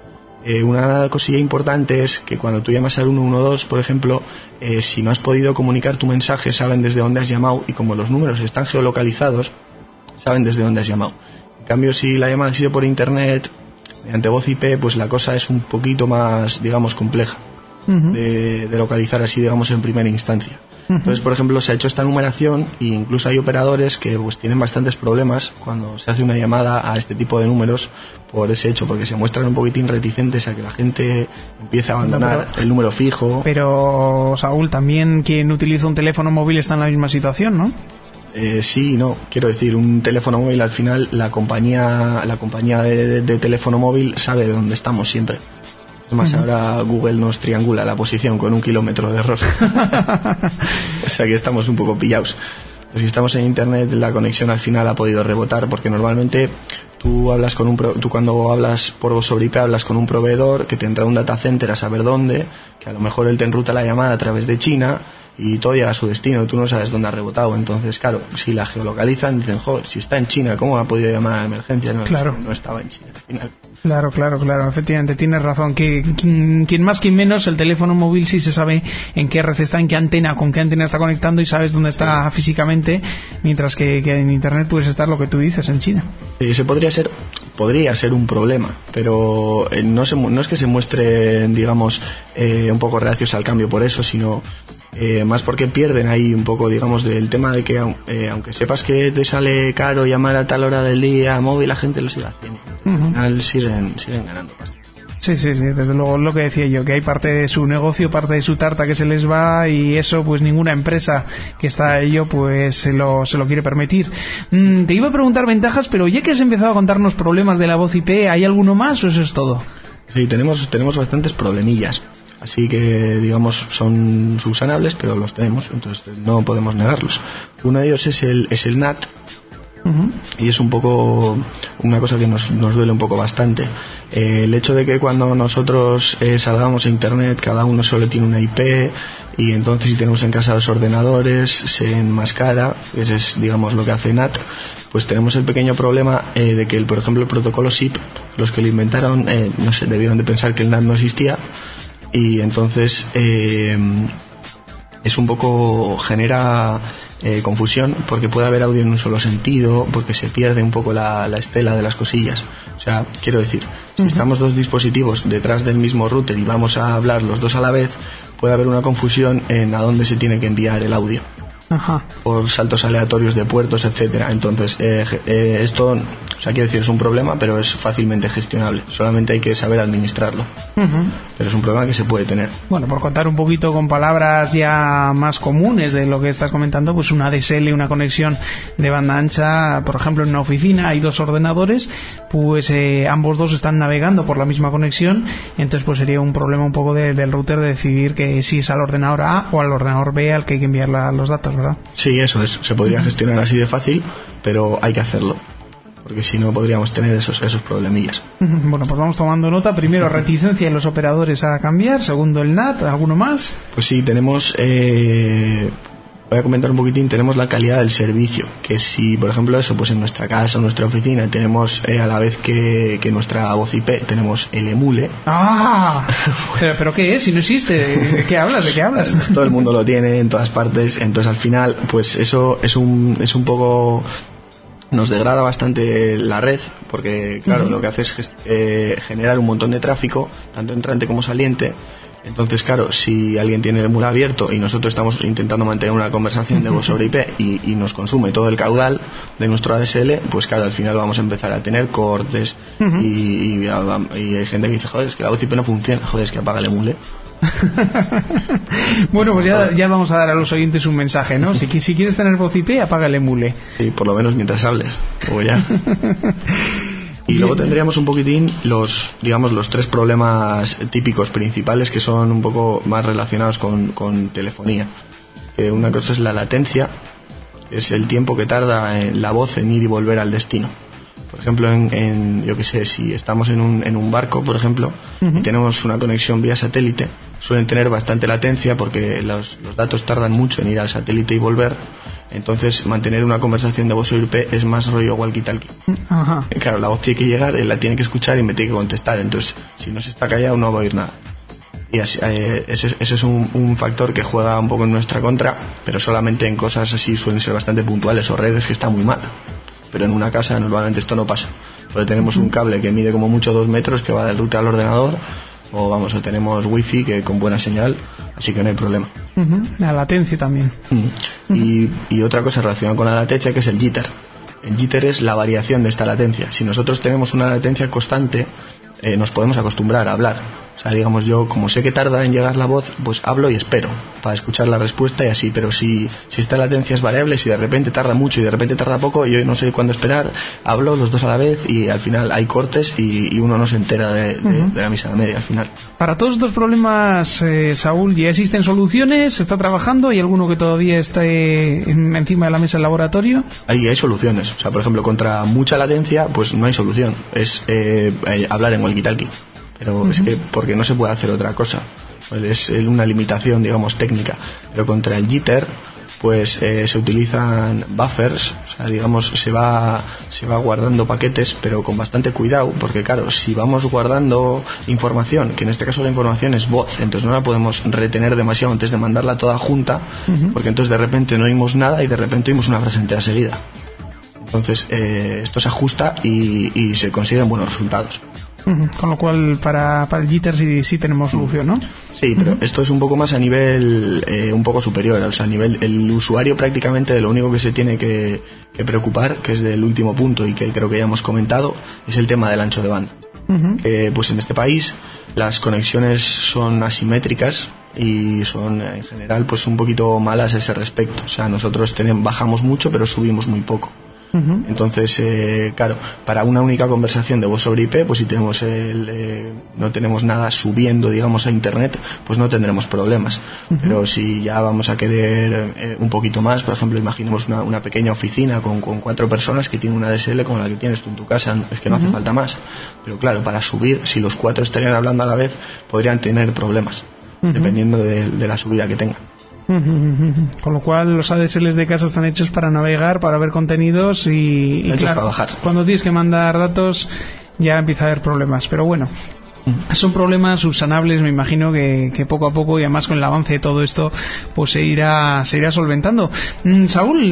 Eh, una cosilla importante es que cuando tú llamas al uno uno dos, por ejemplo, eh, si no has podido comunicar tu mensaje, saben desde dónde has llamado, y como los números están geolocalizados, saben desde dónde has llamado. En cambio, si la llamada ha sido por internet, mediante voz I P, pues la cosa es un poquito más, digamos, compleja uh-huh. de, de localizar así, digamos, en primera instancia. Uh-huh. Entonces, por ejemplo, se ha hecho esta numeración e incluso hay operadores que pues tienen bastantes problemas cuando se hace una llamada a este tipo de números por ese hecho, porque se muestran un poquitín reticentes a que la gente empiece a abandonar no, pero, el número fijo. Pero, Saúl, también quien utiliza un teléfono móvil está en la misma situación, ¿no? Eh, sí, no, quiero decir, un teléfono móvil al final la compañía la compañía de, de, de teléfono móvil sabe de dónde estamos siempre. Además uh-huh. ahora Google nos triangula la posición con un kilómetro de error. O sea que estamos un poco pillados. Pero si estamos en internet, la conexión al final ha podido rebotar, porque normalmente tú hablas con un pro, tú cuando hablas por voz sobre I P hablas con un proveedor que te entra un data center a saber dónde, que a lo mejor él te enruta la llamada a través de China y todo llega a su destino, tú no sabes dónde ha rebotado. Entonces, claro, si la geolocalizan, dicen, joder, si está en China, ¿cómo ha podido llamar a la emergencia? No, claro. no estaba en China al final. Claro, claro, claro, efectivamente, tienes razón. Que quien, quien más, quien menos, el teléfono móvil sí se sabe en qué red está, en qué antena, con qué antena está conectando y sabes dónde está sí. físicamente, mientras que, que en internet puedes estar lo que tú dices, en China. Sí, ese podría ser, podría ser un problema, pero eh, no, se, no es que se muestren, digamos, eh, un poco reacios al cambio por eso, sino Eh, más porque pierden ahí un poco, digamos, del tema de que eh, aunque sepas que te sale caro llamar a tal hora del día móvil, la gente lo sigue haciendo. Uh-huh. Al final siguen, siguen ganando bastante. Sí, sí, sí, desde luego lo que decía yo, que hay parte de su negocio, parte de su tarta que se les va, y eso pues ninguna empresa que está a ello pues se lo, se lo quiere permitir. Mm, te iba a preguntar ventajas, pero ya que has empezado a contarnos problemas de la voz I P, ¿hay alguno más o eso es todo? Sí, tenemos, tenemos bastantes problemillas. Así que, digamos, son subsanables, pero los tenemos, entonces no podemos negarlos. Uno de ellos es el, es el N A T, uh-huh. y es un poco una cosa que nos, nos duele un poco bastante. Eh, el hecho de que cuando nosotros eh, salgamos a internet, cada uno solo tiene una I P, y entonces si tenemos en casa los ordenadores, se enmascara, ese es, digamos, lo que hace N A T, pues tenemos el pequeño problema eh, de que, el, por ejemplo, el protocolo S I P, los que lo inventaron, eh, no sé, debieron de pensar que el N A T no existía, y entonces eh, es un poco, genera eh, confusión, porque puede haber audio en un solo sentido, porque se pierde un poco la, la estela de las cosillas. O sea, quiero decir, si uh-huh. estamos dos dispositivos detrás del mismo router y vamos a hablar los dos a la vez, puede haber una confusión en a dónde se tiene que enviar el audio. Ajá. Por saltos aleatorios de puertos, etcétera. Entonces eh, eh, esto, o sea, quiero decir, es un problema, pero es fácilmente gestionable, solamente hay que saber administrarlo. Uh-huh. Pero es un problema que se puede tener. Bueno, por contar un poquito con palabras ya más comunes de lo que estás comentando, pues una D S L, una conexión de banda ancha, por ejemplo, en una oficina hay dos ordenadores, pues eh, ambos dos están navegando por la misma conexión, entonces pues sería un problema un poco de, del router de decidir que si es al ordenador A o al ordenador B al que hay que enviar la, los datos, ¿verdad? Sí, eso es. Se podría gestionar así de fácil, pero hay que hacerlo, porque si no podríamos tener esos, esos problemillas. Bueno, pues vamos tomando nota. Primero, reticencia en los operadores a cambiar. Segundo, el N A T. ¿Alguno más? Pues sí, tenemos... Eh... Voy a comentar un poquitín, tenemos la calidad del servicio, que si, por ejemplo, eso, pues en nuestra casa o nuestra oficina tenemos eh, a la vez que, que nuestra voz I P, tenemos el emule. ¡Ah! ¿Pero, pero qué es? Si no existe, ¿de qué hablas? ¿De qué hablas? Todo el mundo lo tiene en todas partes, entonces al final, pues eso es un, es un poco... nos degrada bastante la red, porque claro, uh-huh. lo que hace es eh, generar un montón de tráfico, tanto entrante como saliente. Entonces, claro, si alguien tiene el emule abierto y nosotros estamos intentando mantener una conversación de voz sobre I P y, y nos consume todo el caudal de nuestro A D S L, pues claro, al final vamos a empezar a tener cortes. Uh-huh. y, y, y hay gente que dice, joder, es que la voz I P no funciona, joder, es que apaga el emule. Bueno, pues ya, ya vamos a dar a los oyentes un mensaje, ¿no? Si, si quieres tener voz I P, apaga el emule. Sí, por lo menos mientras hables, o ya. Y luego tendríamos un poquitín los, digamos, los tres problemas típicos principales, que son un poco más relacionados con, con telefonía. Eh, una cosa es la latencia, que es el tiempo que tarda en la voz en ir y volver al destino. Por ejemplo, en, en yo qué sé, si estamos en un, en un barco, por ejemplo, uh-huh. y tenemos una conexión vía satélite, suelen tener bastante latencia porque los, los datos tardan mucho en ir al satélite y volver. Entonces, mantener una conversación de voz sobre I P es más rollo walkie-talkie. Ajá. Claro, la voz tiene que llegar, él la tiene que escuchar y me tiene que contestar. Entonces, si no se está callado, no va a oír nada. Y así, eh, ese, ese es un, un factor que juega un poco en nuestra contra, pero solamente en cosas así suelen ser bastante puntuales o redes que está muy mal. Pero en una casa normalmente esto no pasa. Porque tenemos un cable que mide como mucho dos metros que va del router al ordenador, o vamos, o tenemos wifi que con buena señal, así que no hay problema. Uh-huh. La latencia también. Uh-huh. Y, y otra cosa relacionada con la latencia, que es el jitter. El jitter es la variación de esta latencia. Si nosotros tenemos una latencia constante, eh, nos podemos acostumbrar a hablar. O sea, digamos, yo como sé que tarda en llegar la voz, pues hablo y espero para escuchar la respuesta y así. Pero si, si esta latencia es variable, si de repente tarda mucho y de repente tarda poco, yo no sé cuándo esperar, hablo los dos a la vez y al final hay cortes y, y uno no se entera de, de, uh-huh. de la misa media al final. Para todos estos problemas, eh, Saúl, ¿ya existen soluciones? ¿Se está trabajando? ¿Hay alguno que todavía esté encima de la mesa del laboratorio? Ahí hay soluciones. O sea, por ejemplo, contra mucha latencia, pues no hay solución. Es eh, hablar en walkie-talkie. Pero uh-huh. es que porque no se puede hacer otra cosa, es una limitación, digamos, técnica. Pero contra el jitter, pues eh, se utilizan buffers, o sea, digamos, se va se va guardando paquetes, pero con bastante cuidado, porque claro, si vamos guardando información, que en este caso la información es voz, entonces no la podemos retener demasiado antes de mandarla toda junta, uh-huh. porque entonces de repente no oímos nada y de repente oímos una frase entera seguida. Entonces eh, esto se ajusta y, y se consiguen buenos resultados. Uh-huh. Con lo cual para, para el jitter sí, sí tenemos solución, ¿no? Sí, pero uh-huh. esto es un poco más a nivel eh, un poco superior, o sea, a nivel el usuario prácticamente de lo único que se tiene que, que preocupar, que es del último punto y que creo que ya hemos comentado, es el tema del ancho de banda. Uh-huh. Eh, pues en este país las conexiones son asimétricas y son en general pues un poquito malas a ese respecto, o sea, nosotros tenemos, bajamos mucho pero subimos muy poco. Uh-huh. Entonces, eh, claro, para una única conversación de voz sobre I P, pues si tenemos el, eh, no tenemos nada subiendo, digamos, a internet, pues no tendremos problemas. Uh-huh. Pero si ya vamos a querer eh, un poquito más, por ejemplo, imaginemos una, una pequeña oficina con, con cuatro personas que tiene una D S L como la que tienes tú en tu casa, es que no uh-huh. hace falta más. Pero claro, para subir, si los cuatro estarían hablando a la vez, podrían tener problemas, uh-huh. dependiendo de, de la subida que tengan. Con lo cual los A D S Ls de casa están hechos para navegar, para ver contenidos y, y claro, para bajar. Cuando tienes que mandar datos ya empieza a haber problemas, pero bueno, son problemas subsanables, me imagino que, que poco a poco y además con el avance de todo esto pues se irá se irá solventando. mm, Saúl,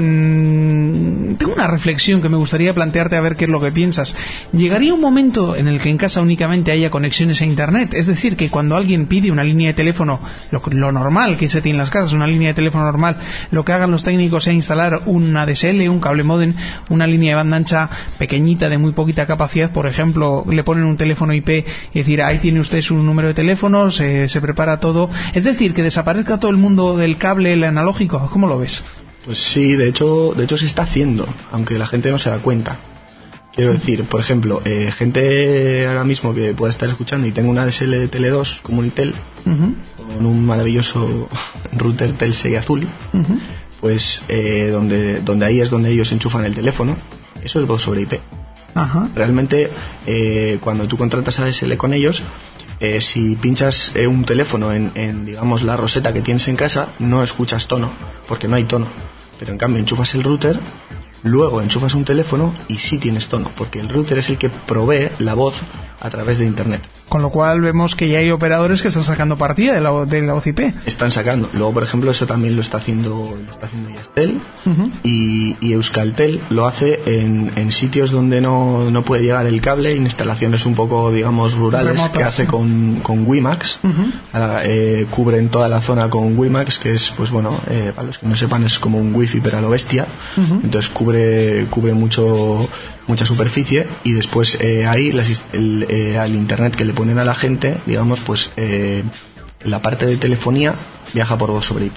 mm, tengo una reflexión que me gustaría plantearte a ver qué es lo que piensas. ¿Llegaría un momento en el que en casa únicamente haya conexiones a internet? Es decir, que cuando alguien pide una línea de teléfono, lo, lo normal que se tiene en las casas, una línea de teléfono normal, lo que hagan los técnicos sea instalar una D S L, un cable modem, una línea de banda ancha pequeñita de muy poquita capacidad, por ejemplo, le ponen un teléfono I P y decir, ahí tiene usted su número de teléfono, se, se prepara todo. Es decir, que desaparezca todo el mundo del cable, el analógico. ¿Cómo lo ves? Pues sí, de hecho, de hecho se está haciendo, aunque la gente no se da cuenta. Quiero decir, por ejemplo, eh, gente ahora mismo que pueda estar escuchando y tenga una D S L de Tele dos como Unitel, uh-huh. con un maravilloso router Telcel azul, uh-huh. pues eh, donde, donde ahí es donde ellos enchufan el teléfono, eso es voz sobre I P. Ajá. Realmente eh, cuando tú contratas A D S L con ellos, eh, si pinchas eh, un teléfono en, en digamos la roseta que tienes en casa, no escuchas tono, porque no hay tono. Pero en cambio enchufas el router, luego enchufas un teléfono y sí tienes tono, porque el router es el que provee la voz a través de internet. Con lo cual vemos que ya hay operadores que están sacando partida de la, de la voz I P. Están sacando. Luego, por ejemplo, eso también lo está haciendo lo está haciendo Yastel, uh-huh. y, y Euskaltel lo hace en, en sitios donde no, no puede llegar el cable, en instalaciones un poco, digamos, rurales, remotas, que hace con, con WiMAX. Uh-huh. Ahora, eh, cubren toda la zona con WiMAX, que es, pues bueno, eh, para los que no sepan, es como un wifi pero a lo bestia. Uh-huh. Entonces cubre cubre mucho mucha superficie y después eh, ahí las, el, eh, al internet que le ponen a la gente, digamos, pues eh, la parte de telefonía viaja por voz sobre I P.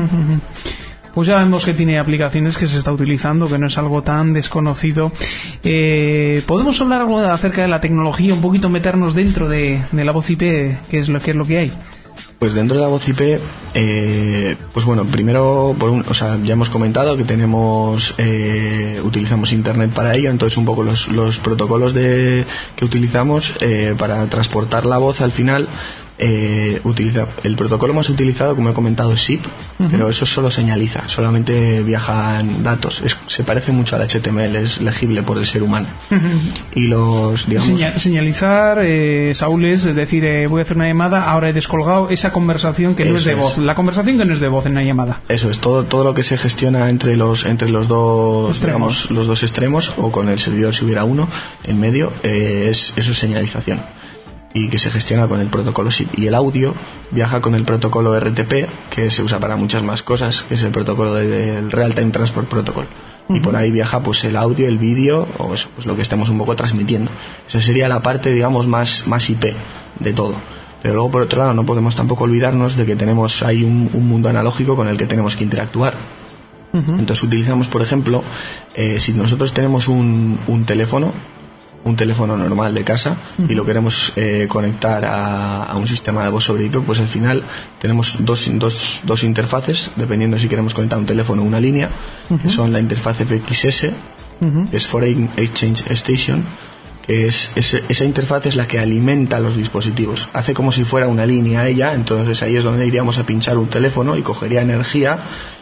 Pues ya vemos que tiene aplicaciones que se está utilizando, que no es algo tan desconocido. Eh, ¿Podemos hablar algo acerca de la tecnología, un poquito meternos dentro de, de la voz I P, que es lo que es lo que hay? Pues dentro de la voz I P, eh, pues bueno, primero, por un, o sea, ya hemos comentado que tenemos, eh, utilizamos internet para ello, entonces un poco los, los protocolos de, que utilizamos eh, para transportar la voz al final, eh, utiliza el protocolo más utilizado, como he comentado, es S I P, uh-huh. pero eso solo señaliza, solamente viajan datos. Es, se parece mucho al H T M L, es legible por el ser humano. Uh-huh. Y los, digamos... Señal, señalizar, eh, Saúl, es decir, eh, voy a hacer una llamada, ahora he descolgado esa conversación que no es de voz, es. la conversación que no es de voz en una llamada. Eso es, todo todo lo que se gestiona entre los entre los dos extremos. digamos, los dos extremos, o con el servidor si hubiera uno en medio, eh, es, eso es señalización, y que se gestiona con el protocolo S I P. Y el audio viaja con el protocolo R T P, que se usa para muchas más cosas, que es el protocolo del de, Real Time Transport Protocol. Uh-huh. Y por ahí viaja pues el audio, el vídeo, o eso, pues lo que estemos un poco transmitiendo. Esa sería la parte, digamos, más, más I P de todo. Pero luego, por otro lado, no podemos tampoco olvidarnos de que tenemos ahí un, un mundo analógico con el que tenemos que interactuar. Uh-huh. Entonces utilizamos, por ejemplo, eh, si nosotros tenemos un, un teléfono, un teléfono normal de casa, uh-huh. y lo queremos eh, conectar a, a un sistema de voz sobre I P, pues al final tenemos dos, dos, dos interfaces, dependiendo si queremos conectar un teléfono o una línea, uh-huh. que son la interfaz F X S, uh-huh. que es Foreign Exchange Station, que es, es esa interfaz es la que alimenta los dispositivos, hace como si fuera una línea ella, entonces ahí es donde iríamos a pinchar un teléfono y cogería energía,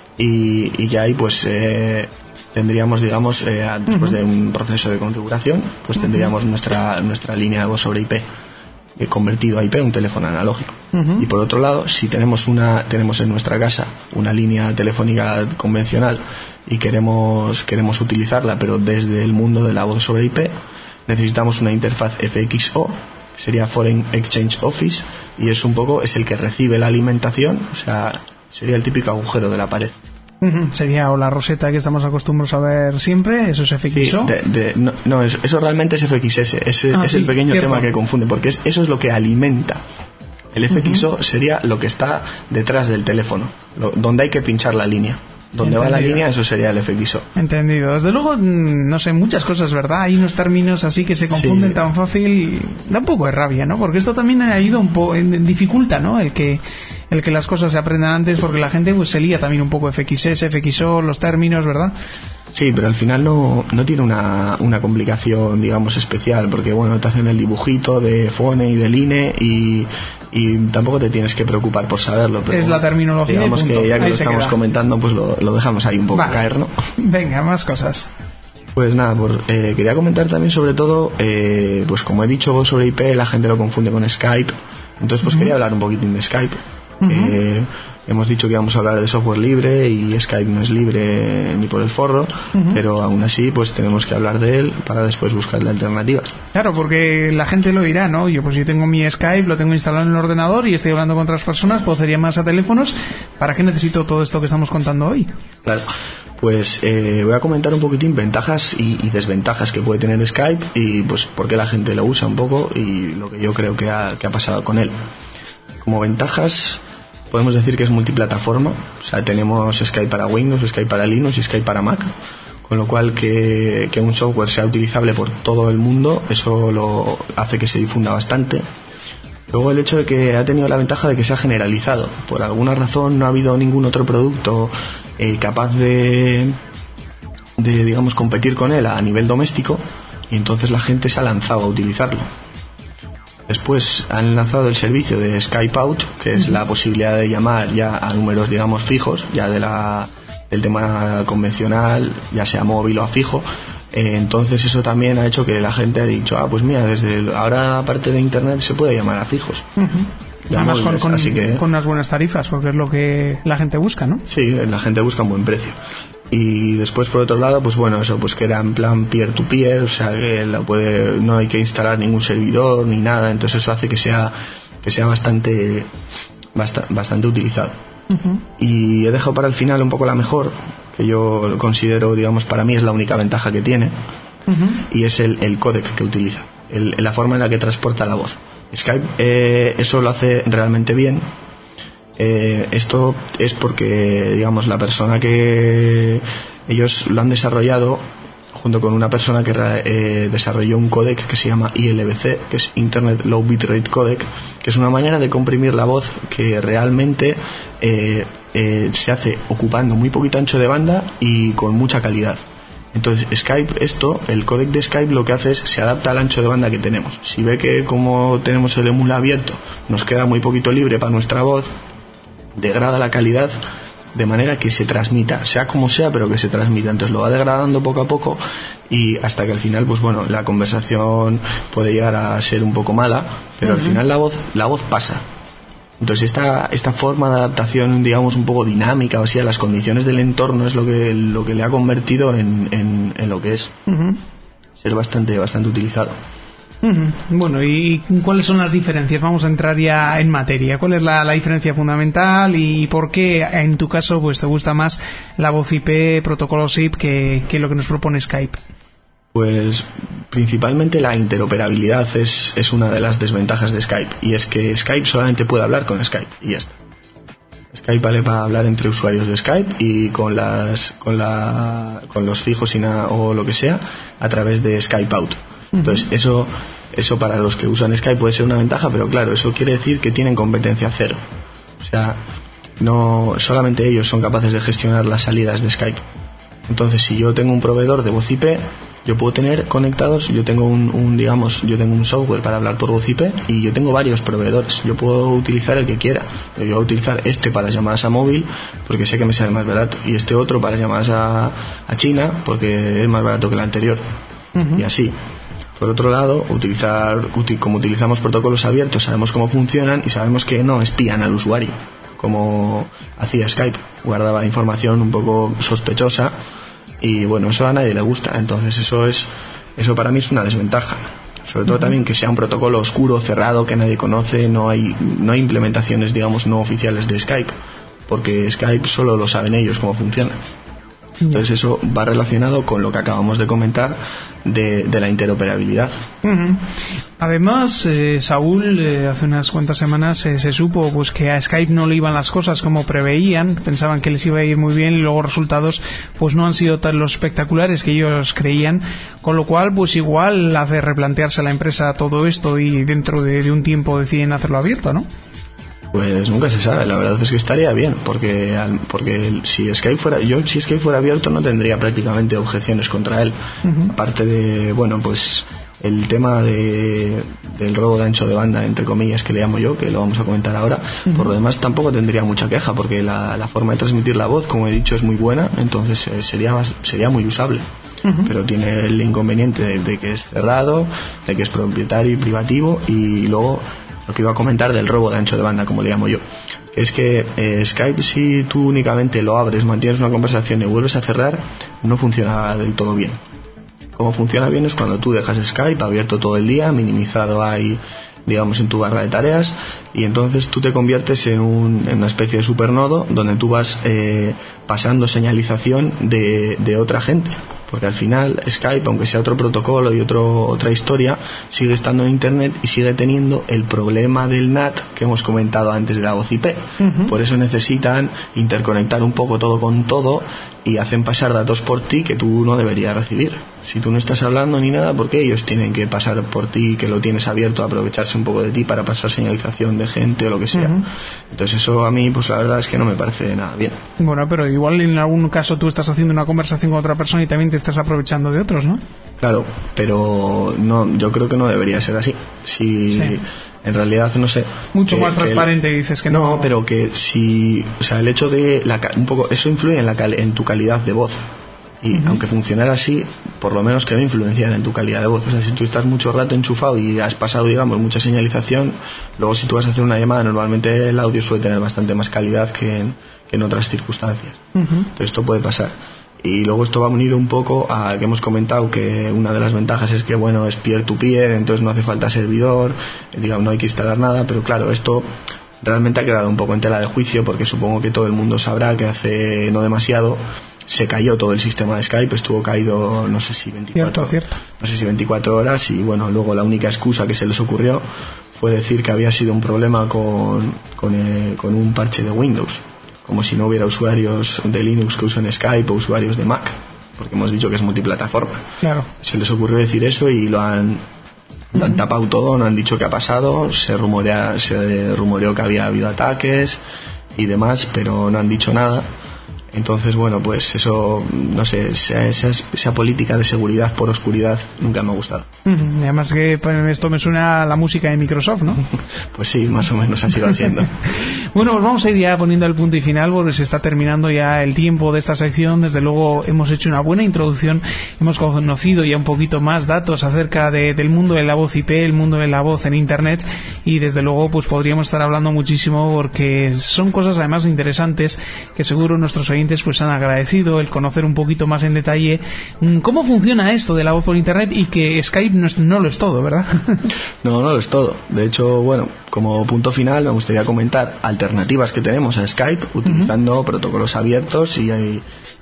y, y ya ahí pues eh, tendríamos, digamos, eh, después uh-huh. de un proceso de configuración, pues tendríamos uh-huh. nuestra nuestra línea de voz sobre I P, eh, convertido a I P, un teléfono analógico. Uh-huh. Y por otro lado, si tenemos una tenemos en nuestra casa una línea telefónica convencional y queremos queremos utilizarla, pero desde el mundo de la voz sobre I P, necesitamos una interfaz F X O, que sería Foreign Exchange Office, y es un poco es el que recibe la alimentación, o sea, sería el típico agujero de la pared. Uh-huh. Sería o la roseta que estamos acostumbrados a ver siempre, eso es F X O. Sí, de, de, no, no eso, eso realmente es F X S, ese, ah, es sí, el pequeño cierto. tema que confunde, porque es, eso es lo que alimenta. El F X O uh-huh. sería lo que está detrás del teléfono, lo, donde hay que pinchar la línea. Donde Entendido. va la línea, eso sería el F X O. Entendido. Desde luego, no sé, muchas cosas, ¿verdad? Hay unos términos así que se confunden sí. tan fácil. Da un poco de rabia, ¿no? Porque esto también ha ido un poco, dificulta, ¿no? El que el que las cosas se aprendan antes, porque la gente pues se lía también un poco F X S, F X O, los términos, ¿verdad? Sí, pero al final no, no tiene una, una complicación, digamos, especial, porque bueno, te hacen el dibujito de Fone y de Line y, y tampoco te tienes que preocupar por saberlo. Pero es la terminología. Digamos y punto. que ya que ahí lo estamos queda. comentando, pues lo, lo dejamos ahí un poco vale. caer, ¿no? Venga, más cosas. Pues nada, por, eh, quería comentar también sobre todo, eh, pues como he dicho sobre I P, la gente lo confunde con Skype, entonces pues uh-huh. quería hablar un poquitín de Skype. Uh-huh. Eh, hemos dicho que íbamos a hablar de software libre y Skype no es libre ni por el forro, uh-huh. pero aún así pues tenemos que hablar de él para después buscarle alternativas. Claro, porque la gente lo dirá, ¿no? Yo pues yo tengo mi Skype, lo tengo instalado en el ordenador y estoy hablando con otras personas, puedo hacer llamadas a teléfonos. ¿Para qué necesito todo esto que estamos contando hoy? Claro, pues eh, voy a comentar un poquitín ventajas y, y desventajas que puede tener Skype y pues por qué la gente lo usa un poco y lo que yo creo que ha, que ha pasado con él. Como ventajas, podemos decir que es multiplataforma, o sea, tenemos Skype para Windows, Skype para Linux y Skype para Mac, con lo cual que, que un software sea utilizable por todo el mundo, eso lo hace que se difunda bastante. Luego el hecho de que ha tenido la ventaja de que se ha generalizado, por alguna razón no ha habido ningún otro producto eh, capaz de, de, digamos, competir con él a nivel doméstico, y entonces la gente se ha lanzado a utilizarlo. Después han lanzado el servicio de Skype Out, que es la posibilidad de llamar ya a números, digamos, fijos, ya de la, del tema convencional, ya sea móvil o a fijo. Eh, entonces eso también ha hecho que la gente ha dicho, ah, pues mira, desde el, ahora aparte de internet se puede llamar a fijos. Uh-huh. Además móviles, con, con, así que, con unas buenas tarifas, porque es lo que la gente busca, ¿no? Sí, la gente busca un buen precio. Y después por otro lado, pues bueno, eso pues que era en plan peer to peer, o sea que la puede, no hay que instalar ningún servidor ni nada, entonces eso hace que sea que sea bastante bastante, bastante utilizado. Uh-huh. Y he dejado para el final un poco la mejor, que yo considero, digamos, para mí es la única ventaja que tiene, uh-huh. y es el, el códec que utiliza, el, la forma en la que transporta la voz. Skype eh, eso lo hace realmente bien. Eh, esto es porque, digamos, la persona que ellos lo han desarrollado junto con una persona que eh, desarrolló un códec que se llama I L B C, que es Internet Low Bitrate Codec, que es una manera de comprimir la voz que realmente eh, eh, se hace ocupando muy poquito ancho de banda y con mucha calidad. Entonces Skype, esto, el códec de Skype lo que hace es se adapta al ancho de banda que tenemos. Si ve que como tenemos el emula abierto nos queda muy poquito libre para nuestra voz, degrada la calidad de manera que se transmita, sea como sea, pero que se transmita. Entonces lo va degradando poco a poco y hasta que al final, pues bueno, la conversación puede llegar a ser un poco mala, pero uh-huh. al final la voz, la voz pasa. Entonces esta, esta forma de adaptación, digamos, un poco dinámica, o sea, las condiciones del entorno es lo que, lo que le ha convertido en, en, en lo que es. Uh-huh. Ser bastante, bastante utilizado. Uh-huh. Bueno, ¿y cuáles son las diferencias? Vamos a entrar ya en materia. ¿Cuál es la, la diferencia fundamental y por qué en tu caso pues te gusta más la voz I P, protocolo S I P que, que lo que nos propone Skype? Pues principalmente la interoperabilidad es, es una de las desventajas de Skype, y es que Skype solamente puede hablar con Skype y ya está. Skype vale para hablar entre usuarios de Skype y con las con la con los fijos y nada, o lo que sea a través de Skype Out. Entonces eso eso para los que usan Skype puede ser una ventaja, pero claro, eso quiere decir que tienen competencia cero. O sea, no solamente ellos son capaces de gestionar las salidas de Skype. Entonces, si yo tengo un proveedor de voz I P, yo puedo tener conectados, yo tengo un, un digamos, yo tengo un software para hablar por voz I P y yo tengo varios proveedores. Yo puedo utilizar el que quiera. Yo voy a utilizar este para llamadas a móvil porque sé que me sale más barato, y este otro para llamadas a, a China porque es más barato que el anterior. Uh-huh. Y así. Por otro lado, utilizar, uti- como utilizamos protocolos abiertos, sabemos cómo funcionan y sabemos que no espían al usuario, como hacía Skype, guardaba información un poco sospechosa y bueno, eso a nadie le gusta. Entonces eso es eso para mí es una desventaja, sobre todo uh-huh. también que sea un protocolo oscuro, cerrado, que nadie conoce. No hay no hay implementaciones, digamos, no oficiales de Skype, porque Skype solo lo saben ellos cómo funciona. Entonces eso va relacionado con lo que acabamos de comentar de, de la interoperabilidad. Uh-huh. Además, eh, Saúl, eh, hace unas cuantas semanas eh, se supo pues que a Skype no le iban las cosas como preveían, pensaban que les iba a ir muy bien y luego resultados pues no han sido tan los espectaculares que ellos creían, con lo cual pues igual hace replantearse a la empresa todo esto y dentro de, de un tiempo deciden hacerlo abierto, ¿no? Pues nunca se sabe, la verdad es que estaría bien, porque porque si Skype fuera yo si Skype fuera abierto no tendría prácticamente objeciones contra él. Uh-huh. Aparte de, bueno, pues el tema de del robo de ancho de banda, entre comillas, que le llamo yo, que lo vamos a comentar ahora. Uh-huh. Por lo demás tampoco tendría mucha queja, porque la, la forma de transmitir la voz, como he dicho, es muy buena, entonces eh, sería más, sería muy usable. Uh-huh. Pero tiene el inconveniente de, de que es cerrado, de que es propietario y privativo, y luego lo que iba a comentar del robo de ancho de banda, como le llamo yo, es que eh, Skype, si tú únicamente lo abres, mantienes una conversación y vuelves a cerrar, no funciona del todo bien. Como funciona bien es cuando tú dejas Skype abierto todo el día, minimizado ahí, digamos, en tu barra de tareas, y entonces tú te conviertes en, un, en una especie de supernodo donde tú vas eh, pasando señalización de, de otra gente. Porque al final Skype, aunque sea otro protocolo y otro, otra historia, sigue estando en Internet y sigue teniendo el problema del N A T que hemos comentado antes de la voz I P. Uh-huh. Por eso necesitan interconectar un poco todo con todo y hacen pasar datos por ti que tú no deberías recibir. Si tú no estás hablando ni nada, ¿por qué ellos tienen que pasar por ti, que lo tienes abierto, aprovecharse un poco de ti para pasar señalización de gente o lo que sea? Uh-huh. Entonces eso a mí, pues la verdad es que no me parece nada bien. Bueno, pero igual en algún caso tú estás haciendo una conversación con otra persona y también te estás aprovechando de otros, ¿no? Claro, pero no, yo creo que no debería ser así. Si sí. En realidad, no sé, mucho que, más transparente, que, dices que no. No, pero que si, o sea, el hecho de la, un poco, eso influye en la en tu calidad de voz. Y uh-huh. aunque funcionara así, por lo menos que no influenciara en tu calidad de voz. O sea, si tú estás mucho rato enchufado y has pasado, digamos, mucha señalización, luego si tú vas a hacer una llamada, normalmente el audio suele tener bastante más calidad que en, que en otras circunstancias. Uh-huh. Entonces esto puede pasar. Y luego esto va unido un poco a que hemos comentado que una de las ventajas es que, bueno, es peer-to-peer, entonces no hace falta servidor, digamos, no hay que instalar nada, pero claro, esto realmente ha quedado un poco en tela de juicio, porque supongo que todo el mundo sabrá que hace no demasiado se cayó todo el sistema de Skype, estuvo caído no sé si veinticuatro, cierto, cierto. no sé si veinticuatro horas, y bueno, luego la única excusa que se les ocurrió fue decir que había sido un problema con, con, eh, con un parche de Windows, como si no hubiera usuarios de Linux que usan Skype o usuarios de Mac, porque hemos dicho que es multiplataforma. Claro. Se les ocurrió decir eso y lo han, lo han tapado todo, no han dicho qué ha pasado, se rumorea, se rumoreó que había habido ataques y demás, pero no han dicho nada. Entonces, bueno, pues eso, no sé, esa, esa, esa política de seguridad por oscuridad nunca me ha gustado. Uh-huh. Además que pues, esto me suena a la música de Microsoft, ¿no? Pues sí, más o menos ha sido haciendo. Bueno, pues vamos a ir ya poniendo el punto y final porque se está terminando ya el tiempo de esta sección. Desde luego hemos hecho una buena introducción, hemos conocido ya un poquito más datos acerca de, del mundo de la voz I P, el mundo de la voz en Internet, y desde luego pues podríamos estar hablando muchísimo porque son cosas además interesantes que seguro nuestros oyentes pues han agradecido el conocer un poquito más en detalle cómo funciona esto de la voz por Internet y que Skype no, es, no lo es todo, ¿verdad? No, no lo es todo. De hecho, bueno, como punto final me gustaría comentar alternativas que tenemos a Skype utilizando uh-huh. protocolos abiertos y, y,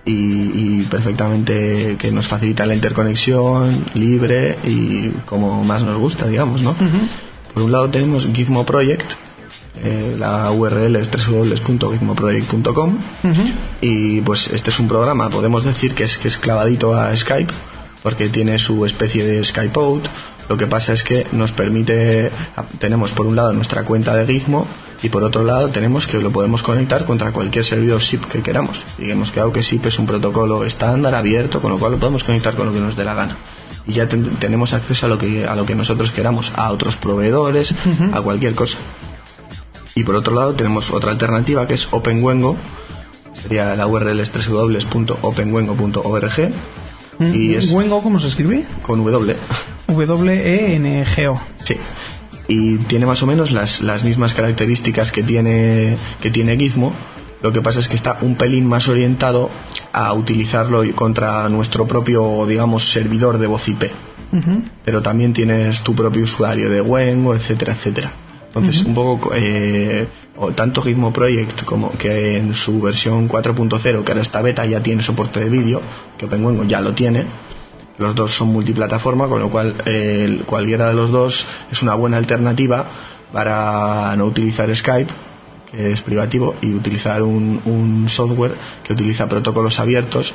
y perfectamente que nos facilita la interconexión libre y como más nos gusta, digamos, ¿no? Uh-huh. Por un lado tenemos Gizmo Project. Eh, la U R L es doble u doble u doble u punto gizmo project punto com uh-huh. y pues este es un programa, podemos decir que es, que es clavadito a Skype porque tiene su especie de Skype out. Lo que pasa es que nos permite, tenemos por un lado nuestra cuenta de Gizmo y por otro lado tenemos que lo podemos conectar contra cualquier servidor S I P que queramos, y hemos quedado que S I P es un protocolo estándar abierto, con lo cual lo podemos conectar con lo que nos dé la gana y ya ten, tenemos acceso a lo que a lo que nosotros queramos, a otros proveedores, uh-huh. a cualquier cosa. Y por otro lado tenemos otra alternativa que es OpenWengo, sería la U R L es doble u doble u doble u punto openwengo punto org. Mm, y es ¿Wengo cómo se escribe? Con W. W E N G O. Sí. Y tiene más o menos las, las mismas características que tiene que tiene Gizmo. Lo que pasa es que está un pelín más orientado a utilizarlo contra nuestro propio, digamos, servidor de voz I P. Uh-huh. Pero también tienes tu propio usuario de Wengo, etcétera, etcétera. Entonces, uh-huh. un poco, eh, tanto Gizmo Project como que en su versión cuatro punto cero, que ahora está beta, ya tiene soporte de vídeo, que OpenWengo ya lo tiene. Los dos son multiplataforma, con lo cual eh, cualquiera de los dos es una buena alternativa para no utilizar Skype, que es privativo, y utilizar un, un software que utiliza protocolos abiertos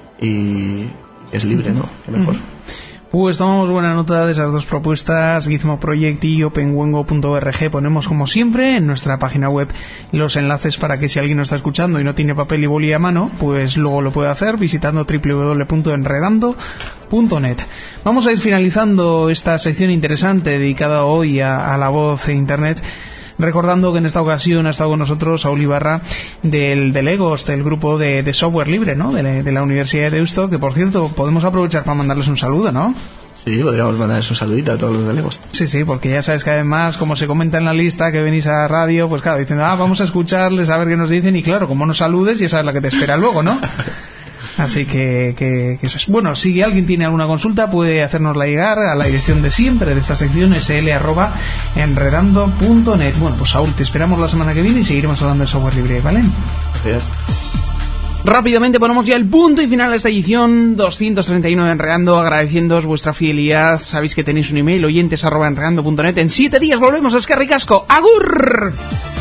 y es libre, ¿no? Qué mejor. Uh-huh. Pues tomamos buena nota de esas dos propuestas, Gizmo Project y openwengo punto org. Ponemos como siempre en nuestra página web los enlaces para que si alguien nos está escuchando y no tiene papel y boli a mano, pues luego lo puede hacer visitando doble u doble u doble u punto enredando punto net. Vamos a ir finalizando esta sección interesante dedicada hoy a, a la voz e Internet, recordando que en esta ocasión ha estado con nosotros Saúl Ibarra del, del EGOS, del grupo de, de software libre, ¿no? De la, de la Universidad de Deusto, que por cierto podemos aprovechar para mandarles un saludo, ¿no? Sí, podríamos mandarles un saludito a todos los del EGOS. Sí, sí, porque ya sabes que además, como se comenta en la lista que venís a radio, pues claro, dicen, ah, vamos a escucharles a ver qué nos dicen, y claro, como nos saludes, ya sabes la que te espera luego, ¿no? Así que, que, que eso es. Bueno, si alguien tiene alguna consulta puede hacérnosla llegar a la dirección de siempre de esta sección, sl arroba enredando punto net. Bueno, pues Saúl, te esperamos la semana que viene y seguiremos hablando de software libre, ¿vale? Gracias. Rápidamente ponemos ya el punto y final a esta edición doscientos treinta y nueve de Enredando, agradeciéndoos vuestra fidelidad. Sabéis que tenéis un email, oyentes arroba enredando punto net. En siete días volvemos a Eskerrik asko. ¡Agur!